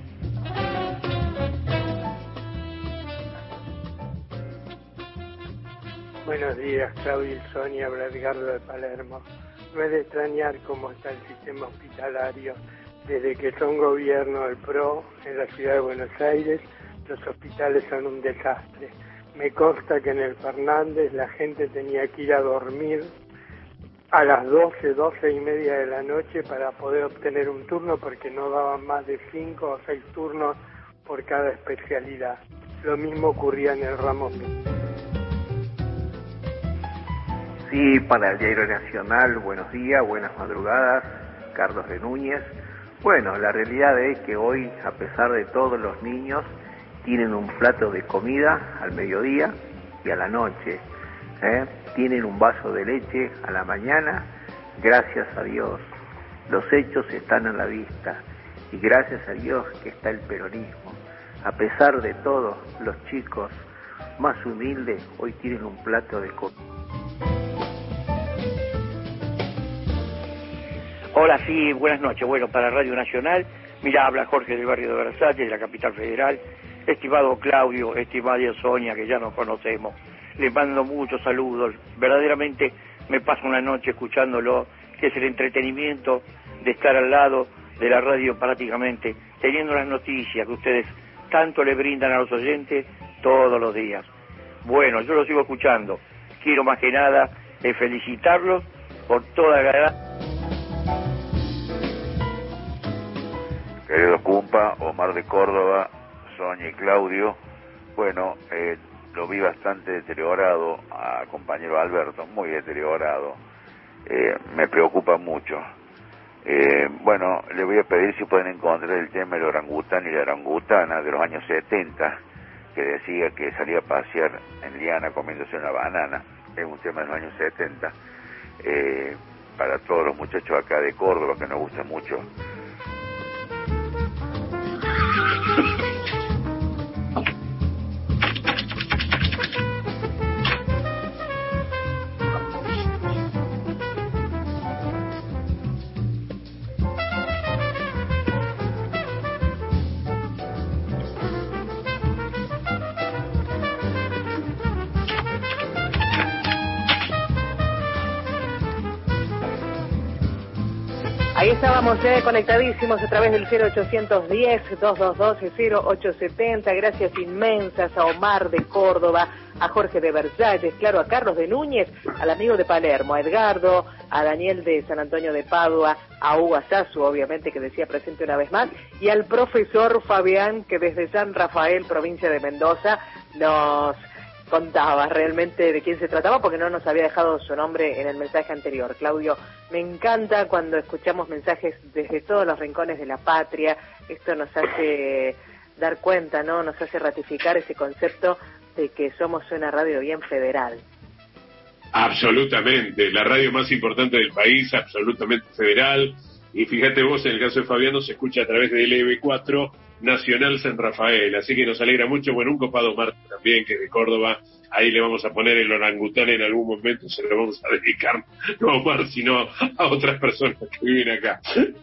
[SPEAKER 25] Buenos días, Claudio y Sonia, Edgardo de Palermo. No he de extrañar cómo está el sistema hospitalario. Desde que son gobierno del P R O en la ciudad de Buenos Aires, los hospitales son un desastre. Me consta que en el Fernández la gente tenía que ir a dormir a las doce, doce y media de la noche para poder obtener un turno porque no daban más de cinco o seis turnos por cada especialidad. Lo mismo ocurría en el Ramos.
[SPEAKER 26] Sí, para el Diario Nacional, buenos días, buenas madrugadas, Carlos de Núñez. Bueno, la realidad es que hoy, a pesar de todo, los niños tienen un plato de comida al mediodía y a la noche. ¿eh? Tienen un vaso de leche a la mañana, gracias a Dios. Los hechos están a la vista y gracias a Dios que está el peronismo. A pesar de todo, los chicos más humildes hoy tienen un plato de comida.
[SPEAKER 27] Hola, sí, buenas noches. Bueno, para Radio Nacional, mira, habla Jorge del barrio de Versalles, de la capital federal. Estimado Claudio, estimada Sonia, que ya nos conocemos, les mando muchos saludos. Verdaderamente me paso una noche escuchándolo, que es el entretenimiento de estar al lado de la radio prácticamente, teniendo las noticias que ustedes tanto le brindan a los oyentes todos los días. Bueno, yo lo sigo escuchando. Quiero más que nada eh, felicitarlos por toda la...
[SPEAKER 15] Querido Cumpa, Omar de Córdoba, Sonia y Claudio,
[SPEAKER 3] bueno, eh, lo vi bastante deteriorado a compañero Alberto, muy deteriorado. Eh, me preocupa mucho. Eh, bueno, le voy a pedir si pueden encontrar el tema del orangután y la orangutana de los años setenta, que decía que salía a pasear en liana comiéndose una banana. Es un tema de los años setenta. Eh, para todos los muchachos acá de Córdoba, que nos gusta mucho.
[SPEAKER 2] Ahí estábamos eh, conectadísimos a través del cero ochocientos diez, doscientos veintidós, cero ochocientos setenta. Gracias inmensas a Omar de Córdoba, a Jorge de Versalles, claro, a Carlos de Núñez, al amigo de Palermo, a Edgardo, a Daniel de San Antonio de Padua, a Hugo Azazu, obviamente, que decía presente una vez más, y al profesor Fabián, que desde San Rafael, provincia de Mendoza, nos contaba realmente de quién se trataba, porque no nos había dejado su nombre en el mensaje anterior. Claudio, me encanta cuando escuchamos mensajes desde todos los rincones de la patria. Esto nos hace dar cuenta, ¿no? Nos hace ratificar ese concepto de que somos una radio bien federal.
[SPEAKER 1] Absolutamente, la radio más importante del país, absolutamente federal. Y fíjate vos, en el caso de Fabiano, se escucha a través de L B cuatro Nacional San Rafael, así que nos alegra mucho. Bueno, un copado Omar también, que de Córdoba, ahí le vamos a poner el orangután en algún momento, se lo vamos a dedicar, no a Omar, sino a otras personas que viven acá.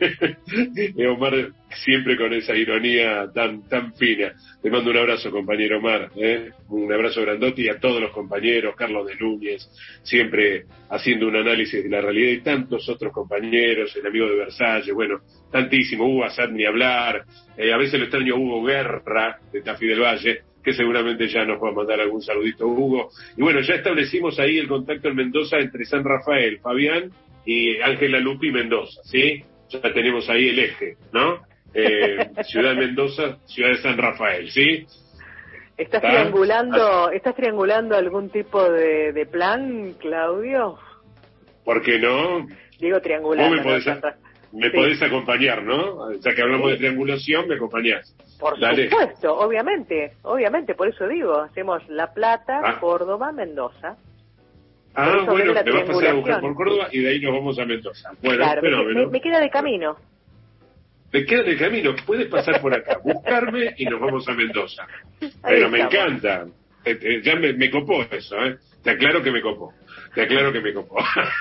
[SPEAKER 1] Y Omar siempre con esa ironía tan tan fina. Te mando un abrazo, compañero Omar, ¿eh? Un abrazo grandote, y a todos los compañeros, Carlos de Núñez, siempre haciendo un análisis de la realidad, y tantos otros compañeros, el amigo de Versalles, bueno, tantísimo, Hugo Azad ni hablar, eh, a veces lo extraño Hugo Guerra, de Tafí del Valle, que seguramente ya nos va a mandar algún saludito Hugo. Y bueno, ya establecimos ahí el contacto en Mendoza entre San Rafael, Fabián, y Ángela Lupi Mendoza, ¿sí? Ya tenemos ahí el eje, ¿no? Eh, ciudad de Mendoza, ciudad de San Rafael, ¿sí?
[SPEAKER 2] ¿Estás ¿Ah? triangulando, estás triangulando algún tipo de, de plan, Claudio?
[SPEAKER 1] ¿Por qué no?
[SPEAKER 2] Digo triangulando.
[SPEAKER 1] Vos me podés,
[SPEAKER 2] ¿no?
[SPEAKER 1] me
[SPEAKER 2] sí.
[SPEAKER 1] podés acompañar, ¿no? Ya que hablamos sí. de triangulación, me acompañás.
[SPEAKER 2] Por
[SPEAKER 1] Dale.
[SPEAKER 2] supuesto, obviamente, obviamente, por eso digo, hacemos La Plata,
[SPEAKER 1] ah.
[SPEAKER 2] Córdoba, Mendoza.
[SPEAKER 1] Ah, bueno, me vas a pasar a buscar por Córdoba y de ahí nos vamos a Mendoza. Bueno,
[SPEAKER 2] claro,
[SPEAKER 1] pero,
[SPEAKER 2] me,
[SPEAKER 1] pero,
[SPEAKER 2] me, me queda de camino.
[SPEAKER 1] Me queda de camino, puedes pasar por acá, buscarme y nos vamos a Mendoza. Pero me encanta, ya me, me copó eso, ¿eh? Te aclaro que me copó, te aclaro que me copó.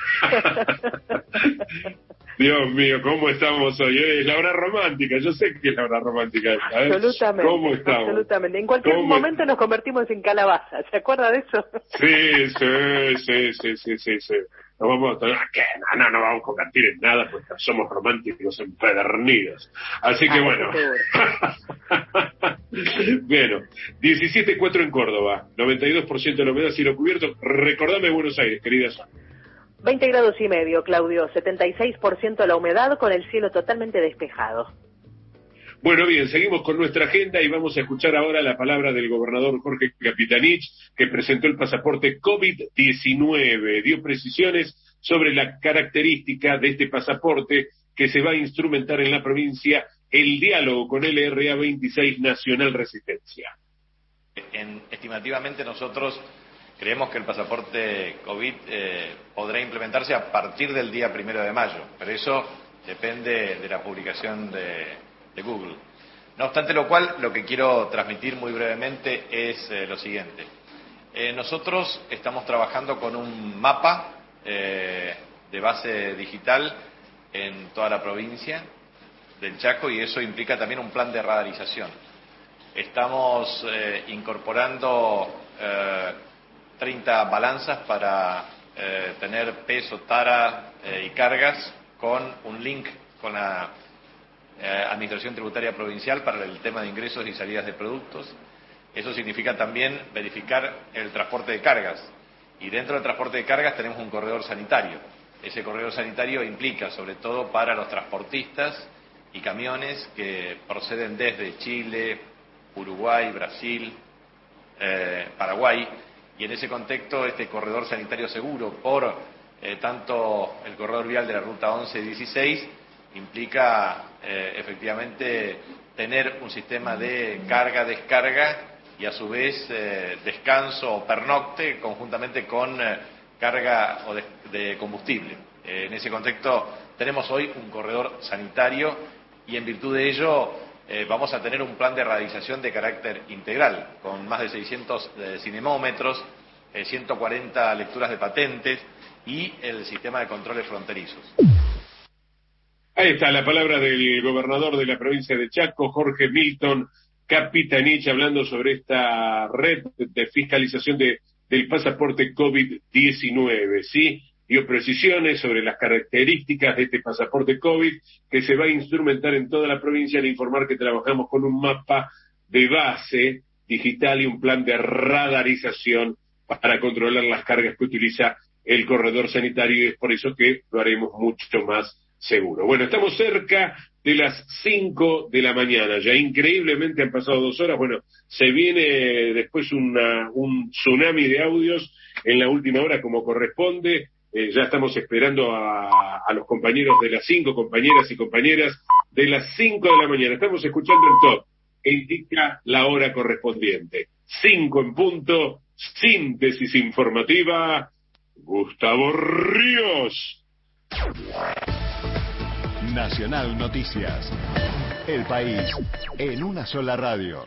[SPEAKER 1] Dios mío, ¿cómo estamos hoy? Es la hora romántica, yo sé que es la hora romántica esta, ¿eh?
[SPEAKER 2] Absolutamente,
[SPEAKER 1] ¿Cómo estamos?
[SPEAKER 2] Absolutamente, en cualquier momento nos convertimos en calabaza, ¿se acuerda de eso?
[SPEAKER 1] Sí, sí, sí, sí, sí, sí, sí. No vamos a, ¿qué? No, no, no vamos a convertir en nada porque somos románticos empedernidos. Así que ah, bueno. Bueno, diecisiete cuatro en Córdoba, noventa y dos por ciento de la humedad, cielo cubierto. Recordame Buenos Aires, querida Sonia.
[SPEAKER 2] veinte grados y medio, Claudio, setenta y seis por ciento la humedad con el cielo totalmente despejado.
[SPEAKER 1] Bueno, bien, seguimos con nuestra agenda y vamos a escuchar ahora la palabra del gobernador Jorge Capitanich, que presentó el pasaporte COVID diecinueve. Dio precisiones sobre la característica de este pasaporte que se va a instrumentar en la provincia, el diálogo con L R A veintiséis Nacional Resistencia.
[SPEAKER 7] En, estimativamente nosotros creemos que el pasaporte COVID eh, podrá implementarse a partir del día primero de mayo, pero eso depende de la publicación de... de Google. No obstante lo cual, lo que quiero transmitir muy brevemente es eh, lo siguiente. Eh, nosotros estamos trabajando con un mapa eh, de base digital en toda la provincia del Chaco, y eso implica también un plan de radarización. Estamos eh, incorporando eh, treinta balanzas para eh, tener peso, tara eh, y cargas, con un link con la Eh, Administración Tributaria Provincial para el tema de ingresos y salidas de productos. Eso significa también verificar el transporte de cargas, y dentro del transporte de cargas tenemos un corredor sanitario. Ese corredor sanitario implica, sobre todo para los transportistas y camiones que proceden desde Chile, Uruguay, Brasil, eh, Paraguay, y en ese contexto este corredor sanitario seguro por eh, tanto el corredor vial de la ruta once y dieciséis implica eh, efectivamente tener un sistema de carga-descarga y a su vez eh, descanso o pernocte conjuntamente con eh, carga o de, de combustible. Eh, en ese contexto tenemos hoy un corredor sanitario y en virtud de ello eh, vamos a tener un plan de radialización de carácter integral con más de seiscientos eh, cinemómetros, eh, ciento cuarenta lecturas de patentes y el sistema de controles fronterizos.
[SPEAKER 1] Ahí está la palabra del gobernador de la provincia de Chaco, Jorge Milton Capitanich, hablando sobre esta red de fiscalización de, del pasaporte COVID diecinueve, ¿sí? Dio precisiones sobre las características de este pasaporte COVID que se va a instrumentar en toda la provincia, al informar que trabajamos con un mapa de base digital y un plan de radarización para controlar las cargas que utiliza el corredor sanitario, y es por eso que lo haremos mucho más seguro. Bueno, estamos cerca de las cinco de la mañana, ya increíblemente han pasado dos horas. Bueno, se viene después una, un tsunami de audios en la última hora como corresponde. Eh, ya estamos esperando a, a los compañeros de las cinco, compañeras y compañeras de las cinco de la mañana. Estamos escuchando el top que indica la hora correspondiente. Cinco en punto, síntesis informativa, Gustavo Ríos.
[SPEAKER 8] Nacional Noticias. El país en una sola radio.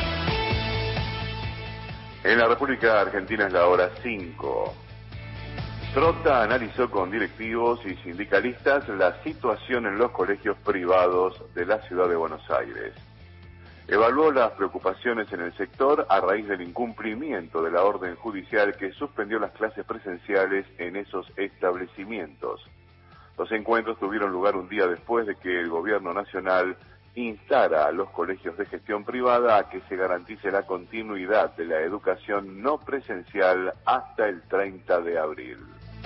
[SPEAKER 4] En la República Argentina es la hora cinco. Trota analizó con directivos y sindicalistas la situación en los colegios privados de la ciudad de Buenos Aires. Evaluó las preocupaciones en el sector a raíz del incumplimiento de la orden judicial que suspendió las clases presenciales en esos establecimientos. Los encuentros tuvieron lugar un día después de que el gobierno nacional instara a los colegios de gestión privada a que se garantice la continuidad de la educación no presencial hasta el treinta de abril.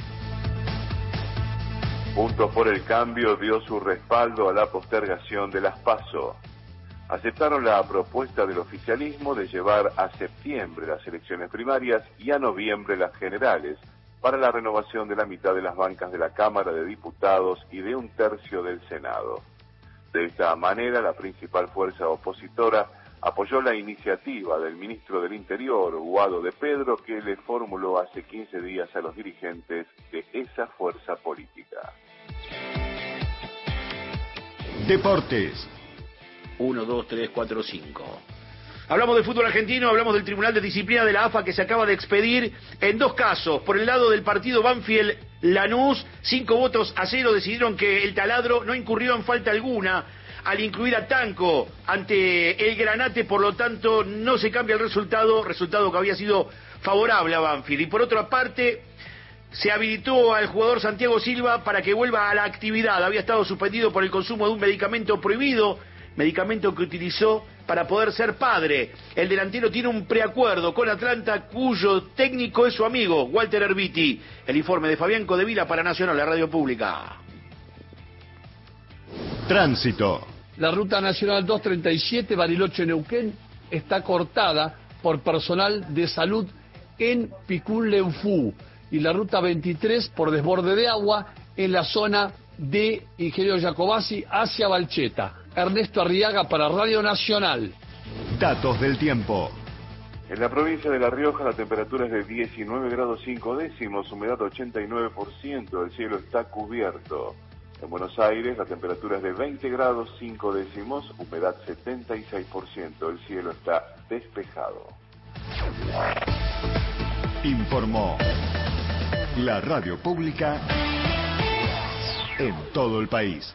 [SPEAKER 4] Juntos por el Cambio dio su respaldo a la postergación de las PASO. Aceptaron la propuesta del oficialismo de llevar a septiembre las elecciones primarias y a noviembre las generales, para la renovación de la mitad de las bancas de la Cámara de Diputados y de un tercio del Senado. De esta manera, la principal fuerza opositora apoyó la iniciativa del ministro del Interior, Guado de Pedro, que le formuló hace quince días a los dirigentes de esa fuerza política.
[SPEAKER 8] Deportes.
[SPEAKER 9] uno, dos, tres, cuatro, cinco. Hablamos del fútbol argentino, hablamos del Tribunal de Disciplina de la A F A que se acaba de expedir en dos casos. Por el lado del partido Banfield-Lanús, cinco votos a cero decidieron que el taladro no incurrió en falta alguna al incluir a Tanco ante el Granate, por lo tanto no se cambia el resultado, resultado que había sido favorable a Banfield. Y por otra parte, se habilitó al jugador Santiago Silva para que vuelva a la actividad. Había estado suspendido por el consumo de un medicamento prohibido, medicamento que utilizó para poder ser padre. El delantero tiene un preacuerdo con Atlanta, cuyo técnico es su amigo, Walter Erviti. El informe de Fabián Codevila para Nacional, la radio pública.
[SPEAKER 8] Tránsito.
[SPEAKER 16] La ruta nacional doscientos treinta y siete, Bariloche-Neuquén, está cortada por personal de salud en Picún-Leufú. Y la ruta veintitrés por desborde de agua en la zona de Ingeniero Jacobasi hacia Balcheta. Ernesto Arriaga para Radio Nacional.
[SPEAKER 8] Datos del tiempo.
[SPEAKER 4] En la provincia de La Rioja la temperatura es de diecinueve grados cinco décimos, humedad ochenta y nueve por ciento, el cielo está cubierto. En Buenos Aires la temperatura es de veinte grados cinco décimos, humedad setenta y seis por ciento, el cielo está despejado.
[SPEAKER 8] Informó la radio pública en todo el país.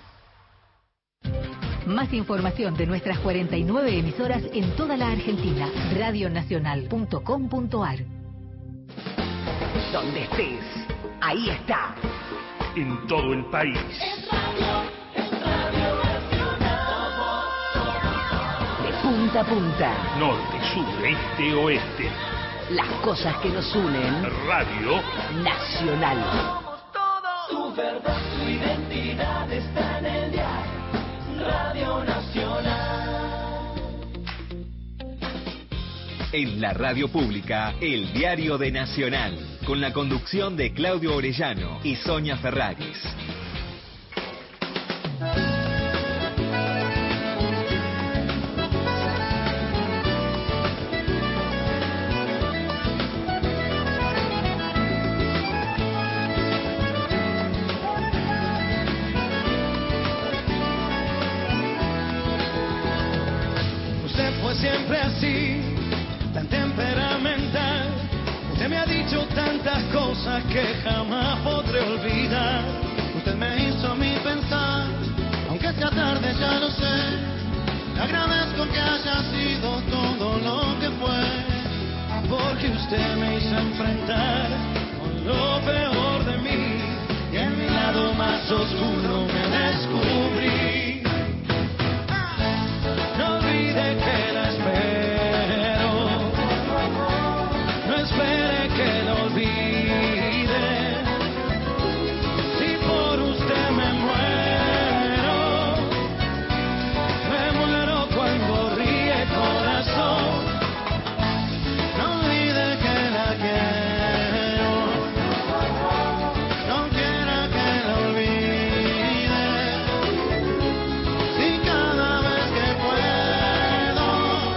[SPEAKER 18] Más información de nuestras cuarenta y nueve emisoras en toda la Argentina. radio nacional punto com punto ar.
[SPEAKER 19] Donde estés, ahí está.
[SPEAKER 12] En todo el país.
[SPEAKER 19] Es radio, es Radio Nacional. De punta a punta.
[SPEAKER 12] Norte, sur, este, oeste.
[SPEAKER 19] Las cosas que nos unen.
[SPEAKER 12] Radio
[SPEAKER 19] Nacional.
[SPEAKER 11] Somos todos. Tu verdad, tu identidad está en el diario. Radio Nacional.
[SPEAKER 8] en la radio pública, El Diario de Nacional, con la conducción de Claudio Orellano y Sonia Ferraris.
[SPEAKER 5] Siempre así, tan temperamental. Usted me ha dicho tantas cosas que jamás podré olvidar. Usted me hizo a mí pensar, aunque sea tarde ya lo sé. Le agradezco que haya sido todo lo que fue, porque usted me hizo enfrentar con lo peor de mí, y en mi lado más oscuro me descubrí. No olvide que la espero, no espere que lo olvide. Si por usted me muero, me muero cuando ríe corazón. No olvide que la quiero, no quiera que la olvide. Si cada vez que puedo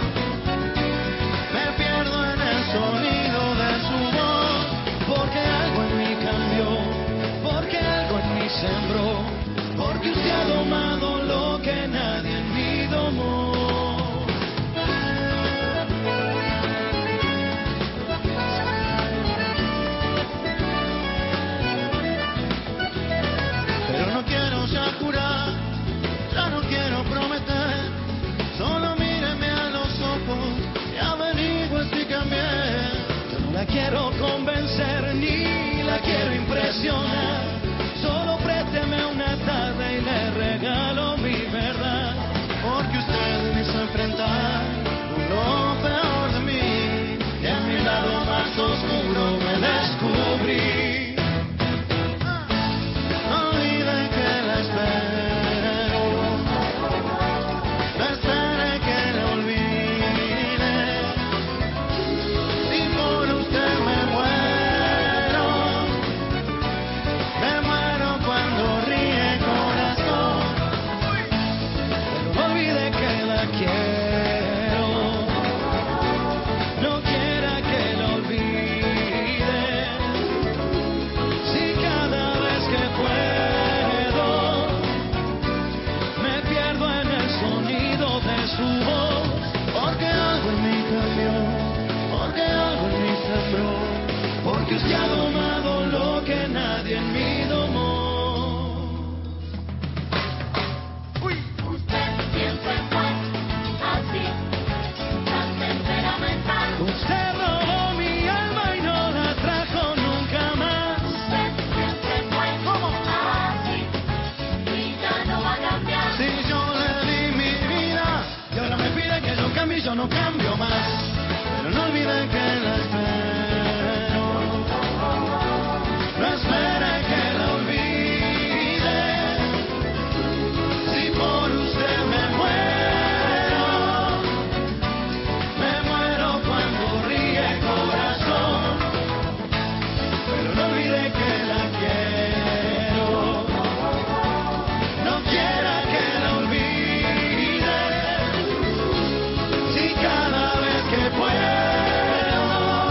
[SPEAKER 5] me pierdo en el sonido de su voz, porque algo en mí cambió, porque algo en mí sembró, porque usted ha domado lo que nadie en mí domó. Pero no quiero ya jurar, ya no quiero prometer, solo míreme a los ojos y averigüe si cambié. Yo no la quiero convencer ni la quiero impresionar, solo présteme una tarde y le regalo mi verdad, porque usted me hizo enfrentar lo peor de mí, y en mi lado más oscuro me descubrí. No olvide que la espero, no espere que la olvide. Si por usted me muero, me muero cuando ríe corazón. Pero no olvide que la quiero, no quiera que la olvide. Si cada vez que puedo me pierdo en el sonido de su voz, porque algo en mí cambió, porque algo en mí sembró, porque usted ha domado lo que nadie en mí domó.
[SPEAKER 11] Usted siempre fue así, tan temperamental.
[SPEAKER 5] Usted robó mi alma y no la trajo nunca más.
[SPEAKER 11] Usted siempre fue así, y ya no va a cambiar.
[SPEAKER 5] Si yo le di mi vida y ahora me pide que yo cambie, yo no cambio más. Pero no olvide que la espero, no espere que la olvide. Si por usted me muero, me muero cuando ríe corazón. Pero no olvide que la quiero, no quiera que la olvide. Si cada vez que puedo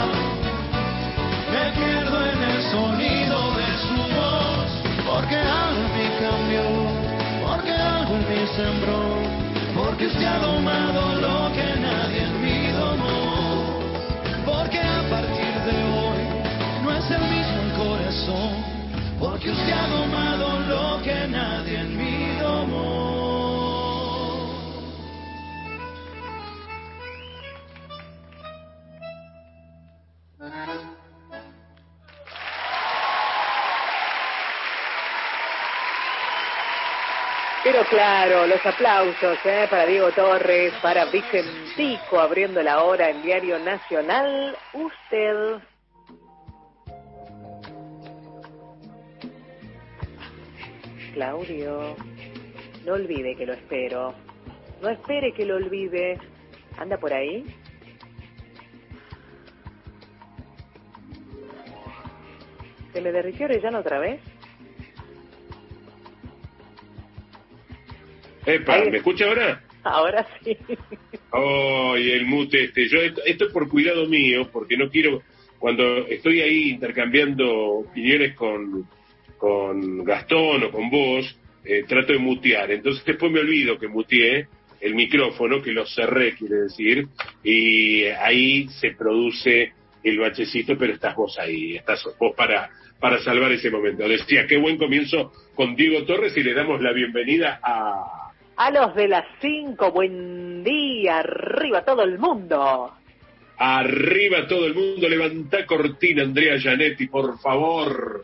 [SPEAKER 5] me pierdo en el sonido de su voz, porque algo en mí cambió, porque algo en mí sembró, porque usted ha domado lo que nadie en mí domó, porque a partir de hoy no es el mismo el corazón, porque usted ha domado lo que nadie en mí domó.
[SPEAKER 2] Pero claro, los aplausos ¿eh? para Diego Torres, para Vicentico abriendo la hora en Diario Nacional. Usted. Claudio, no olvide que lo espero. No espere que lo olvide. ¿Anda por ahí? ¿Se me derritió Orellana otra vez?
[SPEAKER 1] Epa,
[SPEAKER 2] Ahí.
[SPEAKER 1] ¿me escucha ahora?
[SPEAKER 2] Ahora sí.
[SPEAKER 1] Oh, y el mute este. Yo esto, esto es por cuidado mío, porque no quiero, cuando estoy ahí intercambiando opiniones con, con Gastón o con vos, eh, trato de mutear. Entonces después me olvido que muteé el micrófono, que lo cerré, quiere decir, y ahí se produce el bachecito, pero estás vos ahí, estás vos para, para salvar ese momento. Decía, qué buen comienzo con Diego Torres y le damos la bienvenida a...
[SPEAKER 2] A los de las cinco, buen día, arriba todo el mundo.
[SPEAKER 1] Arriba todo el mundo, levantá cortina, Andrea Gianetti, por favor.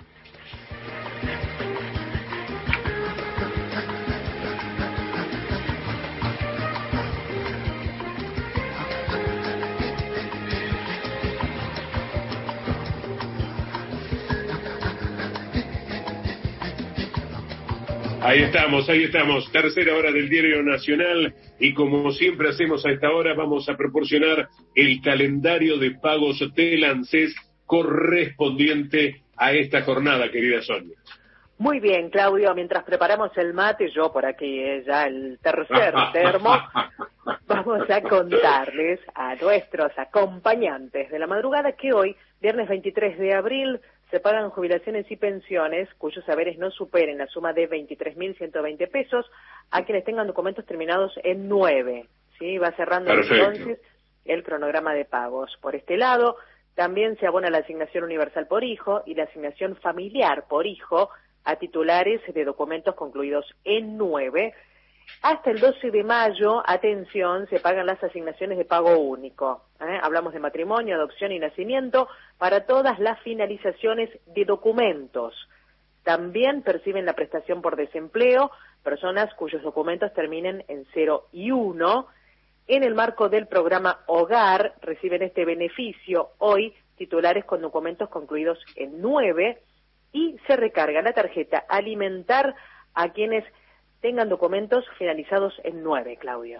[SPEAKER 1] Ahí estamos, ahí estamos, tercera hora del Diario Nacional y como siempre hacemos a esta hora vamos a proporcionar el calendario de pagos del ANSES correspondiente a esta jornada, querida Sonia.
[SPEAKER 2] Muy bien, Claudio, mientras preparamos el mate, yo por aquí eh, ya el tercer termo, vamos a contarles a nuestros acompañantes de la madrugada que hoy, viernes veintitrés de abril, se pagan jubilaciones y pensiones cuyos saberes no superen la suma de veintitrés mil ciento veinte pesos a quienes tengan documentos terminados en nueve. ¿Sí? Va cerrando Perfecto. Entonces el cronograma de pagos. Por este lado, también se abona la asignación universal por hijo y la asignación familiar por hijo a titulares de documentos concluidos en nueve. Hasta el doce de mayo, atención, se pagan las asignaciones de pago único. ¿eh? Hablamos de matrimonio, adopción y nacimiento para todas las finalizaciones de documentos. También perciben la prestación por desempleo personas cuyos documentos terminen en cero y uno. En el marco del programa Hogar reciben este beneficio hoy titulares con documentos concluidos en nueve y se recarga la tarjeta Alimentar a quienes tengan documentos finalizados en nueve, Claudio.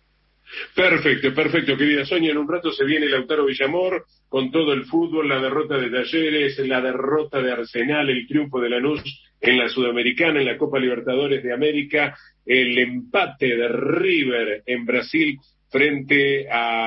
[SPEAKER 1] Perfecto, perfecto, querida Sonia. En un rato se viene Lautaro Villamor con todo el fútbol, la derrota de Talleres, la derrota de Arsenal, el triunfo de Lanús en la Sudamericana, en la Copa Libertadores de América, el empate de River en Brasil frente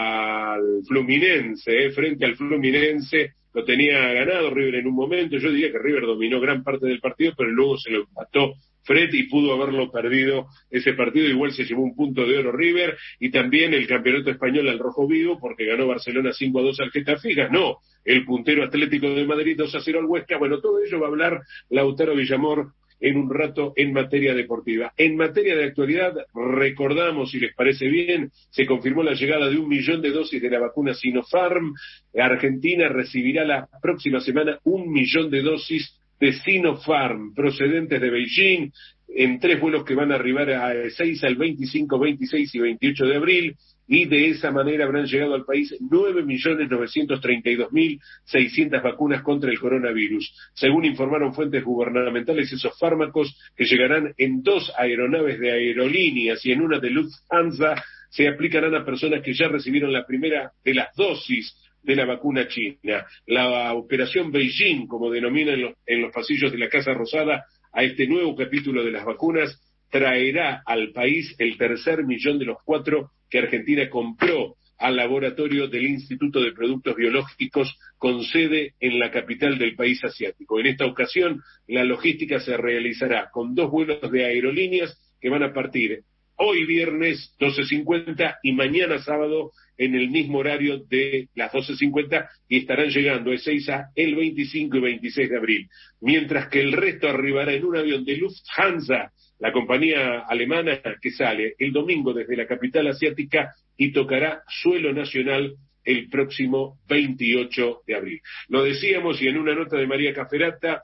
[SPEAKER 1] al Fluminense, eh, frente al Fluminense. Lo tenía ganado River en un momento. Yo diría que River dominó gran parte del partido, pero luego se lo empató Fred y pudo haberlo perdido ese partido. Igual se llevó un punto de oro River y también el campeonato español al rojo vivo porque ganó Barcelona cinco a dos al Getafe, ganó el puntero Atlético de Madrid dos a cero al Huesca. Bueno, todo ello va a hablar Lautaro Villamor en un rato en materia deportiva. En materia de actualidad, recordamos, si les parece bien, se confirmó la llegada de un millón de dosis de la vacuna Sinopharm. Argentina recibirá la próxima semana un millón de dosis de Sinopharm procedentes de Beijing en tres vuelos que van a arribar a seis al veinticinco, veintiséis y veintiocho de abril, y de esa manera habrán llegado al país nueve millones novecientos treinta y dos mil seiscientas vacunas contra el coronavirus. Según informaron fuentes gubernamentales, esos fármacos que llegarán en dos aeronaves de aerolíneas y en una de Lufthansa se aplicarán a personas que ya recibieron la primera de las dosis de la vacuna china. La operación Beijing, como denominan en los, en los pasillos de la Casa Rosada, a este nuevo capítulo de las vacunas, traerá al país el tercer millón de los cuatro que Argentina compró al laboratorio del Instituto de Productos Biológicos con sede en la capital del país asiático. En esta ocasión, la logística se realizará con dos vuelos de aerolíneas que van a partir hoy viernes doce cincuenta y mañana sábado en el mismo horario de las doce cincuenta y estarán llegando a Ezeiza el veinticinco y veintiséis de abril, mientras que el resto arribará en un avión de Lufthansa, la compañía alemana que sale el domingo desde la capital asiática y tocará suelo nacional el próximo veintiocho de abril. Lo decíamos, y en una nota de María Caferata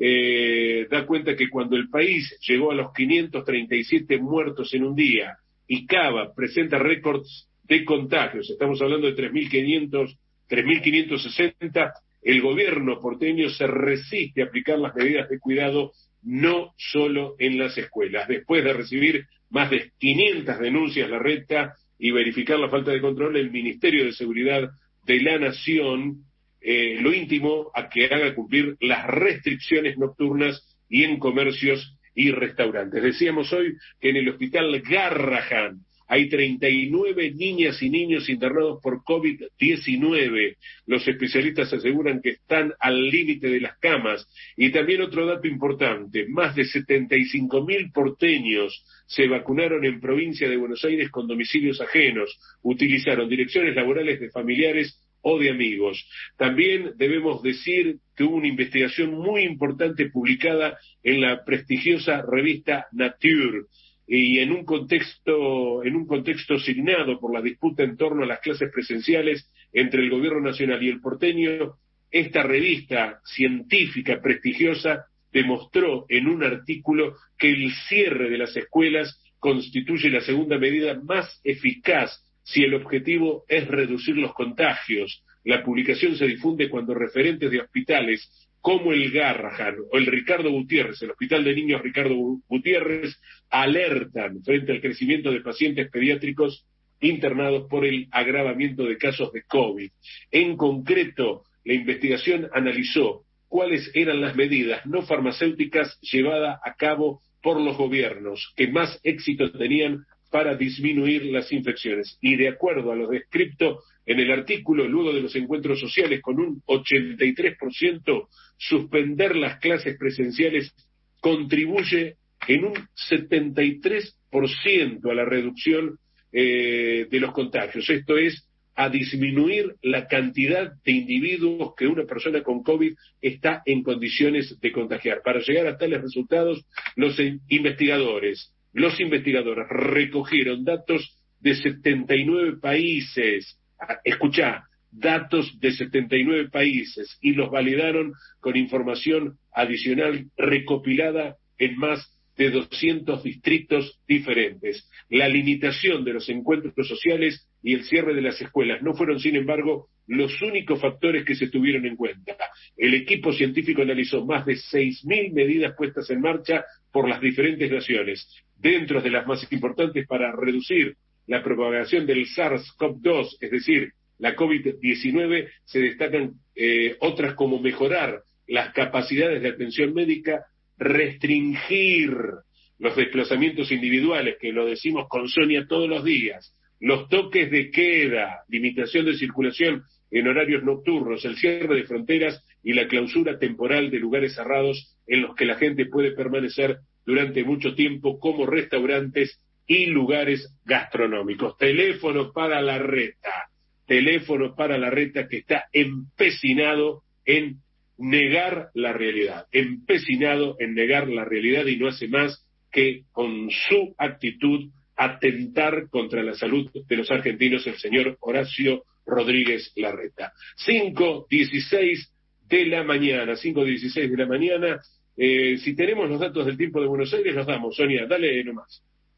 [SPEAKER 1] eh, da cuenta que cuando el país llegó a los quinientos treinta y siete muertos en un día y Cava presenta récords de contagios, estamos hablando de tres mil quinientos, tres mil quinientos sesenta, el gobierno porteño se resiste a aplicar las medidas de cuidado, no solo en las escuelas. Después de recibir más de quinientas denuncias la reta y verificar la falta de control, el Ministerio de Seguridad de la Nación eh, lo íntimo a que haga cumplir las restricciones nocturnas y en comercios y restaurantes. Decíamos hoy que en el hospital Garrahan hay treinta y nueve niñas y niños internados por COVID diecinueve. Los especialistas aseguran que están al límite de las camas. Y también otro dato importante, más de setenta y cinco mil porteños se vacunaron en provincia de Buenos Aires con domicilios ajenos, utilizaron direcciones laborales de familiares o de amigos. También debemos decir que hubo una investigación muy importante publicada en la prestigiosa revista Nature, y en un contexto, en un contexto signado por la disputa en torno a las clases presenciales entre el gobierno nacional y el porteño, esta revista científica prestigiosa demostró en un artículo que el cierre de las escuelas constituye la segunda medida más eficaz si el objetivo es reducir los contagios. La publicación se difunde cuando referentes de hospitales como el Garrahan o el Ricardo Gutiérrez, el Hospital de Niños Ricardo Gutiérrez, alertan frente al crecimiento de pacientes pediátricos internados por el agravamiento de casos de COVID. En concreto, la investigación analizó cuáles eran las medidas no farmacéuticas llevadas a cabo por los gobiernos que más éxito tenían para disminuir las infecciones. Y de acuerdo a lo descrito en el artículo, luego de los encuentros sociales con un ochenta y tres por ciento, suspender las clases presenciales contribuye en un setenta y tres por ciento a la reducción eh, de los contagios. Esto es, a disminuir la cantidad de individuos que una persona con COVID está en condiciones de contagiar. Para llegar a tales resultados, los investigadores, los investigadores recogieron datos de setenta y nueve países. Escuchá, datos de setenta y nueve países y los validaron con información adicional recopilada en más de doscientos distritos diferentes. La limitación de los encuentros sociales y el cierre de las escuelas no fueron, sin embargo, los únicos factores que se tuvieron en cuenta. El equipo científico analizó más de seis mil medidas puestas en marcha por las diferentes naciones, dentro de las más importantes para reducir la propagación del SARS-CoV dos, es decir, la COVID diecinueve, se destacan eh, otras como mejorar las capacidades de atención médica, restringir los desplazamientos individuales, que lo decimos con Sonia todos los días, los toques de queda, limitación de circulación en horarios nocturnos, el cierre de fronteras y la clausura temporal de lugares cerrados en los que la gente puede permanecer durante mucho tiempo, como restaurantes y lugares gastronómicos. Teléfono para la reta, teléfono para la reta que está empecinado en negar la realidad, empecinado en negar la realidad y no hace más que con su actitud atentar contra la salud de los argentinos el señor Horacio Rodríguez Larreta. cinco dieciséis de la mañana, cinco dieciséis de la mañana, eh, si tenemos los datos del tiempo de Buenos Aires los damos. Sonia, dale nomás.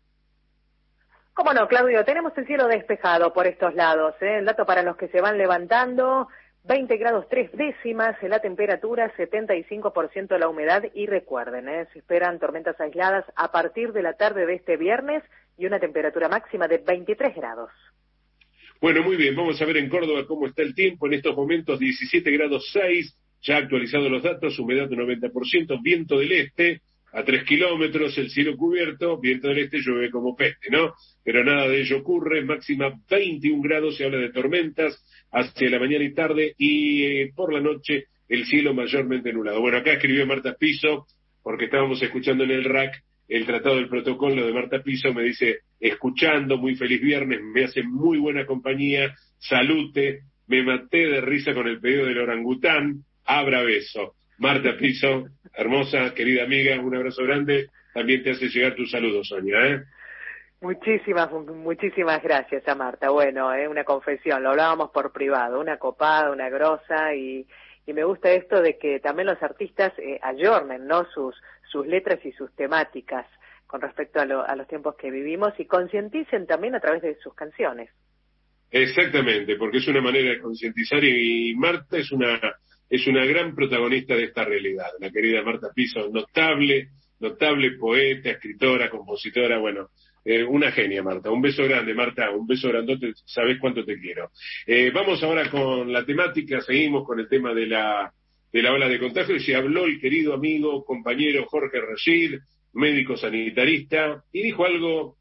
[SPEAKER 2] ¿Cómo no, Claudio? Tenemos el cielo despejado por estos lados, ¿eh? El dato para los que se van levantando, veinte grados tres décimas, la temperatura, setenta y cinco por ciento la humedad, y recuerden, ¿eh? se esperan tormentas aisladas a partir de la tarde de este viernes y una temperatura máxima de veintitrés grados.
[SPEAKER 1] Bueno, muy bien, vamos a ver en Córdoba cómo está el tiempo. En estos momentos diecisiete grados seis, ya actualizados los datos, humedad de noventa por ciento, viento del este a tres kilómetros, el cielo cubierto, viento del este, llueve como peste, ¿no? Pero nada de ello ocurre, máxima veintiún grados, se habla de tormentas hacia la mañana y tarde, y eh, por la noche el cielo mayormente nublado. Bueno, acá escribió Marta Piso, porque estábamos escuchando en el R A C el tratado del protocolo de Marta Piso, me dice, escuchando, muy feliz viernes, me hace muy buena compañía, salute, me maté de risa con el pedido del orangután, abra beso. Marta Piso, hermosa, querida amiga, un abrazo grande, también te hace llegar tu saludo, Sonia, ¿eh?
[SPEAKER 2] Muchísimas, muchísimas gracias a Marta. Bueno, eh, una confesión, lo hablábamos por privado, una copada, una grosa, y, y me gusta esto de que también los artistas eh, ayornen, ¿no?, sus, sus letras y sus temáticas con respecto a, lo, a los tiempos que vivimos, y concienticen también a través de sus canciones.
[SPEAKER 1] Exactamente, porque es una manera de concientizar, y, y Marta es una es una gran protagonista de esta realidad, la querida Marta Piso, notable, notable poeta, escritora, compositora, bueno, Eh, una genia, Marta. Un beso grande, Marta. Un beso grandote. Sabés cuánto te quiero. Eh, vamos ahora con la temática. Seguimos con el tema de la, de la ola de contagio. Y se habló el querido amigo, compañero Jorge Rashid, médico sanitarista, y dijo algo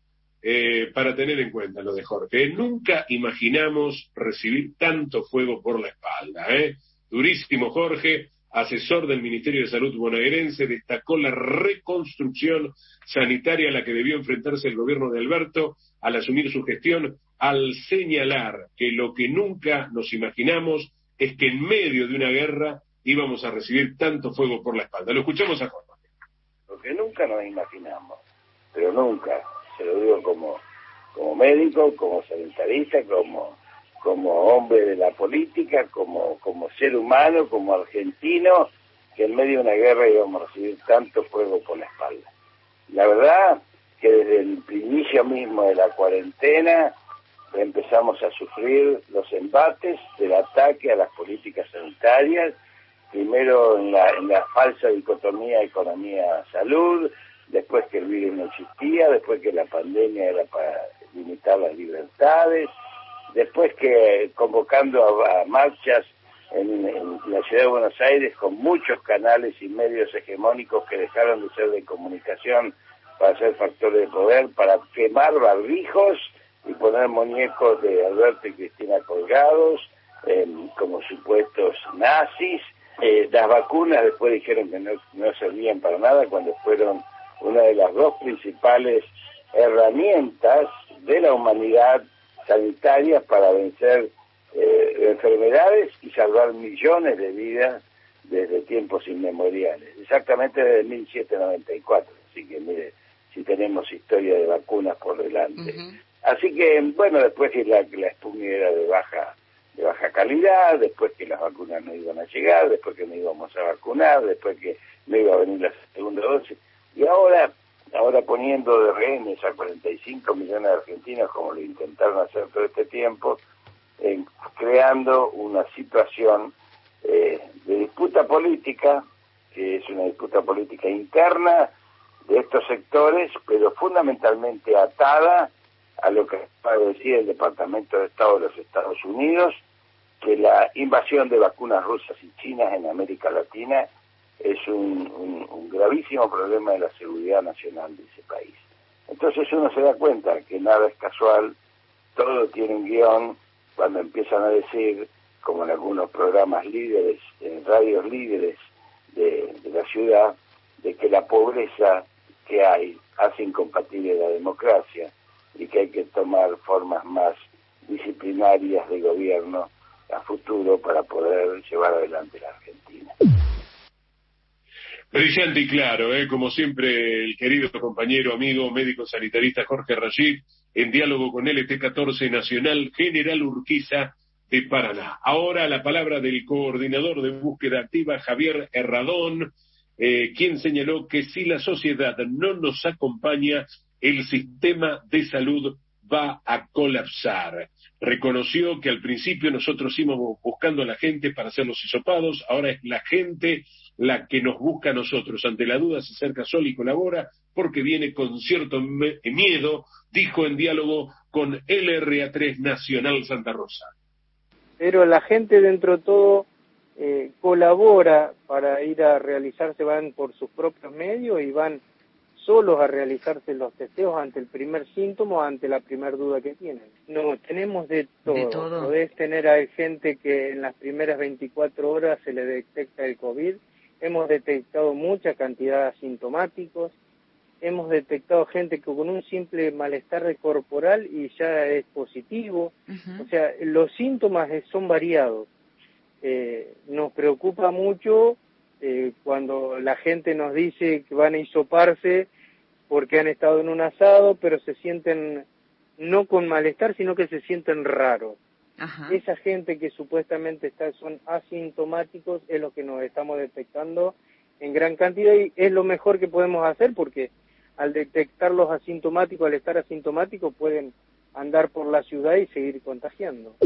[SPEAKER 1] eh, para tener en cuenta, lo de Jorge. Nunca imaginamos recibir tanto fuego por la espalda. ¿eh? Durísimo, Jorge. Asesor del Ministerio de Salud bonaerense, destacó la reconstrucción sanitaria a la que debió enfrentarse el gobierno de Alberto al asumir su gestión, al señalar que lo que nunca nos imaginamos es que en medio de una guerra íbamos a recibir tanto fuego por la espalda. Lo escuchamos a Jorge.
[SPEAKER 6] Lo que nunca nos imaginamos, pero nunca, se lo digo como, como médico, como sanitarista, como... como hombre de la política, como, como ser humano, como argentino, que en medio de una guerra íbamos a recibir tanto fuego por la espalda. La verdad que desde el inicio mismo de la cuarentena empezamos a sufrir los embates del ataque a las políticas sanitarias, primero en la, en la falsa dicotomía economía-salud, después que el virus no existía, después que la pandemia era para limitar las libertades, después que convocando a, a marchas en, en la ciudad de Buenos Aires con muchos canales y medios hegemónicos que dejaron de ser de comunicación para ser factores de poder, para quemar barbijos y poner muñecos de Alberto y Cristina colgados eh, como supuestos nazis. Eh, las vacunas después dijeron que no, no servían para nada cuando fueron una de las dos principales herramientas de la humanidad sanitarias para vencer eh, enfermedades y salvar millones de vidas desde tiempos inmemoriales, exactamente desde mil setecientos noventa y cuatro, así que mire, si tenemos historia de vacunas por delante. Uh-huh. Así que, bueno, después que la, la Sputnik era de baja, de baja calidad, después que las vacunas no iban a llegar, después que no íbamos a vacunar, después que no iba a venir la segunda dosis, y ahora... ahora poniendo de rehenes a cuarenta y cinco millones de argentinos, como lo intentaron hacer todo este tiempo, eh, creando una situación eh, de disputa política, que es una disputa política interna de estos sectores, pero fundamentalmente atada a lo que acaba de decir el Departamento de Estado de los Estados Unidos, que la invasión de vacunas rusas y chinas en América Latina es un, un, un gravísimo problema de la seguridad nacional de ese país. Entonces uno se da cuenta que nada es casual, todo tiene un guión, cuando empiezan a decir, como en algunos programas líderes, en radios líderes de, de la ciudad, de que la pobreza que hay hace incompatible la democracia y que hay que tomar formas más disciplinarias de gobierno a futuro para poder llevar adelante la Argentina.
[SPEAKER 1] Brillante y claro, ¿eh? Como siempre, el querido compañero, amigo, médico sanitarista Jorge Rashid, en diálogo con L T catorce Nacional General Urquiza de Paraná. Ahora la palabra del coordinador de búsqueda activa, Javier Herradón, eh, quien señaló que si la sociedad no nos acompaña, el sistema de salud va a colapsar. Reconoció que al principio nosotros íbamos buscando a la gente para hacer los hisopados, ahora es la gente la que nos busca a nosotros. Ante la duda se acerca Sol y colabora porque viene con cierto me- miedo, dijo en diálogo con L R A tres Nacional Santa Rosa.
[SPEAKER 10] Pero la gente dentro de todo eh, colabora para ir a realizarse, van por sus propios medios y van solos a realizarse los testeos ante el primer síntoma o ante la primera duda que tienen. No, tenemos de todo.
[SPEAKER 19] De todo.
[SPEAKER 10] Podés tener a gente que en las primeras veinticuatro horas se le detecta el COVID. Hemos detectado mucha cantidad de asintomáticos. Hemos detectado gente que con un simple malestar corporal y ya es positivo. Uh-huh. O sea, los síntomas son variados. Eh, nos preocupa mucho eh, cuando la gente nos dice que van a hisoparse porque han estado en un asado, pero se sienten no con malestar, sino que se sienten raros. Ajá. Esa gente que supuestamente está, son asintomáticos es lo que nos estamos detectando en gran cantidad y es lo mejor que podemos hacer porque al detectar los asintomáticos, al estar asintomáticos, pueden andar por la ciudad y seguir contagiando.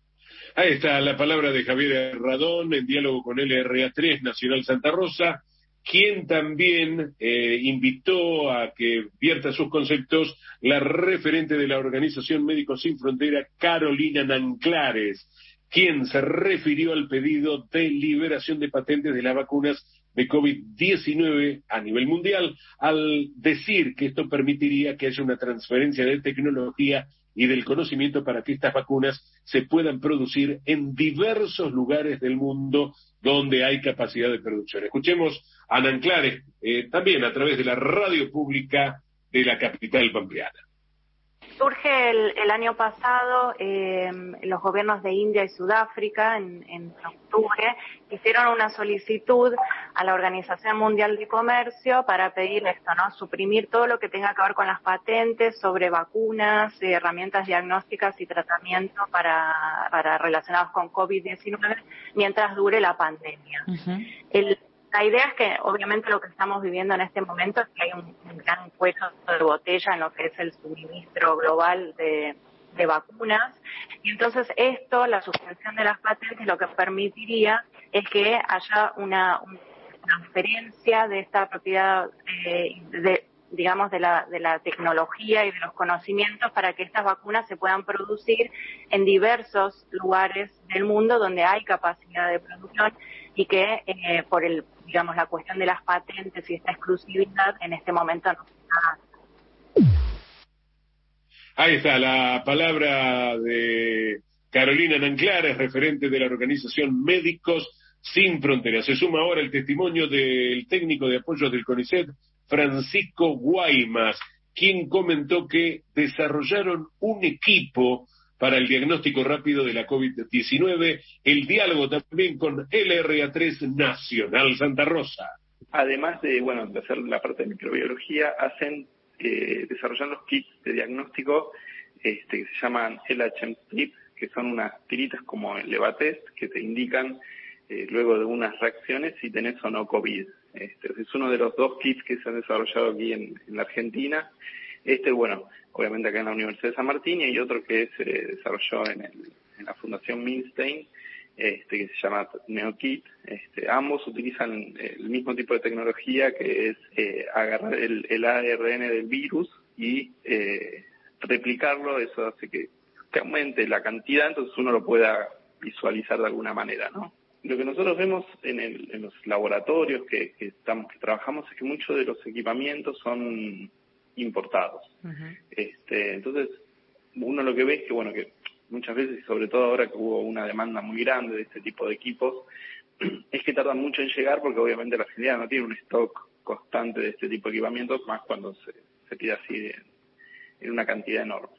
[SPEAKER 1] Ahí está la palabra de Javier Herradón en diálogo con L R A tres Nacional Santa Rosa. quien también eh, invitó a que vierta sus conceptos la referente de la Organización Médicos Sin Frontera, Carolina Nanclares, quien se refirió al pedido de liberación de patentes de las vacunas de COVID diecinueve a nivel mundial, al decir que esto permitiría que haya una transferencia de tecnología y del conocimiento para que estas vacunas se puedan producir en diversos lugares del mundo donde hay capacidad de producción. Escuchemos a Nanclares, eh, también a través de la radio pública de la capital pampeana.
[SPEAKER 13] Surge el, el año pasado, eh, los gobiernos de India y Sudáfrica, en, en octubre, hicieron una solicitud a la Organización Mundial de Comercio para pedir esto, ¿no? Suprimir todo lo que tenga que ver con las patentes sobre vacunas, eh, herramientas diagnósticas y tratamiento para, para relacionados con COVID diecinueve mientras dure la pandemia. Uh-huh. El, La idea es que, obviamente, lo que estamos viviendo en este momento es que hay un, un gran cuello de botella en lo que es el suministro global de, de vacunas. Y entonces esto, la suspensión de las patentes, lo que permitiría es que haya una, una transferencia de esta propiedad, eh, de, digamos, de la, de la tecnología y de los conocimientos para que estas vacunas se puedan producir en diversos lugares del mundo donde hay capacidad de producción y que eh, por el digamos, la cuestión de las patentes y esta exclusividad en este momento no se da.
[SPEAKER 1] Ahí está la palabra de Carolina Nanclares, referente de la Organización Médicos Sin Fronteras. Se suma ahora el testimonio del técnico de apoyo del CONICET, Francisco Guaymas, quien comentó que desarrollaron un equipo para el diagnóstico rápido de la COVID diecinueve, el diálogo también con L R A tres Nacional Santa Rosa.
[SPEAKER 14] Además de, bueno, de hacer la parte de microbiología, hacen, eh, desarrollan los kits de diagnóstico este, que se llaman L H M Strip, que son unas tiritas como el Levatest, que te indican eh, luego de unas reacciones si tenés o no COVID. Este, es uno de los dos kits que se han desarrollado aquí en, en la Argentina. Este, bueno, obviamente acá en la Universidad de San Martín, y otro que se desarrolló en, el, en la Fundación Milstein, este, que se llama NeoKit. Este, ambos utilizan el mismo tipo de tecnología, que es eh, agarrar el, el A R N del virus y eh, replicarlo. Eso hace que, que aumente la cantidad, entonces uno lo pueda visualizar de alguna manera, ¿no? Lo que nosotros vemos en, el, en los laboratorios que, que, estamos, que trabajamos es que muchos de los equipamientos son importados. Uh-huh. Este, entonces, uno lo que ve es que, bueno, que muchas veces, y sobre todo ahora que hubo una demanda muy grande de este tipo de equipos, es que tardan mucho en llegar porque obviamente la Argentina no tiene un stock constante de este tipo de equipamientos, más cuando se, se pide así en, en una cantidad enorme.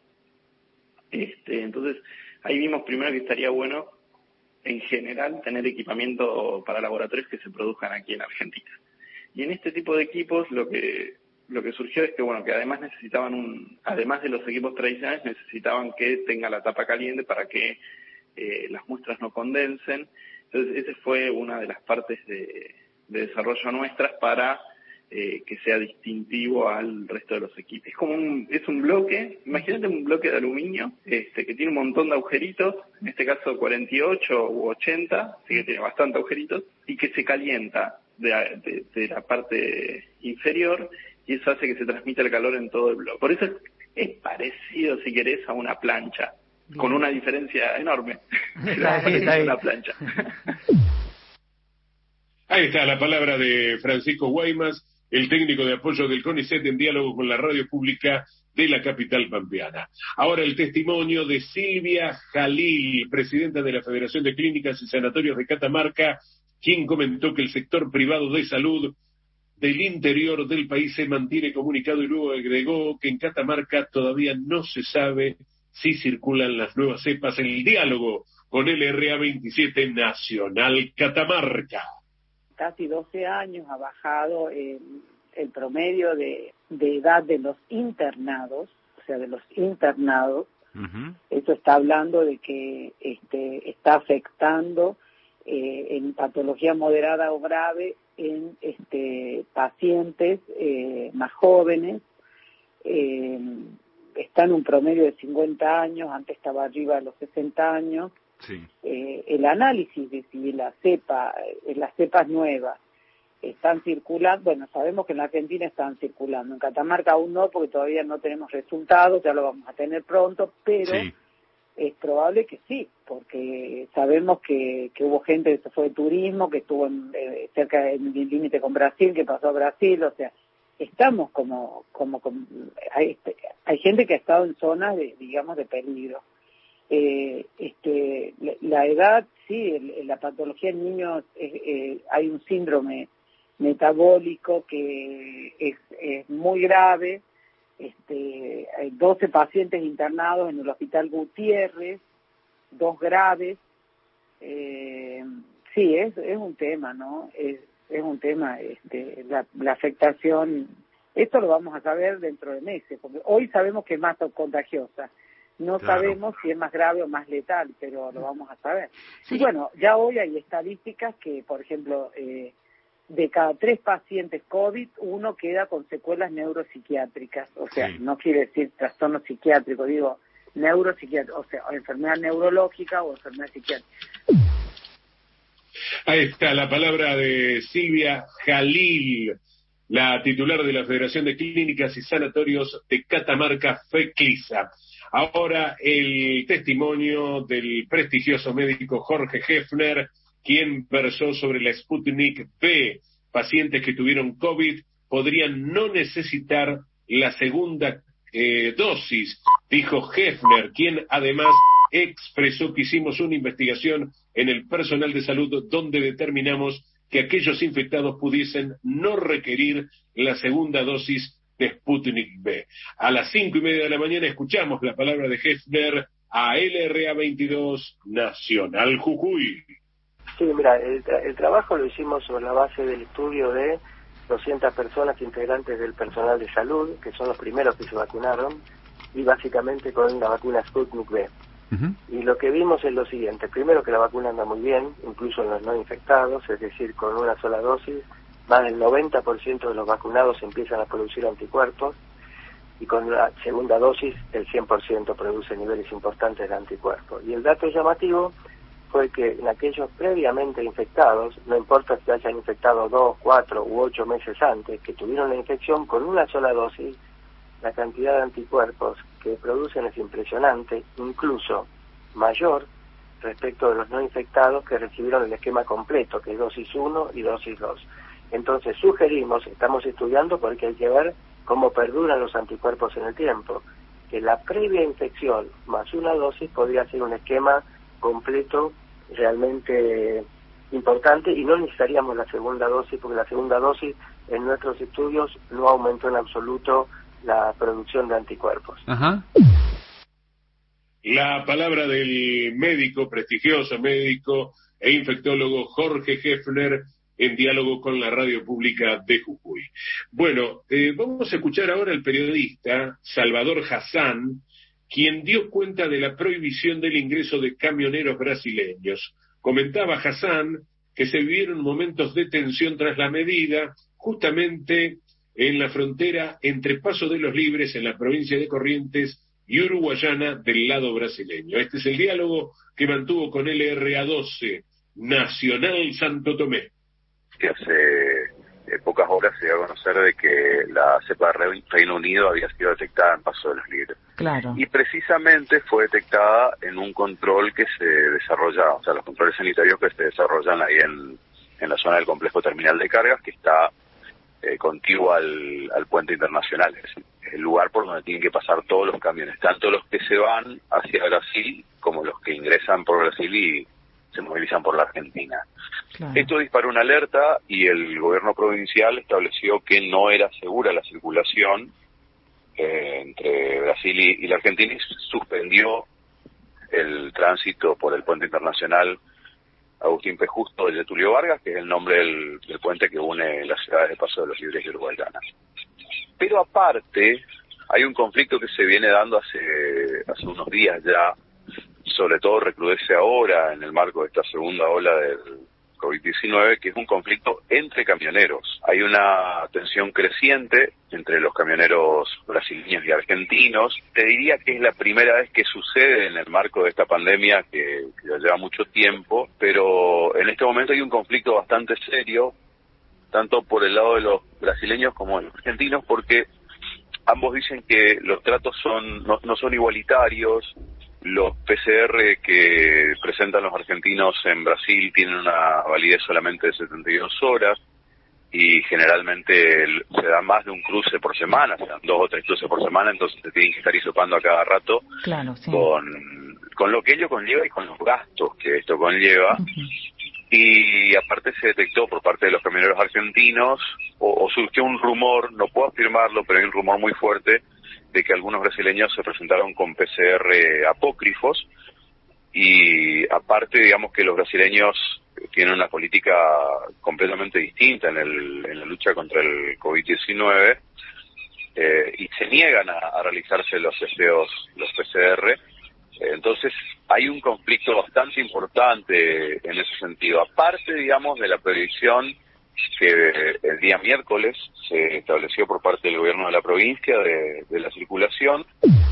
[SPEAKER 14] Este, entonces, ahí vimos primero que estaría bueno, en general, tener equipamiento para laboratorios que se produzcan aquí en Argentina. Y en este tipo de equipos, lo que lo que surgió es que, bueno, que además necesitaban un, además de los equipos tradicionales, necesitaban que tenga la tapa caliente para que eh, las muestras no condensen. Entonces, esa fue una de las partes de, de desarrollo nuestras para eh, que sea distintivo al resto de los equipos. Es como un, es un bloque, imagínate un bloque de aluminio, este, que tiene un montón de agujeritos, en este caso cuarenta y ocho u ochenta, así que tiene bastante agujeritos, y que se calienta de, de, de la parte inferior, y eso hace que se transmita el calor en todo el bloque. Por eso es, es parecido, si querés, a una plancha, bien, con una diferencia enorme.
[SPEAKER 9] Está bien, está bien.
[SPEAKER 14] Una plancha.
[SPEAKER 1] Ahí está la palabra de Francisco Guaymas, el técnico de apoyo del CONICET en diálogo con la radio pública de la capital pampeana. Ahora el testimonio de Silvia Jalil, presidenta de la Federación de Clínicas y Sanatorios de Catamarca, quien comentó que el sector privado de salud del interior del país se mantiene comunicado, y luego agregó que en Catamarca todavía no se sabe si circulan las nuevas cepas. El diálogo con el L R A veintisiete Nacional Catamarca.
[SPEAKER 17] Casi doce años ha bajado el, el promedio de, de edad de los internados, o sea, de los internados. Uh-huh. Eso está hablando de que este, está afectando eh, en patología moderada o grave en este, pacientes eh, más jóvenes. Eh, está en un promedio de cincuenta años, antes estaba arriba de los sesenta años. Sí. Eh, el análisis de si la cepa, eh, las cepas nuevas están circulando, bueno, sabemos que en la Argentina están circulando, en Catamarca aún no, porque todavía no tenemos resultados, ya lo vamos a tener pronto, pero sí. Es probable que sí, porque sabemos que, que hubo gente que se fue de turismo, que estuvo en, eh, cerca del límite con Brasil, que pasó a Brasil, o sea, estamos como, como, como hay, hay gente que ha estado en zonas de, digamos, de peligro. Eh, este, la, la edad, sí, el, la patología en niños, eh, eh, hay un síndrome metabólico que es, es muy grave. Este, hay doce pacientes internados en el Hospital Gutiérrez, dos graves. Eh, sí, es, es un tema, ¿no? Es, es un tema, este, la, la afectación. Esto lo vamos a saber dentro de meses, porque hoy sabemos que es más contagiosa. No claro. sabemos si es más grave o más letal, pero lo vamos a saber. Sí. Y bueno, ya hoy hay estadísticas que, por ejemplo, eh, de cada tres pacientes COVID, uno queda con secuelas neuropsiquiátricas. O sea, sí. no quiere decir trastorno psiquiátrico, digo neuropsiquiátrico, o sea, o enfermedad neurológica o enfermedad psiquiátrica.
[SPEAKER 1] Ahí está la palabra de Silvia Jalil, la titular de la Federación de Clínicas y Sanatorios de Catamarca, FECLISA. Ahora el testimonio del prestigioso médico Jorge Hefner, quien versó sobre la Sputnik V. Pacientes que tuvieron COVID podrían no necesitar la segunda eh, dosis, dijo Hefner, quien además expresó que hicimos una investigación en el personal de salud donde determinamos que aquellos infectados pudiesen no requerir la segunda dosis de Sputnik V. A las cinco y media de la mañana escuchamos la palabra de Hefner a L R A veintidós Nacional Jujuy.
[SPEAKER 20] Sí, mira, el, tra el trabajo lo hicimos sobre la base del estudio de doscientas personas integrantes del personal de salud, que son los primeros que se vacunaron, y básicamente con la vacuna Sputnik V. Uh-huh. Y lo que vimos es lo siguiente: primero, que la vacuna anda muy bien, incluso en los no infectados, es decir, con una sola dosis, más del noventa por ciento de los vacunados empiezan a producir anticuerpos, y con la segunda dosis el cien por ciento produce niveles importantes de anticuerpos. Y el dato llamativo fue que en aquellos previamente infectados, no importa si hayan infectado dos, cuatro u ocho meses antes, que tuvieron la infección, con una sola dosis, la cantidad de anticuerpos que producen es impresionante, incluso mayor respecto de los no infectados que recibieron el esquema completo, que es dosis uno y dosis dos. Entonces sugerimos, estamos estudiando porque hay que ver cómo perduran los anticuerpos en el tiempo, que la previa infección más una dosis podría ser un esquema completo realmente importante, y no necesitaríamos la segunda dosis, porque la segunda dosis en nuestros estudios no aumentó en absoluto la producción de anticuerpos.
[SPEAKER 1] Ajá. La palabra del médico, prestigioso médico e infectólogo Jorge Hefner, en diálogo con la radio pública de Jujuy. Bueno, eh, vamos a escuchar ahora al periodista Salvador Hassan, quien dio cuenta de la prohibición del ingreso de camioneros brasileños. Comentaba Hassan que se vivieron momentos de tensión tras la medida, justamente en la frontera entre Paso de los Libres, en la provincia de Corrientes, y Uruguayana, del lado brasileño. Este es el diálogo que mantuvo con L R A doce, Nacional Santo Tomé.
[SPEAKER 21] Que hace eh, pocas horas se dio a conocer de que la cepa de Reino Unido había sido detectada en Paso de los Libres.
[SPEAKER 22] Claro.
[SPEAKER 21] Y precisamente fue detectada en un control que se desarrolla, o sea, los controles sanitarios que se desarrollan ahí en, en la zona del complejo terminal de cargas, que está eh, contiguo al, al puente internacional. Es el lugar por donde tienen que pasar todos los camiones, tanto los que se van hacia Brasil como los que ingresan por Brasil y se movilizan por la Argentina. Claro. Esto disparó una alerta y el gobierno provincial estableció que no era segura la circulación eh, entre Brasil y, y la Argentina, y suspendió el tránsito por el puente internacional Agustín P. Justo de Getulio Vargas, que es el nombre del, del puente que une las ciudades de Paso de los Libres y Uruguayana. Pero aparte, hay un conflicto que se viene dando hace, hace unos días ya, sobre todo recrudece ahora en el marco de esta segunda ola del COVID diecinueve, que es un conflicto entre camioneros. Hay una tensión creciente entre los camioneros brasileños y argentinos. Te diría que es la primera vez que sucede en el marco de esta pandemia, que, que ya lleva mucho tiempo, pero en este momento hay un conflicto bastante serio tanto por el lado de los brasileños como de los argentinos, porque ambos dicen que los tratos son no, no son igualitarios. Los P C R que presentan los argentinos en Brasil tienen una validez solamente de setenta y dos horas y generalmente el, se da más de un cruce por semana, se dan dos o tres cruces por semana, entonces se tienen que estar hisopando a cada rato,
[SPEAKER 15] claro, sí.
[SPEAKER 21] con, con lo que ello conlleva y con los gastos que esto conlleva. Uh-huh. Y aparte se detectó por parte de los camioneros argentinos, o, o surgió un rumor, no puedo afirmarlo, pero hay un rumor muy fuerte, de que algunos brasileños se presentaron con P C R apócrifos, y aparte, digamos que los brasileños tienen una política completamente distinta en, el, en la lucha contra el COVID diecinueve, eh, y se niegan a, a realizarse los testeos, los P C R. Entonces hay un conflicto bastante importante en ese sentido, aparte, digamos, de la predicción que el día miércoles se estableció por parte del gobierno de la provincia de, de la circulación.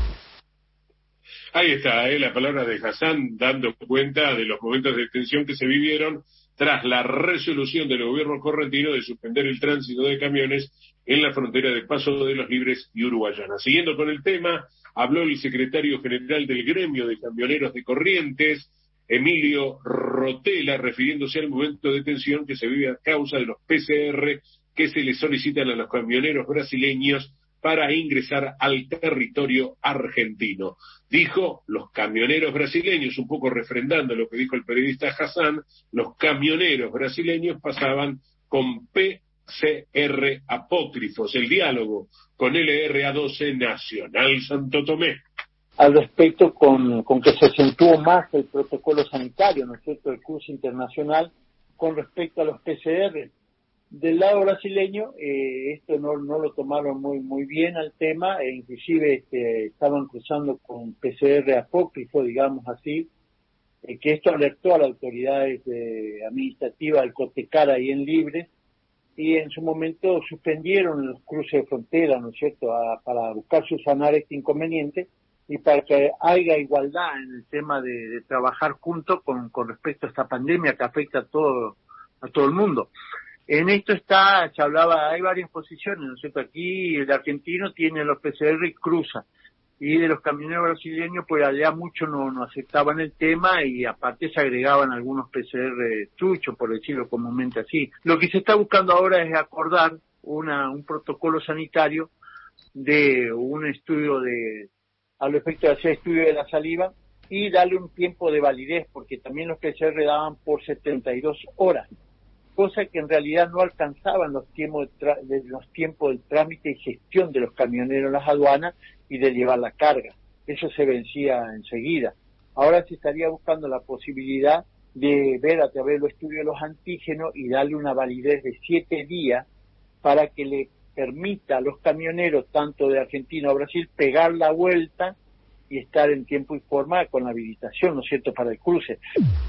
[SPEAKER 1] Ahí está, eh, la palabra de Hassan dando cuenta de los momentos de tensión que se vivieron tras la resolución del gobierno correntino de suspender el tránsito de camiones en la frontera de Paso de los Libres y Uruguayana. Siguiendo con el tema, habló el secretario general del gremio de camioneros de Corrientes, Emilio Rotela, refiriéndose al momento de tensión que se vive a causa de los P C R que se le solicitan a los camioneros brasileños para ingresar al territorio argentino. Dijo, los camioneros brasileños, un poco refrendando lo que dijo el periodista Hassan, los camioneros brasileños pasaban con P C R apócrifos. El diálogo con L R A doce Nacional Santo Tomé.
[SPEAKER 22] Al respecto, con, con que se acentuó más el protocolo sanitario, ¿no es cierto?, el curso internacional con respecto a los P C R. Del lado brasileño, eh, esto no, no lo tomaron muy muy bien al tema, e inclusive este, estaban cruzando con P C R apócrifo, digamos así, eh, que esto alertó a las autoridades eh, administrativas del Cotecar ahí en Libre, y en su momento suspendieron los cruces de frontera, ¿no es cierto?, a, para buscar subsanar este inconveniente, y para que haya igualdad en el tema de, de trabajar juntos con, con respecto a esta pandemia que afecta a todo, a todo el mundo. En esto está, se hablaba, hay varias posiciones, ¿no es cierto? Aquí el argentino tiene los P C R y cruza, y de los camioneros brasileños, pues allá muchos no, no aceptaban el tema, y aparte se agregaban algunos P C R truchos, por decirlo comúnmente así. Lo que se está buscando ahora es acordar una, un protocolo sanitario de un estudio de, al efecto de hacer estudio de la saliva, y darle un tiempo de validez, porque también los P C R daban por setenta y dos horas. Cosa que en realidad no alcanzaban los tiempos de, tra- de los tiempos del trámite y gestión de los camioneros en las aduanas y de llevar la carga. Eso se vencía enseguida. Ahora se estaría buscando la posibilidad de ver a través de los estudios de los antígenos y darle una validez de siete días para que le permita a los camioneros, tanto de Argentina o Brasil, pegar la vuelta y estar en tiempo y forma con la habilitación, ¿no es cierto?, para el cruce.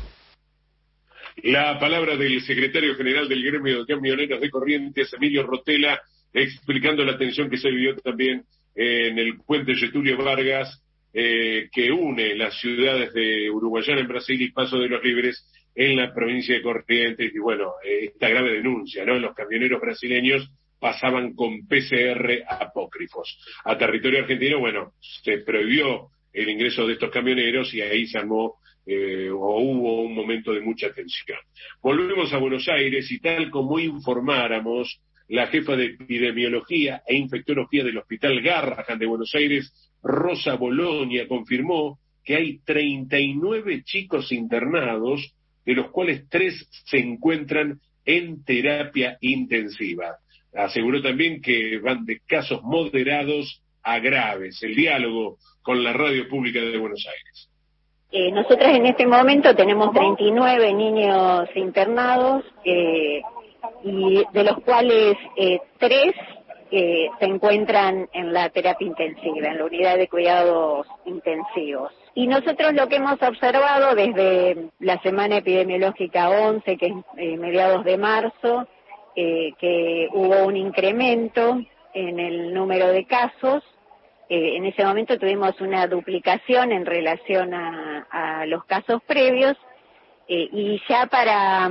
[SPEAKER 1] La palabra del secretario general del gremio de camioneros de Corrientes, Emilio Rotela, explicando la tensión que se vivió también en el puente Getúlio Vargas, eh, que une las ciudades de Uruguayana en Brasil y Paso de los Libres en la provincia de Corrientes. Y bueno, eh, esta grave denuncia, ¿no? Los camioneros brasileños pasaban con P C R apócrifos. A territorio argentino, bueno, se prohibió el ingreso de estos camioneros y ahí se armó Eh, o hubo un momento de mucha tensión. Volvemos a Buenos Aires y tal como informáramos, la jefa de epidemiología e infectología del Hospital Garrahan de Buenos Aires, Rosa Bologna, confirmó que hay treinta y nueve chicos internados, de los cuales tres se encuentran en terapia intensiva. Aseguró también que van de casos moderados a graves. El diálogo con la radio pública de Buenos Aires.
[SPEAKER 23] Eh, nosotros en este momento tenemos treinta y nueve niños internados, eh, y de los cuales eh, tres eh, se encuentran en la terapia intensiva, en la unidad de cuidados intensivos. Y nosotros lo que hemos observado desde la semana epidemiológica once, que es eh, mediados de marzo, eh, que hubo un incremento en el número de casos. Eh, en ese momento tuvimos una duplicación en relación a, a los casos previos, eh, y ya para,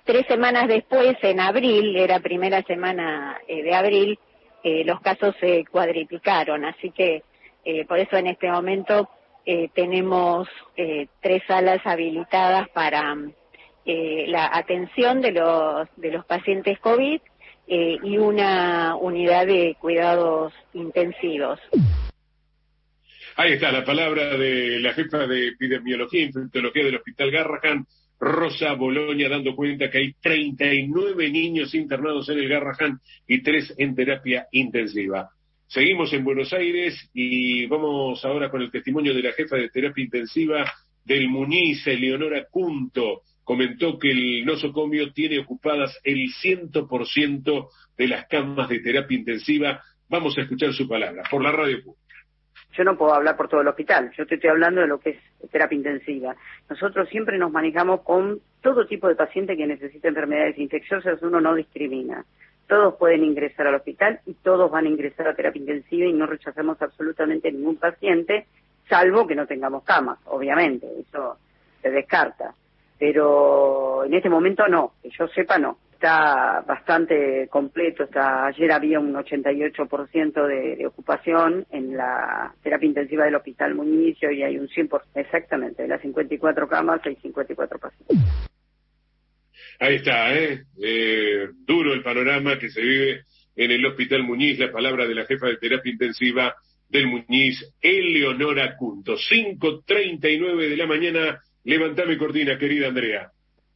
[SPEAKER 23] tres semanas después, en abril, era primera semana eh, de abril, eh, los casos se cuadriplicaron. Así que eh, por eso en este momento eh, tenemos eh, tres salas habilitadas para eh, la atención de los, de los pacientes COVID eh, y una unidad de cuidados intensivos.
[SPEAKER 1] Ahí está la palabra de la jefa de epidemiología e infectología del Hospital Garrahan, Rosa Boloña, dando cuenta que hay treinta y nueve niños internados en el Garrahan y tres en terapia intensiva. Seguimos en Buenos Aires y vamos ahora con el testimonio de la jefa de terapia intensiva del Muñiz, Eleonora Cunto. Comentó que el nosocomio tiene ocupadas el cien por ciento de las camas de terapia intensiva. Vamos a escuchar su palabra por la radio pública.
[SPEAKER 3] Yo no puedo hablar por todo el hospital, yo te estoy hablando de lo que es terapia intensiva. Nosotros siempre nos manejamos con todo tipo de paciente que necesita enfermedades infecciosas, uno no discrimina. Todos pueden ingresar al hospital y todos van a ingresar a terapia intensiva y no rechazamos absolutamente ningún paciente, salvo que no tengamos camas, obviamente, eso se descarta. Pero en este momento no, que yo sepa no. Está bastante completo, está, ayer había un ochenta y ocho por ciento de, de ocupación en la terapia intensiva del Hospital Muñiz y hoy hay un cien por ciento, exactamente, de las cincuenta y cuatro camas hay cincuenta y cuatro pacientes.
[SPEAKER 1] Ahí está, ¿eh? eh, duro el panorama que se vive en el Hospital Muñiz, la palabra de la jefa de terapia intensiva del Muñiz, Eleonora Cunto. cinco treinta y nueve de la mañana, levantame cortina, querida Andrea.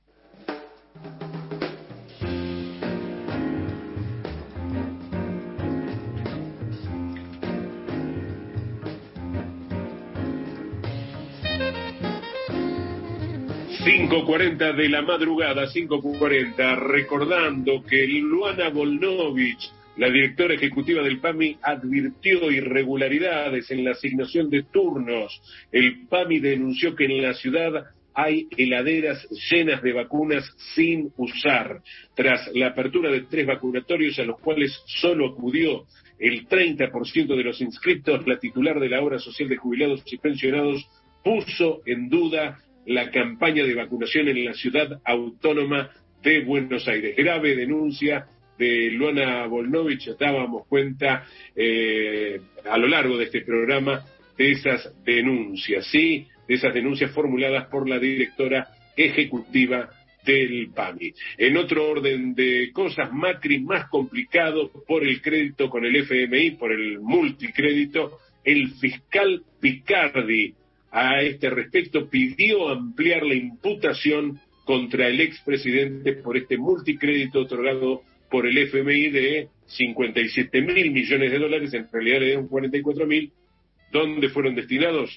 [SPEAKER 1] cinco cuarenta de la madrugada, cinco cuarenta, recordando que Luana Volnovich, la directora ejecutiva del PAMI, advirtió irregularidades en la asignación de turnos. El PAMI denunció que en la ciudad hay heladeras llenas de vacunas sin usar. Tras la apertura de tres vacunatorios a los cuales solo acudió el treinta por ciento de los inscriptos, la titular de la Obra Social de Jubilados y Pensionados puso en duda la campaña de vacunación en la ciudad autónoma de Buenos Aires. Grave denuncia de Luana Volnovich, dábamos cuenta eh, a lo largo de este programa de esas denuncias, ¿sí? De esas denuncias formuladas por la directora ejecutiva del PAMI. En otro orden de cosas, Macri más complicado por el crédito con el F M I, por el multicrédito. El fiscal Picardi a este respecto pidió ampliar la imputación contra el expresidente por este multicrédito otorgado por el F M I de cincuenta y siete mil millones de dólares, en realidad le dieron cuarenta y cuatro mil. ¿Dónde fueron destinados?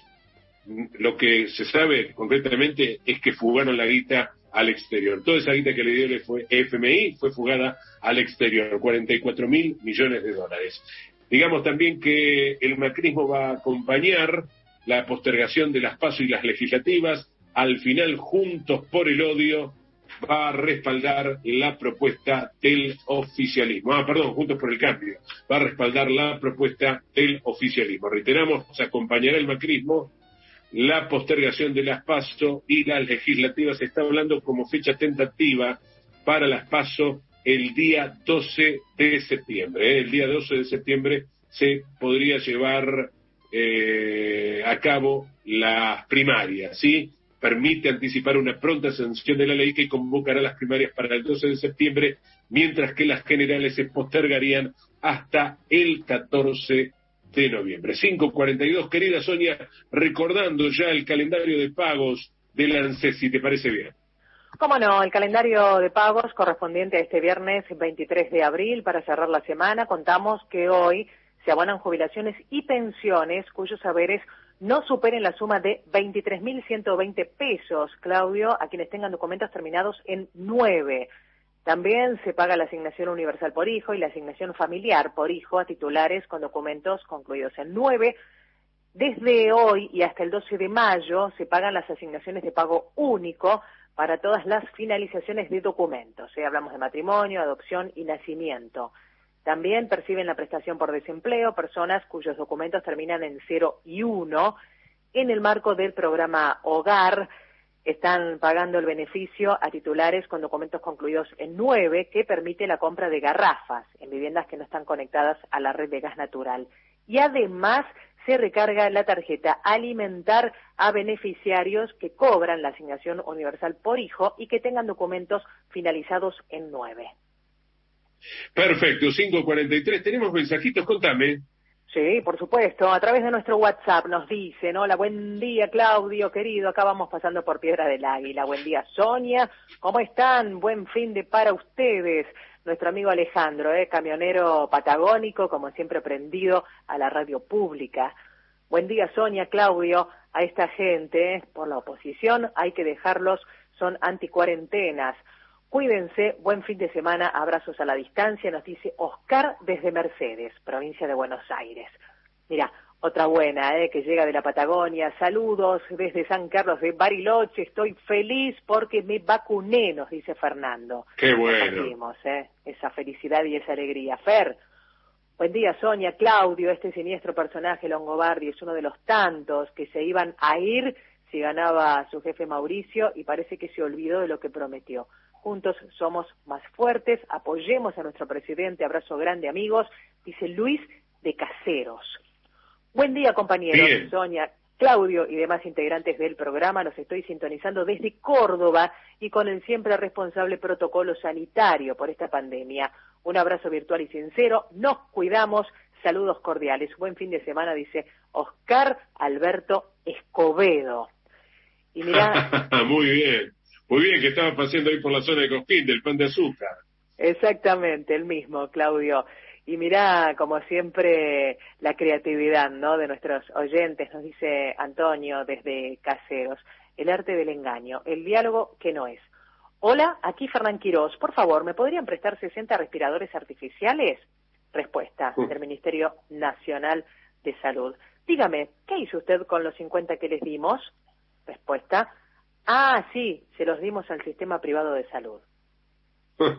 [SPEAKER 1] Lo que se sabe concretamente es que fugaron la guita al exterior. Toda esa guita que le dio el F M I fue fugada al exterior, cuarenta y cuatro mil millones de dólares. Digamos también que el macrismo va a acompañar la postergación de las PASO y las legislativas. Al final, Juntos por el Odio va a respaldar la propuesta del oficialismo. Ah, perdón, Juntos por el Cambio va a respaldar la propuesta del oficialismo. Reiteramos, se acompañará el macrismo, la postergación de las PASO y las legislativas. Se está hablando como fecha tentativa para las PASO el día doce de septiembre. ¿eh? El día doce de septiembre se podría llevar Eh, a cabo las primarias, ¿sí? Permite anticipar una pronta sanción de la ley que convocará las primarias para el doce de septiembre, mientras que las generales se postergarían hasta el catorce de noviembre. cinco cuarenta y dos, querida Sonia, recordando ya el calendario de pagos del ANSES, si te parece bien.
[SPEAKER 2] Cómo no, el calendario de pagos correspondiente a este viernes veintitrés de abril, para cerrar la semana, contamos que hoy se abonan jubilaciones y pensiones cuyos haberes no superen la suma de veintitrés mil ciento veinte pesos, Claudio, a quienes tengan documentos terminados en nueve. También se paga la asignación universal por hijo y la asignación familiar por hijo a titulares con documentos concluidos en nueve. Desde hoy y hasta el doce de mayo se pagan las asignaciones de pago único para todas las finalizaciones de documentos. ¿eh? Hablamos de matrimonio, adopción y nacimiento. También perciben la prestación por desempleo personas cuyos documentos terminan en cero y uno en el marco del programa Hogar. están pagando el beneficio a titulares con documentos concluidos en nueve, que permite la compra de garrafas en viviendas que no están conectadas a la red de gas natural. Y además se recarga la tarjeta Alimentar a beneficiarios que cobran la asignación universal por hijo y que tengan documentos finalizados en nueve.
[SPEAKER 1] Perfecto, cinco cuarenta y tres. Tenemos mensajitos, contame.
[SPEAKER 2] Sí, por supuesto, a través de nuestro WhatsApp nos dicen, hola, buen día Claudio, querido, acá vamos pasando por Piedra del Águila, buen día Sonia, ¿cómo están? Buen fin de para ustedes. Nuestro amigo Alejandro, eh, camionero patagónico, como siempre prendido a la radio pública. Buen día Sonia, Claudio, a esta gente, eh, por la oposición hay que dejarlos, son anticuarentenas. Cuídense, buen fin de semana, abrazos a la distancia, nos dice Oscar desde Mercedes, provincia de Buenos Aires. Mira, otra buena, eh, que llega de la Patagonia, saludos desde San Carlos de Bariloche, estoy feliz porque me vacuné, nos dice Fernando.
[SPEAKER 1] Qué bueno.
[SPEAKER 2] Compartimos, eh, esa felicidad y esa alegría. Fer, buen día Sonia, Claudio, este siniestro personaje Longobardi es uno de los tantos que se iban a ir si ganaba su jefe Mauricio y parece que se olvidó de lo que prometió. Juntos somos más fuertes, apoyemos a nuestro presidente, abrazo grande amigos, dice Luis de Caseros. Buen día compañeros, Bien. Sonia, Claudio y demás integrantes del programa, los estoy sintonizando desde Córdoba y con el siempre responsable protocolo sanitario por esta pandemia. Un abrazo virtual y sincero, nos cuidamos, saludos cordiales. Buen fin de semana, dice Oscar Alberto Escobedo. Y mirá...
[SPEAKER 1] Muy bien. Muy bien, que estaba paseando ahí por la zona de Cosquín, del Pan de Azúcar.
[SPEAKER 2] Exactamente, el mismo, Claudio. Y mirá, como siempre, la creatividad, ¿no?, de nuestros oyentes, nos dice Antonio desde Caseros. El arte del engaño, el diálogo que no es. Hola, aquí Fernán Quirós. Por favor, ¿me podrían prestar sesenta respiradores artificiales? Respuesta uh. del Ministerio Nacional de Salud. Dígame, ¿qué hizo usted con los cincuenta que les dimos? Respuesta. Ah, sí, se los dimos al sistema privado de salud. Uh.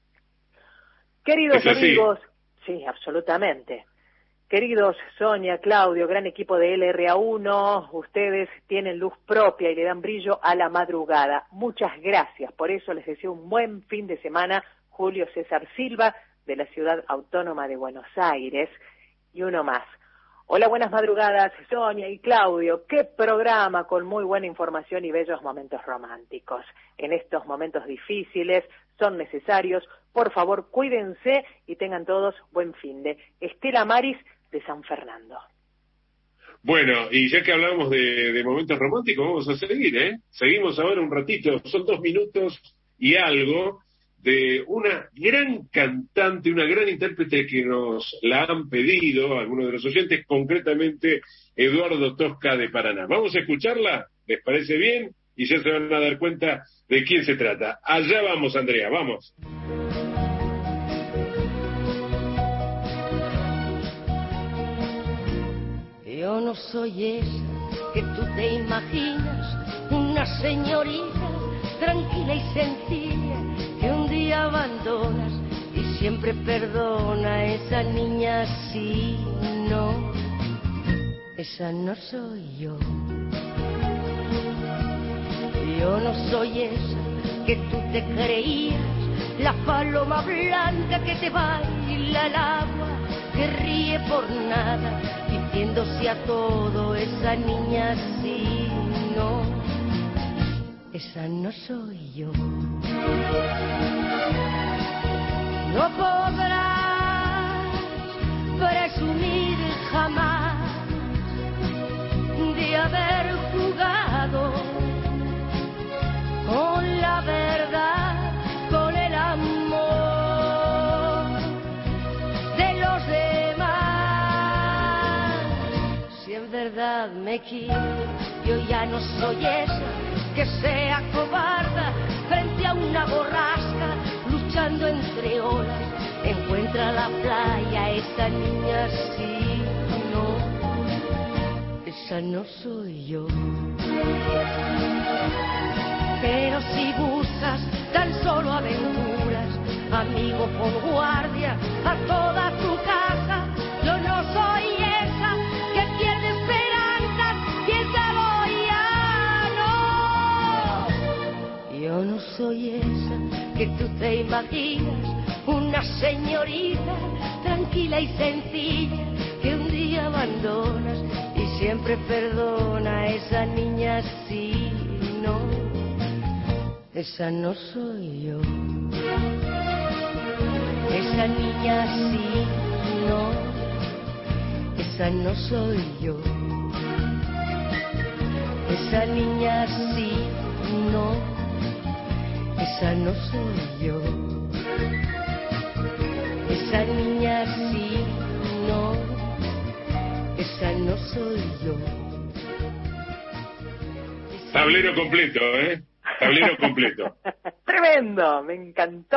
[SPEAKER 2] Queridos amigos, sí, absolutamente. Queridos Sonia, Claudio, gran equipo de L R A uno, ustedes tienen luz propia y le dan brillo a la madrugada. Muchas gracias, por eso les deseo un buen fin de semana. Julio César Silva, de la Ciudad Autónoma de Buenos Aires, y uno más. Hola, buenas madrugadas, Sonia y Claudio. Qué programa con muy buena información y bellos momentos románticos. En estos momentos difíciles son necesarios. Por favor, cuídense y tengan todos buen fin de. Estela Maris, de San Fernando.
[SPEAKER 1] Bueno, y ya que hablamos de, de momentos románticos, vamos a seguir, ¿eh? Seguimos ahora un ratito, son dos minutos y algo, de una gran cantante, una gran intérprete que nos la han pedido algunos de los oyentes, concretamente Eduardo Tosca de Paraná. Vamos a escucharla, ¿les parece bien? Y ya se van a dar cuenta de quién se trata. Allá vamos, Andrea, vamos.
[SPEAKER 7] Yo no soy esa que tú te imaginas, una señorita tranquila y sencilla que un día abandonas y siempre perdona. Esa niña así, no, esa no soy yo. Yo no soy esa que tú te creías, la paloma blanca que te baila al agua, que ríe por nada, diciéndose a todo. Esa niña así, no, esa no soy yo. No podrás presumir jamás de haber jugado con la verdad, con el amor de los demás. Si en verdad me quieres, yo ya no soy esa que sea cobarda frente a una borrasca, luchando entre olas. Encuentra la playa, esa niña sí, no, esa no soy yo. Pero si buscas tan solo aventuras, amigo, pon guardia a toda tu casa. Yo no soy esa que pierde esperanzas, piénsalo ya, no. soy esa que tú te imaginas, una señorita tranquila y sencilla que un día abandonas y siempre perdona. A esa niña sí, no, esa no soy yo. Esa niña sí, no, esa no soy yo. Esa niña sí, no, esa no soy yo. Esa niña sí, no, esa no soy yo. Esa
[SPEAKER 1] Tablero completo, ¿eh? Tablero completo.
[SPEAKER 2] Tremendo, me encantó.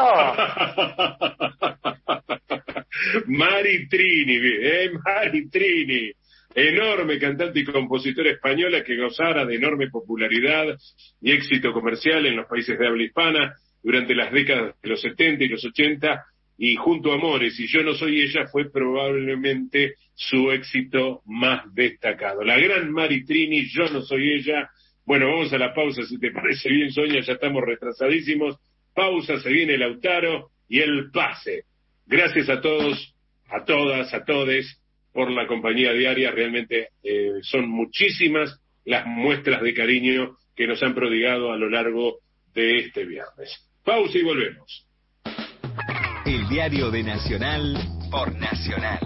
[SPEAKER 1] Mari Trini, ¿eh? Mari Trini. Enorme cantante y compositora española que gozara de enorme popularidad y éxito comercial en los países de habla hispana durante las décadas de los setenta y los ochenta, y junto a Amores y Yo no soy ella fue probablemente su éxito más destacado. La gran Mari Trini, Yo no soy ella. Bueno, vamos a la pausa, si te parece bien, Sonia, ya estamos retrasadísimos. Pausa, se viene Lautaro y el pase. Gracias a todos, a todas, a todes, por la compañía diaria. Realmente eh, son muchísimas las muestras de cariño que nos han prodigado a lo largo de este viernes. Pausa y volvemos.
[SPEAKER 8] El diario de Nacional por Nacional.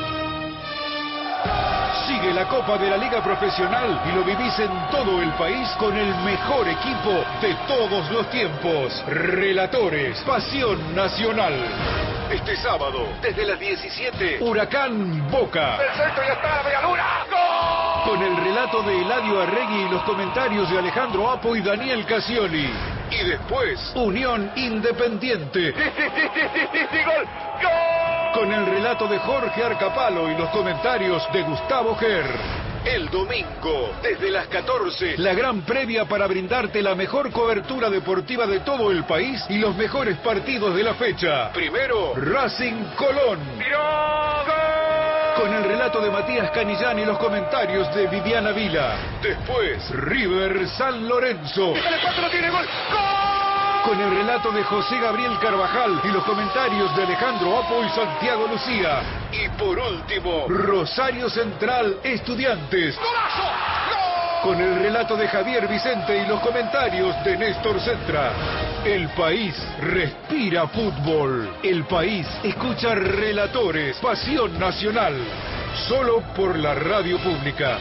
[SPEAKER 4] Sigue la Copa de la Liga Profesional y lo vivís en todo el país con el mejor equipo de todos los tiempos. Relatores, Pasión Nacional. Este sábado, desde las diecisiete, Huracán Boca.
[SPEAKER 5] ¡El centro ya está, la media luna! ¡Gol!
[SPEAKER 4] Con el relato de Eladio Arregui y los comentarios de Alejandro Apo y Daniel Casioli. Y después, Unión Independiente.
[SPEAKER 5] ¡Sí, sí, sí, sí, sí, sí, sí, gol! ¡Gol!
[SPEAKER 4] Con el relato de Jorge Arcapalo y los comentarios de Gustavo Ger. El domingo, desde las catorce, la gran previa para brindarte la mejor cobertura deportiva de todo el país y los mejores partidos de la fecha. Primero, Racing Colón.
[SPEAKER 5] ¡Tiró! ¡Gol!
[SPEAKER 4] Con el relato de Matías Canillán y los comentarios de Viviana Vila. Después, River San Lorenzo.
[SPEAKER 5] ¡El cuatro tiene gol! ¡Gol!
[SPEAKER 4] Con el relato de José Gabriel Carvajal y los comentarios de Alejandro Apo y Santiago Lucía. Y por último, Rosario Central Estudiantes.
[SPEAKER 5] ¡Golazo! ¡Gol!
[SPEAKER 4] Con el relato de Javier Vicente y los comentarios de Néstor Centra. El país respira fútbol. El país escucha relatores. Pasión Nacional. Solo por la radio pública.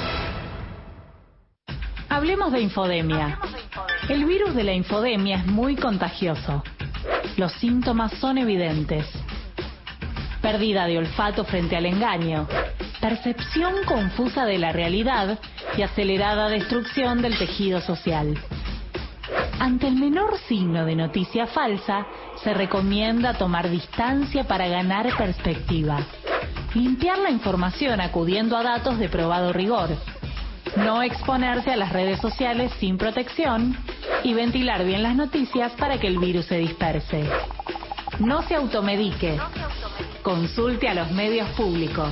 [SPEAKER 15] Hablemos de infodemia. El virus de la infodemia es muy contagioso. Los síntomas son evidentes. Pérdida de olfato frente al engaño, percepción confusa de la realidad y acelerada destrucción del tejido social. Ante el menor signo de noticia falsa, se recomienda tomar distancia para ganar perspectiva. Limpiar la información acudiendo a datos de probado rigor. No exponerse a las redes sociales sin protección y ventilar bien las noticias para que el virus se disperse. No se automedique. Consulte a los medios públicos.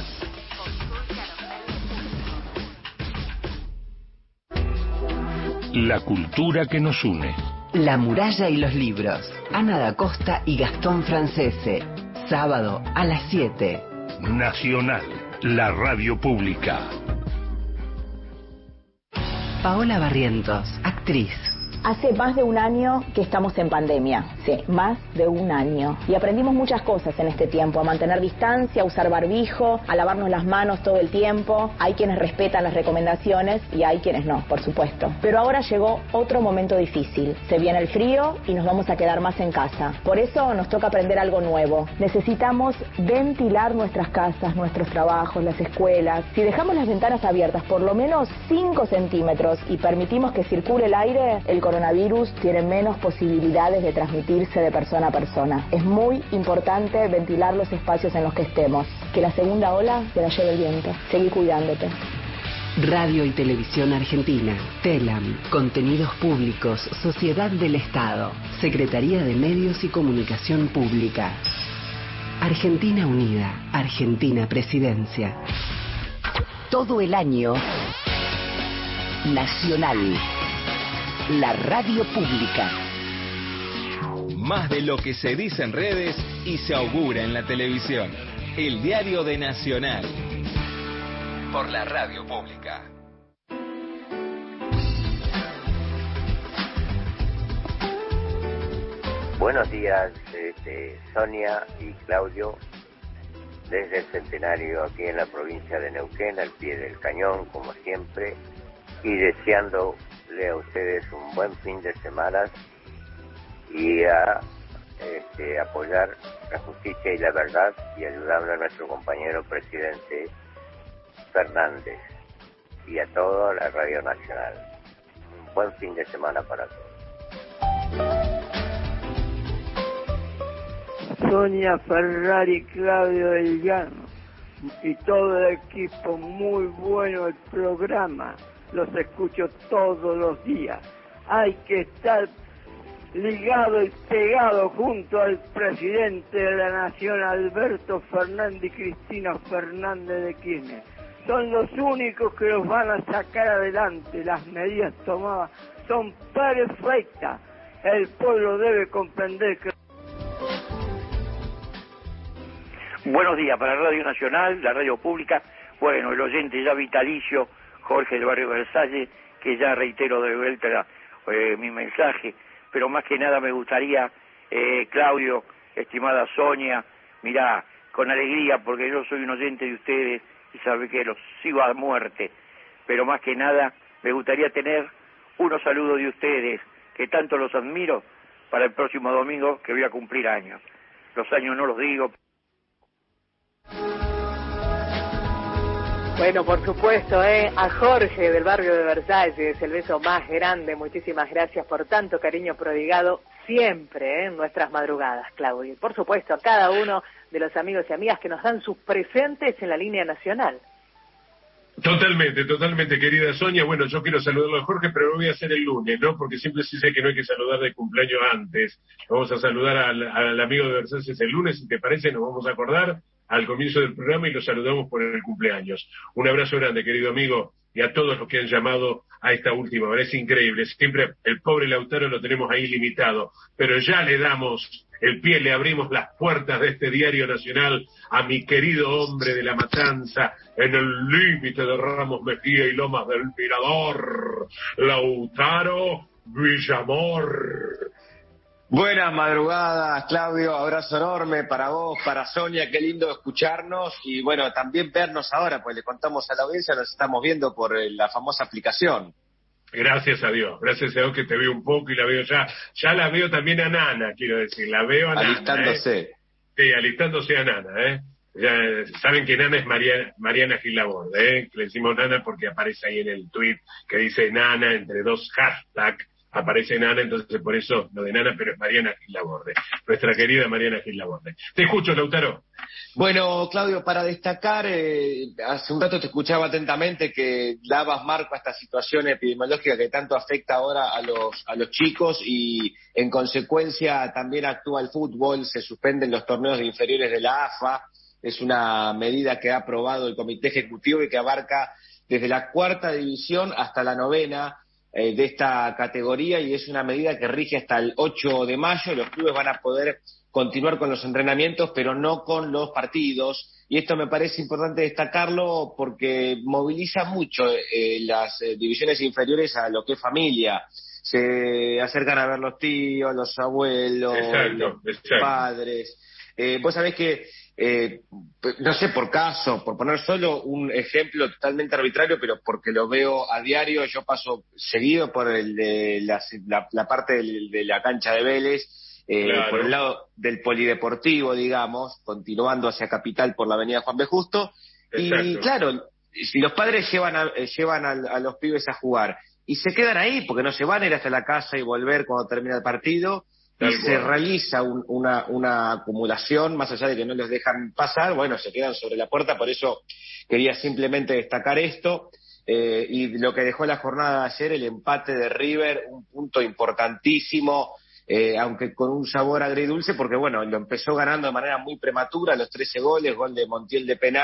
[SPEAKER 12] La cultura que nos une.
[SPEAKER 19] La muralla y los libros. Ana da Costa y Gastón Francese. Sábado a las siete.
[SPEAKER 12] Nacional, la radio pública.
[SPEAKER 19] Paola Barrientos, actriz.
[SPEAKER 16] Hace más de un año que estamos en pandemia, sí, más de un año. Y aprendimos muchas cosas en este tiempo, a mantener distancia, a usar barbijo, a lavarnos las manos todo el tiempo. Hay quienes respetan las recomendaciones y hay quienes no, por supuesto. Pero ahora llegó otro momento difícil. Se viene el frío y nos vamos a quedar más en casa. Por eso nos toca aprender algo nuevo. Necesitamos ventilar nuestras casas, nuestros trabajos, las escuelas. Si dejamos las ventanas abiertas por lo menos cinco centímetros y permitimos que circule el aire, el coronavirus tiene menos posibilidades de transmitirse de persona a persona. Es muy importante ventilar los espacios en los que estemos. Que la segunda ola te la lleve el viento. Seguí cuidándote.
[SPEAKER 19] Radio y Televisión Argentina, TELAM, Contenidos Públicos, Sociedad del Estado, Secretaría de Medios y Comunicación Pública. Argentina Unida, Argentina Presidencia. Todo el año, Nacional. La radio pública.
[SPEAKER 8] Más de lo que se dice en redes y se augura en la televisión. El diario de Nacional. Por la radio pública.
[SPEAKER 6] Buenos días, este, Sonia y Claudio, desde el Centenario aquí en la provincia de Neuquén, al pie del cañón, como siempre, y deseándole a ustedes un buen fin de semana y a este, apoyar la justicia y la verdad y ayudarle a nuestro compañero presidente Fernández y a toda la Radio Nacional. Un buen fin de semana para todos.
[SPEAKER 11] Sonia Ferrari, Claudio del Llano y todo el equipo, muy bueno el programa, los escucho todos los días. Hay que estar ligado y pegado junto al presidente de la Nación, Alberto Fernández, y Cristina Fernández de Kirchner. Son los únicos que los van a sacar adelante. Las medidas tomadas son perfectas. El pueblo debe comprender que...
[SPEAKER 18] Buenos días para Radio Nacional, la radio pública. Bueno, el oyente ya vitalicio, Jorge del barrio Versalles, que ya reitero de vuelta eh, mi mensaje, pero más que nada me gustaría, eh, Claudio, estimada Sonia, mirá, con alegría, porque yo soy un oyente de ustedes y sabe que los sigo a muerte, pero más que nada me gustaría tener unos saludos de ustedes, que tanto los admiro, para el próximo domingo que voy a cumplir años. Los años no los digo.
[SPEAKER 2] Bueno, por supuesto, ¿eh? A Jorge del barrio de Versalles, el beso más grande. Muchísimas gracias por tanto cariño prodigado siempre, ¿eh? En nuestras madrugadas, Claudio. Y por supuesto, a cada uno de los amigos y amigas que nos dan sus presentes en la línea nacional.
[SPEAKER 1] Totalmente, totalmente, querida Sonia. Bueno, yo quiero saludarlo a Jorge, pero lo voy a hacer el lunes, ¿no? Porque siempre sí sé que no hay que saludar de cumpleaños antes. Vamos a saludar al, al amigo de Versalles el lunes, si te parece, nos vamos a acordar al comienzo del programa y lo saludamos por el cumpleaños. Un abrazo grande, querido amigo, y a todos los que han llamado a esta última hora. Es increíble, siempre el pobre Lautaro lo tenemos ahí limitado, pero ya le damos el pie, le abrimos las puertas de este diario nacional a mi querido hombre de la Matanza, en el límite de Ramos Mejía y Lomas del Mirador, Lautaro Villamor.
[SPEAKER 24] Buenas madrugadas, Claudio, abrazo enorme para vos, para Sonia, qué lindo escucharnos y bueno, también vernos ahora, pues le contamos a la audiencia, nos estamos viendo por la famosa aplicación.
[SPEAKER 1] Gracias a Dios, gracias a Dios que te veo un poco y la veo ya, ya la veo también a Nana, quiero decir, la veo a Nana.
[SPEAKER 24] Alistándose.
[SPEAKER 1] ¿eh? Sí, alistándose a Nana, ¿eh? Ya saben que Nana es María, Mariana Gil Laborde, ¿eh? Le decimos Nana porque aparece ahí en el tweet que dice Nana entre dos hashtags. Aparece Nana, entonces por eso lo de Nana, pero es Mariana Gil Laborde, nuestra querida Mariana Gil Laborde. Te escucho, Lautaro.
[SPEAKER 24] Bueno, Claudio, para destacar, eh, hace un rato te escuchaba atentamente que dabas marco a esta situación epidemiológica que tanto afecta ahora a los, a los chicos y en consecuencia también actúa el fútbol, se suspenden los torneos de inferiores de la A F A, es una medida que ha aprobado el Comité Ejecutivo y que abarca desde la cuarta división hasta la novena, Eh, de esta categoría y es una medida que rige hasta el ocho de mayo. Los clubes van a poder continuar con los entrenamientos pero no con los partidos y esto me parece importante destacarlo porque moviliza mucho eh, las eh, divisiones inferiores a lo que es familia. Se acercan a ver los tíos, los abuelos,
[SPEAKER 1] exacto,
[SPEAKER 24] los
[SPEAKER 1] exacto.
[SPEAKER 24] padres. Eh, vos sabés que Eh, no sé, por caso, por poner solo un ejemplo totalmente arbitrario, pero porque lo veo a diario, yo paso seguido por el de la, la, la parte del, de la cancha de Vélez, eh,
[SPEAKER 1] claro.
[SPEAKER 24] por el lado del polideportivo, digamos, continuando hacia Capital por la avenida Juan B. Justo,
[SPEAKER 1] Exacto.
[SPEAKER 24] y claro, si los padres llevan, a, llevan a, a los pibes a jugar, y se quedan ahí, porque no se van a ir hasta la casa y volver cuando termina el partido, y
[SPEAKER 1] Tal
[SPEAKER 24] se
[SPEAKER 1] cual.
[SPEAKER 24] realiza un, una, una acumulación, más allá de que no les dejan pasar, bueno, se quedan sobre la puerta, por eso quería simplemente destacar esto, eh, y lo que dejó la jornada de ayer, el empate de River, un punto importantísimo, eh, aunque con un sabor agridulce, porque bueno, lo empezó ganando de manera muy prematura, los trece goles, gol de Montiel de penal,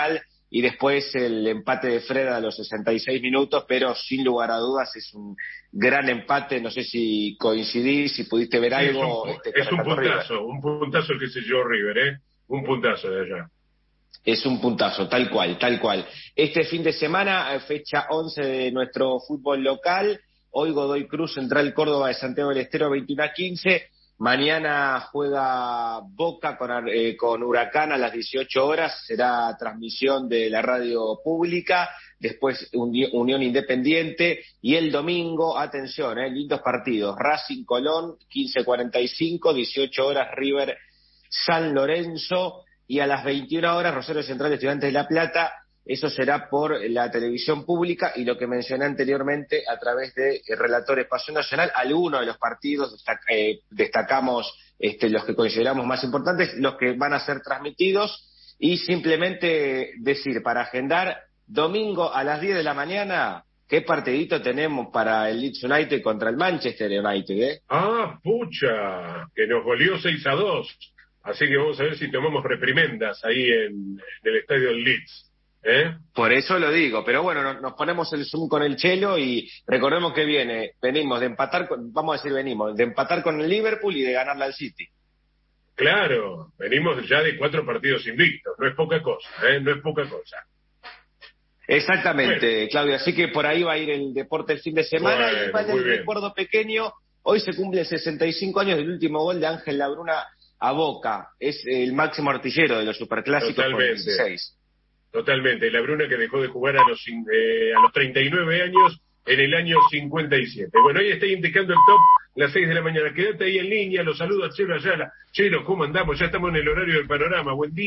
[SPEAKER 24] y después el empate de Fred a los sesenta y seis minutos, pero sin lugar a dudas es un gran empate. No sé si coincidís, si pudiste ver
[SPEAKER 1] Sí,
[SPEAKER 24] algo.
[SPEAKER 1] Es un,
[SPEAKER 24] este,
[SPEAKER 1] es un puntazo, River. un puntazo el que se llevó River, ¿eh? Un puntazo de allá.
[SPEAKER 24] Es un puntazo, tal cual, tal cual. Este fin de semana, fecha once de nuestro fútbol local, hoy Godoy Cruz, Central Córdoba de Santiago del Estero, veintiuno a quince. Mañana juega Boca con, eh, con Huracán a las dieciocho horas, será transmisión de la radio pública, después Unión Independiente, y el domingo, atención, eh, lindos partidos, Racing Colón, quince cuarenta y cinco, dieciocho horas River San Lorenzo, y a las veintiuna horas Rosario Central Estudiantes de La Plata. Eso será por la televisión pública, y lo que mencioné anteriormente a través de Relator Espacio Nacional. Algunos de los partidos destac eh, destacamos este, los que consideramos más importantes, los que van a ser transmitidos, y simplemente decir, para agendar, domingo a las diez de la mañana, ¿qué partidito tenemos para el Leeds United contra el Manchester United? ¿eh?
[SPEAKER 1] Ah, pucha, que nos goleó seis a dos. Así que vamos a ver si tomamos reprimendas ahí en, en el estadio del Leeds. ¿Eh?
[SPEAKER 24] Por eso lo digo, pero bueno, no, nos ponemos el Zoom con el Chelo y recordemos que viene, venimos de empatar, con, vamos a decir venimos, de empatar con el Liverpool y de ganarle al City.
[SPEAKER 1] Claro, venimos ya de cuatro partidos invictos, no es poca cosa, ¿eh? No es poca cosa.
[SPEAKER 24] Exactamente, bueno. Claudio, así que por ahí va a ir el deporte el fin de semana. Bueno, y para el recuerdo pequeño, hoy se cumple sesenta y cinco años del último gol de Ángel Labruna a Boca, es el máximo artillero de los superclásicos con dieciséis.
[SPEAKER 1] Totalmente, la Bruna que dejó de jugar a los eh, a los treinta y nueve años en el año cincuenta y siete. Bueno, ahí está indicando el top, las seis de la mañana. Quédate ahí en línea, los saludo a Chelo Ayala. Chelo, ¿cómo andamos? Ya estamos en el horario del panorama. Buen día.